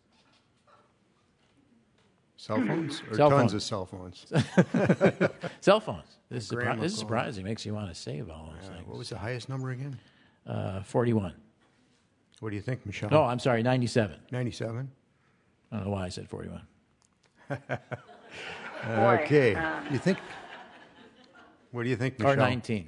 S4: Cell phones? Or
S1: Cell
S4: tons
S1: phones.
S4: of cell phones?
S1: Cell phones. This is,
S4: A gram
S1: surpri-
S4: of
S1: this is
S4: gold.
S1: surprising. Makes you want to save all those things.
S4: What was the highest number again?
S1: Uh, forty-one.
S4: What do you think, Michelle?
S1: No, I'm sorry, ninety-seven.
S4: ninety-seven?
S1: I don't know why I said forty-one.
S4: Okay.
S5: um,
S4: you think? What do you think,
S1: Or
S4: Michelle?
S1: nineteen.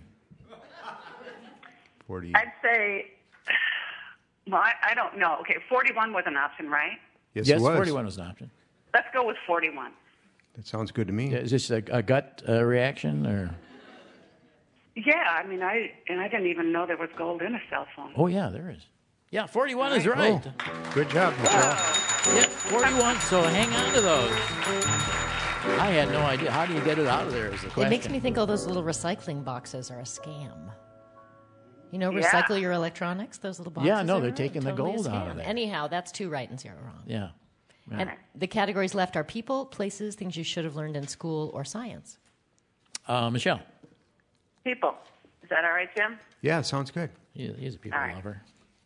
S4: Forty.
S5: I'd say, well, I, I don't know. Okay, forty-one was an option, right?
S4: Yes,
S1: yes,
S4: it was.
S1: forty-one was an option.
S5: Let's go with forty-one.
S4: That sounds good to me.
S1: Yeah, is this a, a gut uh, reaction, or?
S5: Yeah, I mean, I and I didn't even know there was gold in a cell phone.
S1: Oh yeah, there is. Yeah, forty-one is right.
S4: Oh, good job, Michelle.
S1: Yeah, forty-one. So hang on to those. I had no idea. How do you get it out of there? Is the question.
S2: It makes me think all those little recycling boxes are a scam. You know,
S5: Yeah.
S2: recycle your electronics, those little boxes.
S1: Yeah, no, they're
S2: are
S1: taking the
S2: totally a
S1: gold out of
S2: scam.
S1: there.
S2: Anyhow, that's two right and zero wrong.
S1: Yeah. Yeah.
S2: And the categories left are people, places, things you should have learned in school, or science.
S1: Uh, Michelle.
S5: People. Is that all right, Jim?
S4: Yeah, sounds good.
S1: He, he's a people
S5: All right.
S1: lover.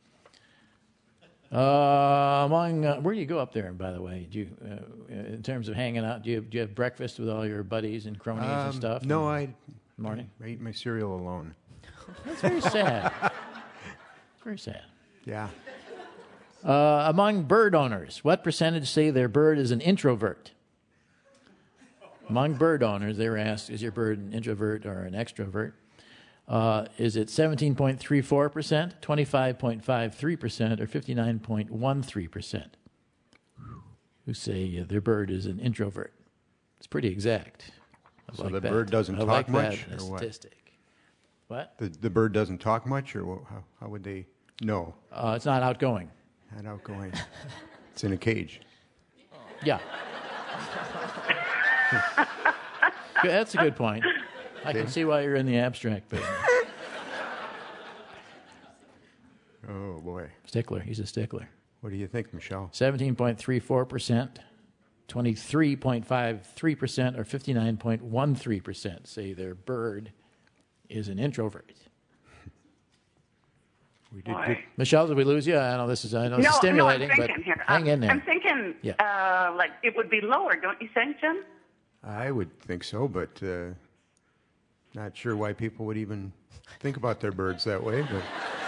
S1: Uh, among uh, where do you go up there? By the way, do you, uh, in terms of hanging out, do you do you have breakfast with all your buddies and cronies and
S4: Um,
S1: stuff?
S4: No,
S1: in
S4: I
S1: the morning.
S4: I eat my cereal alone.
S1: That's very sad. Very sad.
S4: Yeah.
S1: Uh, among bird owners, what percentage say their bird is an introvert? Among bird owners, they were asked, is your bird an introvert or an extrovert? Uh, is it seventeen point three four percent, twenty-five point five three percent, or fifty-nine point one three percent who say uh, their bird is an introvert? It's pretty exact. I
S4: So
S1: like
S4: the
S1: that.
S4: bird doesn't
S1: I
S4: talk
S1: like
S4: much,
S1: that
S4: or what?
S1: statistic. What?
S4: The the bird doesn't talk much, or wha- how, how would they know?
S1: Uh, it's not outgoing.
S4: Not outgoing. It's in a cage.
S1: Yeah. Good, that's a good point. I can see why you're in the abstract business.
S4: Oh boy.
S1: Stickler. He's a stickler.
S4: What do you think, Michelle?
S1: seventeen point three four percent, twenty-three point five three percent, or fifty-nine point one three percent say their bird is an introvert.
S4: We did
S5: Boy.
S4: good.
S1: Michelle, did we lose you? I know this is I know
S5: No,
S1: it's stimulating,
S5: no, I'm
S1: but
S5: thinking here.
S1: hang
S5: Um,
S1: in there.
S5: I'm thinking,
S1: Yeah.
S5: uh, like it would be lower, don't you think, Jim?
S4: I would think so, but uh, not sure why people would even think about their birds that way. But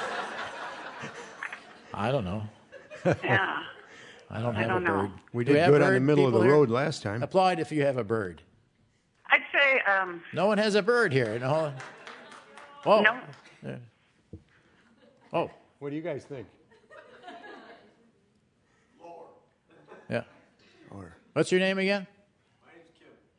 S1: I don't know.
S5: Yeah.
S1: I don't
S5: I
S1: have
S5: don't
S1: a
S5: know.
S1: bird.
S4: we
S1: Do
S4: did
S1: have
S4: good on the
S1: bird
S4: middle of the
S1: people here?
S4: road last time.
S1: Applaud if you have a bird.
S5: I'd say um,
S1: No one has a bird here. No. Oh.
S5: no.
S1: Yeah. Oh.
S4: What do you guys think?
S1: Yeah.
S4: Or
S1: What's your name again?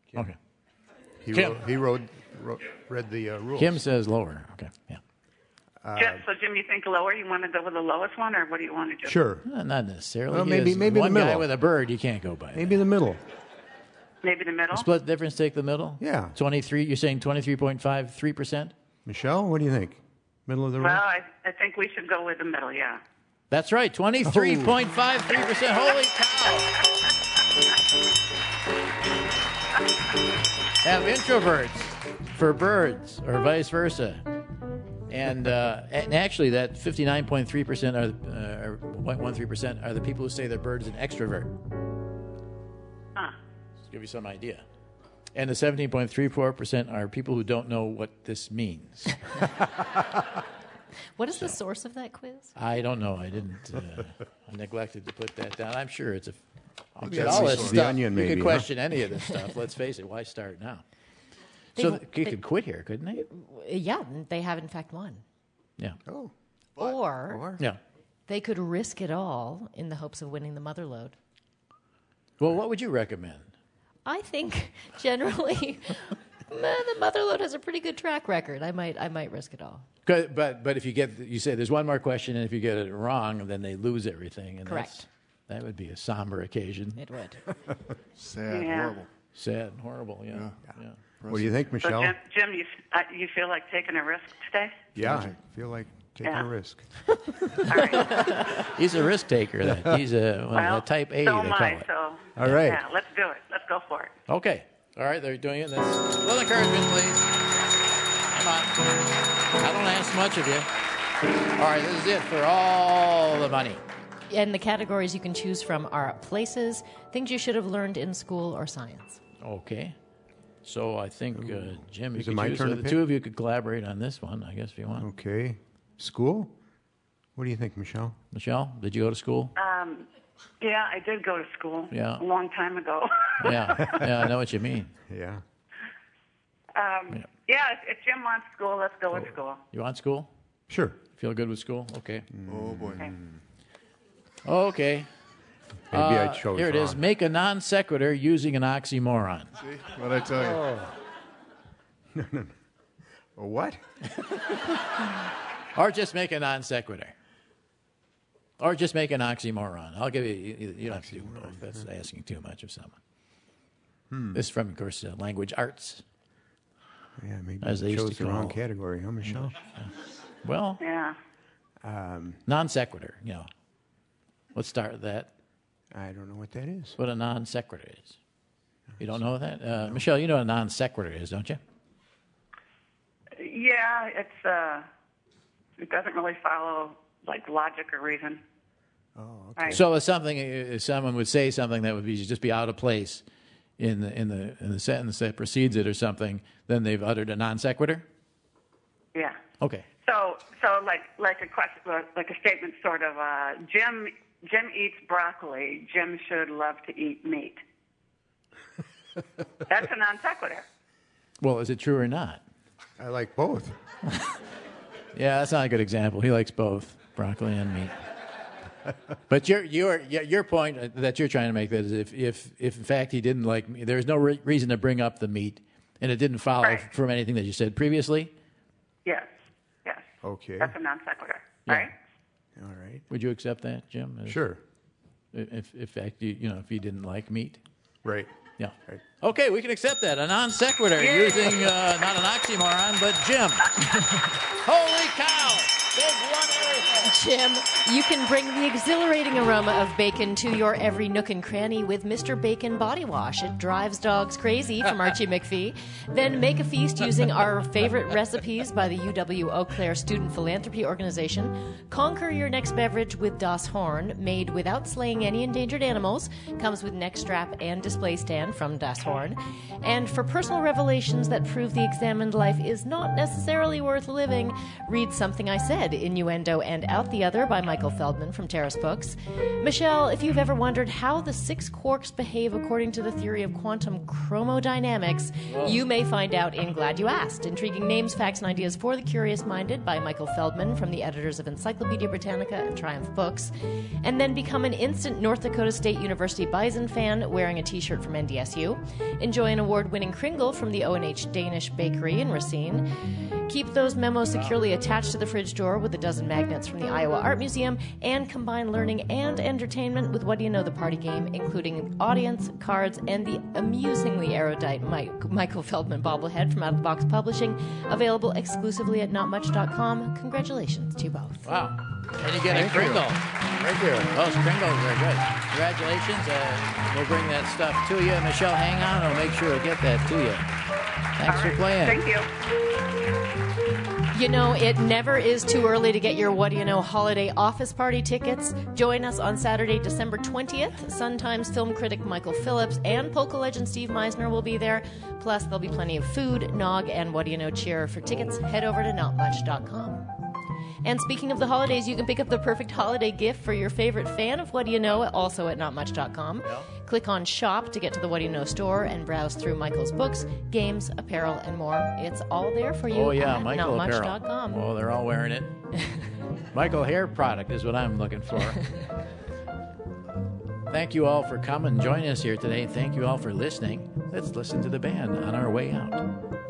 S1: Okay.
S4: He
S1: Kim.
S4: wrote, he wrote, wrote read the uh, rules.
S1: Kim says lower. Okay. Yeah.
S4: Uh,
S5: Jim, so, Jim, you think lower? You want to go with the lowest one, or what do you want to do?
S4: Sure.
S1: Uh, not necessarily.
S4: Well,
S1: He
S4: maybe-
S1: has
S4: maybe the
S1: one guy
S4: middle.
S1: with a bird. You can't go by.
S4: Maybe the middle.
S5: Maybe the middle?
S1: Split difference. Take the middle.
S4: Yeah.
S1: Twenty-three. You're saying twenty-three point five three percent.
S4: Michelle, what do you think? Middle of the
S5: Well,
S4: road?
S5: I, I think we should go with the middle, yeah.
S1: That's right. Twenty-three point five three percent. Holy cow! Have introverts for birds, or vice versa. And, uh, and actually, that fifty-nine point three percent are, uh, or zero point one three percent are the people who say their bird is an extrovert.
S5: Huh.
S1: Just give you some idea. And the seventeen point three four percent are people who don't know what this means.
S2: What is the source of that quiz?
S1: I don't know. I didn't. Uh, I neglected to put that down. I'm sure it's a. I
S4: Maybe
S1: mean,
S4: that's
S1: all
S4: the
S1: this
S4: source.
S1: stuff.
S4: The Onion,
S1: you
S4: maybe,
S1: could
S4: huh?
S1: question any of this stuff. Let's face it. Why start now? So
S2: They-
S1: th- you could quit here, couldn't they?
S2: Yeah, they have in fact won.
S1: Yeah.
S4: Oh.
S2: Or
S1: Yeah.
S2: they could risk it all in the hopes of winning the mother load.
S1: Well, what would you recommend?
S2: I think generally meh, the mother load has a pretty good track record. I might I might risk it all.
S1: 'Cause- But but if you get you say there's one more question, and if you get it wrong, then they lose everything. And
S2: Correct.
S1: that's- That would be a somber occasion.
S2: It would.
S3: Sad,
S5: Yeah.
S3: horrible.
S1: Sad, and horrible. Yeah. yeah.
S4: What do you think,
S5: So,
S4: Michelle?
S5: Jim, Jim you, uh, you feel like taking a risk today?
S4: Yeah, I feel like taking
S5: Yeah.
S4: a risk.
S1: He's a risk taker. Then he's a, well,
S5: Well,
S1: a type A.
S5: so
S1: they
S5: am
S1: call
S5: I,
S1: it.
S5: so.
S1: All right.
S5: Yeah, let's do it. Let's go for it.
S1: Okay. All right. They're doing it. That's a little encouragement, please. Come on. I don't ask much of you. All right. This is it for all the money.
S2: And the categories you can choose from are places, things you should have learned in school, or science.
S1: Okay. So I think, uh, Jim, you
S4: Is it
S1: could
S4: my
S1: choose.
S4: turn
S1: So
S4: to
S1: the
S4: pick?
S1: two of you could collaborate on this one, I guess, if you want.
S4: Okay. School? What do you think, Michelle?
S1: Michelle, did you go to school?
S5: Um, yeah, I did go to school
S1: Yeah.
S5: a long time ago.
S1: yeah. Yeah, I know what you mean.
S4: Yeah.
S5: Um, yeah, if, if Jim wants school, let's go with school.
S1: You want school?
S4: Sure.
S1: Feel good with school? Okay.
S3: Oh, boy.
S5: Okay.
S1: Okay.
S4: Maybe I
S1: Uh,
S4: chose
S1: Here it is.
S4: wrong.
S1: Make a non sequitur using an oxymoron.
S3: See what I tell you?
S4: Oh. No, no, no. A what?
S1: Or just make a non sequitur. Or just make an oxymoron. I'll give you, you, you don't have to do both. That's asking too much of someone.
S4: Hmm.
S1: This is from, of course, uh, language arts.
S4: Yeah, maybe
S1: As they
S4: I
S1: used
S4: chose
S1: to
S4: the wrong
S1: call-
S4: category, huh, Michelle?
S1: Well,
S5: Yeah.
S4: Um,
S1: non sequitur, you know. Let's start with that.
S4: I don't know what that is.
S1: What a non sequitur is. You don't know that? Uh, Michelle, you know what a non sequitur is, don't you?
S5: Yeah, it's uh, it doesn't really follow like logic or reason.
S4: Oh,
S5: okay. Right.
S1: So if something, if someone would say something that would be just be out of place in the in the in the sentence that precedes it or something, then they've uttered a non sequitur.
S5: Yeah.
S1: Okay.
S5: So, so like like a question, like a statement, sort of. Uh, Jim Jim eats broccoli. Jim should love to eat meat. That's a non sequitur.
S1: Well, is it true or not?
S4: I like both.
S1: Yeah, that's not a good example. He likes both broccoli and meat. But your your your point that you're trying to make that is if if if in fact he didn't like meat, there's no re- reason to bring up the meat, and it didn't follow
S5: Right.
S1: from anything that you said previously.
S5: Yes. Yes.
S4: Okay.
S5: That's a non sequitur.
S1: Yeah.
S5: Right.
S4: All right.
S1: Would you accept that, Jim? As-
S4: Sure.
S1: If, if in fact you you know if you didn't like meat.
S4: Right.
S1: Yeah.
S4: Right.
S1: Okay, we can accept that. A non sequitur
S5: Yay.
S1: using uh, not an oxymoron, but Jim. Holy cow! Big one everything.
S2: Jim, you can bring the exhilarating aroma of bacon to your every nook and cranny with Mister Bacon Body Wash. It drives dogs crazy from Archie McPhee. Then make a feast using our favorite recipes by the U W Eau Claire Student Philanthropy Organization. Conquer your next beverage with Das Horn, made without slaying any endangered animals. Comes with neck strap and display stand from Das Horn. And for personal revelations that prove the examined life is not necessarily worth living, read Something I Said Head, Innuendo and Out the Other by Michael Feldman from Terrace Books. Michelle, if you've ever wondered how the six quarks behave according to the theory of quantum chromodynamics,
S1: Whoa.
S2: you may find out in Glad You Asked. Intriguing names, facts, and ideas for the curious-minded by Michael Feldman from the editors of Encyclopedia Britannica and Triumph Books. And then become an instant North Dakota State University Bison fan wearing a t-shirt from N D S U. Enjoy an award-winning Kringle from the O and H Danish Bakery in Racine. Keep those memos securely attached to the fridge door with a dozen magnets from the Iowa Art Museum, and combine learning and entertainment with What Do You Know, the party game, including audience, cards, and the amusingly erudite Mike, Michael Feldman bobblehead from Out of the Box Publishing, available exclusively at not much dot com. Congratulations to you both.
S1: Wow. And you get
S2: Thank
S1: a
S2: you.
S1: Kringle. Thank you. Those Kringles are good. Congratulations. Uh, we'll bring that stuff to you. Michelle, hang on. I'll make sure to get that to you. Thanks for playing.
S5: Thank you.
S2: You know, it never is too early to get your What Do You Know holiday office party tickets. Join us on Saturday, December twentieth. Sun Times film critic Michael Phillips and polka legend Steve Meisner will be there. Plus, there'll be plenty of food, nog, and What Do You Know cheer. For tickets, head over to not much dot com. And speaking of the holidays, you can pick up the perfect holiday gift for your favorite fan of What Do You Know, also at not much dot com.
S1: Yeah.
S2: Click on Shop to get to the What Do You Know store and browse through Michael's books, games, apparel, and more. It's all there for you
S1: Oh, yeah,
S2: at
S1: Michael
S2: not much
S1: apparel.
S2: dot com.
S1: Oh, they're all wearing it. Michael hair product is what I'm looking for. Thank you all for coming and joining us here today. Thank you all for listening. Let's listen to the band on our way out.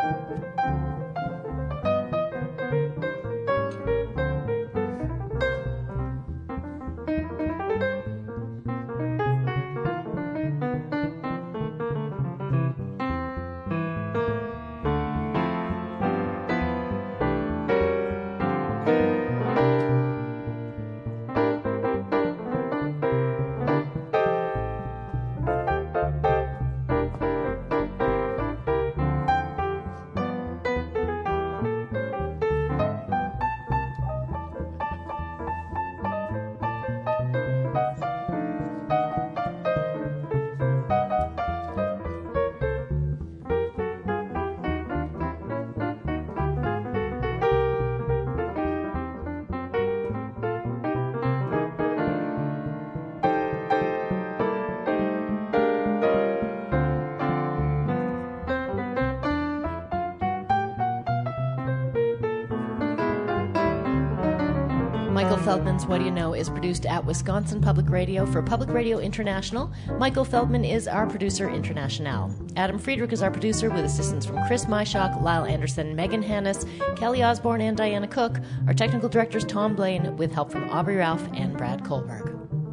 S2: Michael Feldman's What Do You Know is produced at Wisconsin Public Radio for Public Radio International. Michael Feldman is our producer international. Adam Friedrich is our producer with assistance from Chris Myshock, Lyle Anderson, Megan Hannis, Kelly Osborne, and Diana Cook. Our technical director is Tom Blaine with help from Aubrey Ralph and Brad Kohlberg.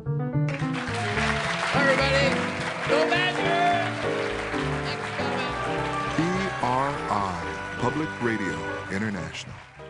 S1: Everybody, go Badgers!
S6: P R I, Public Radio International.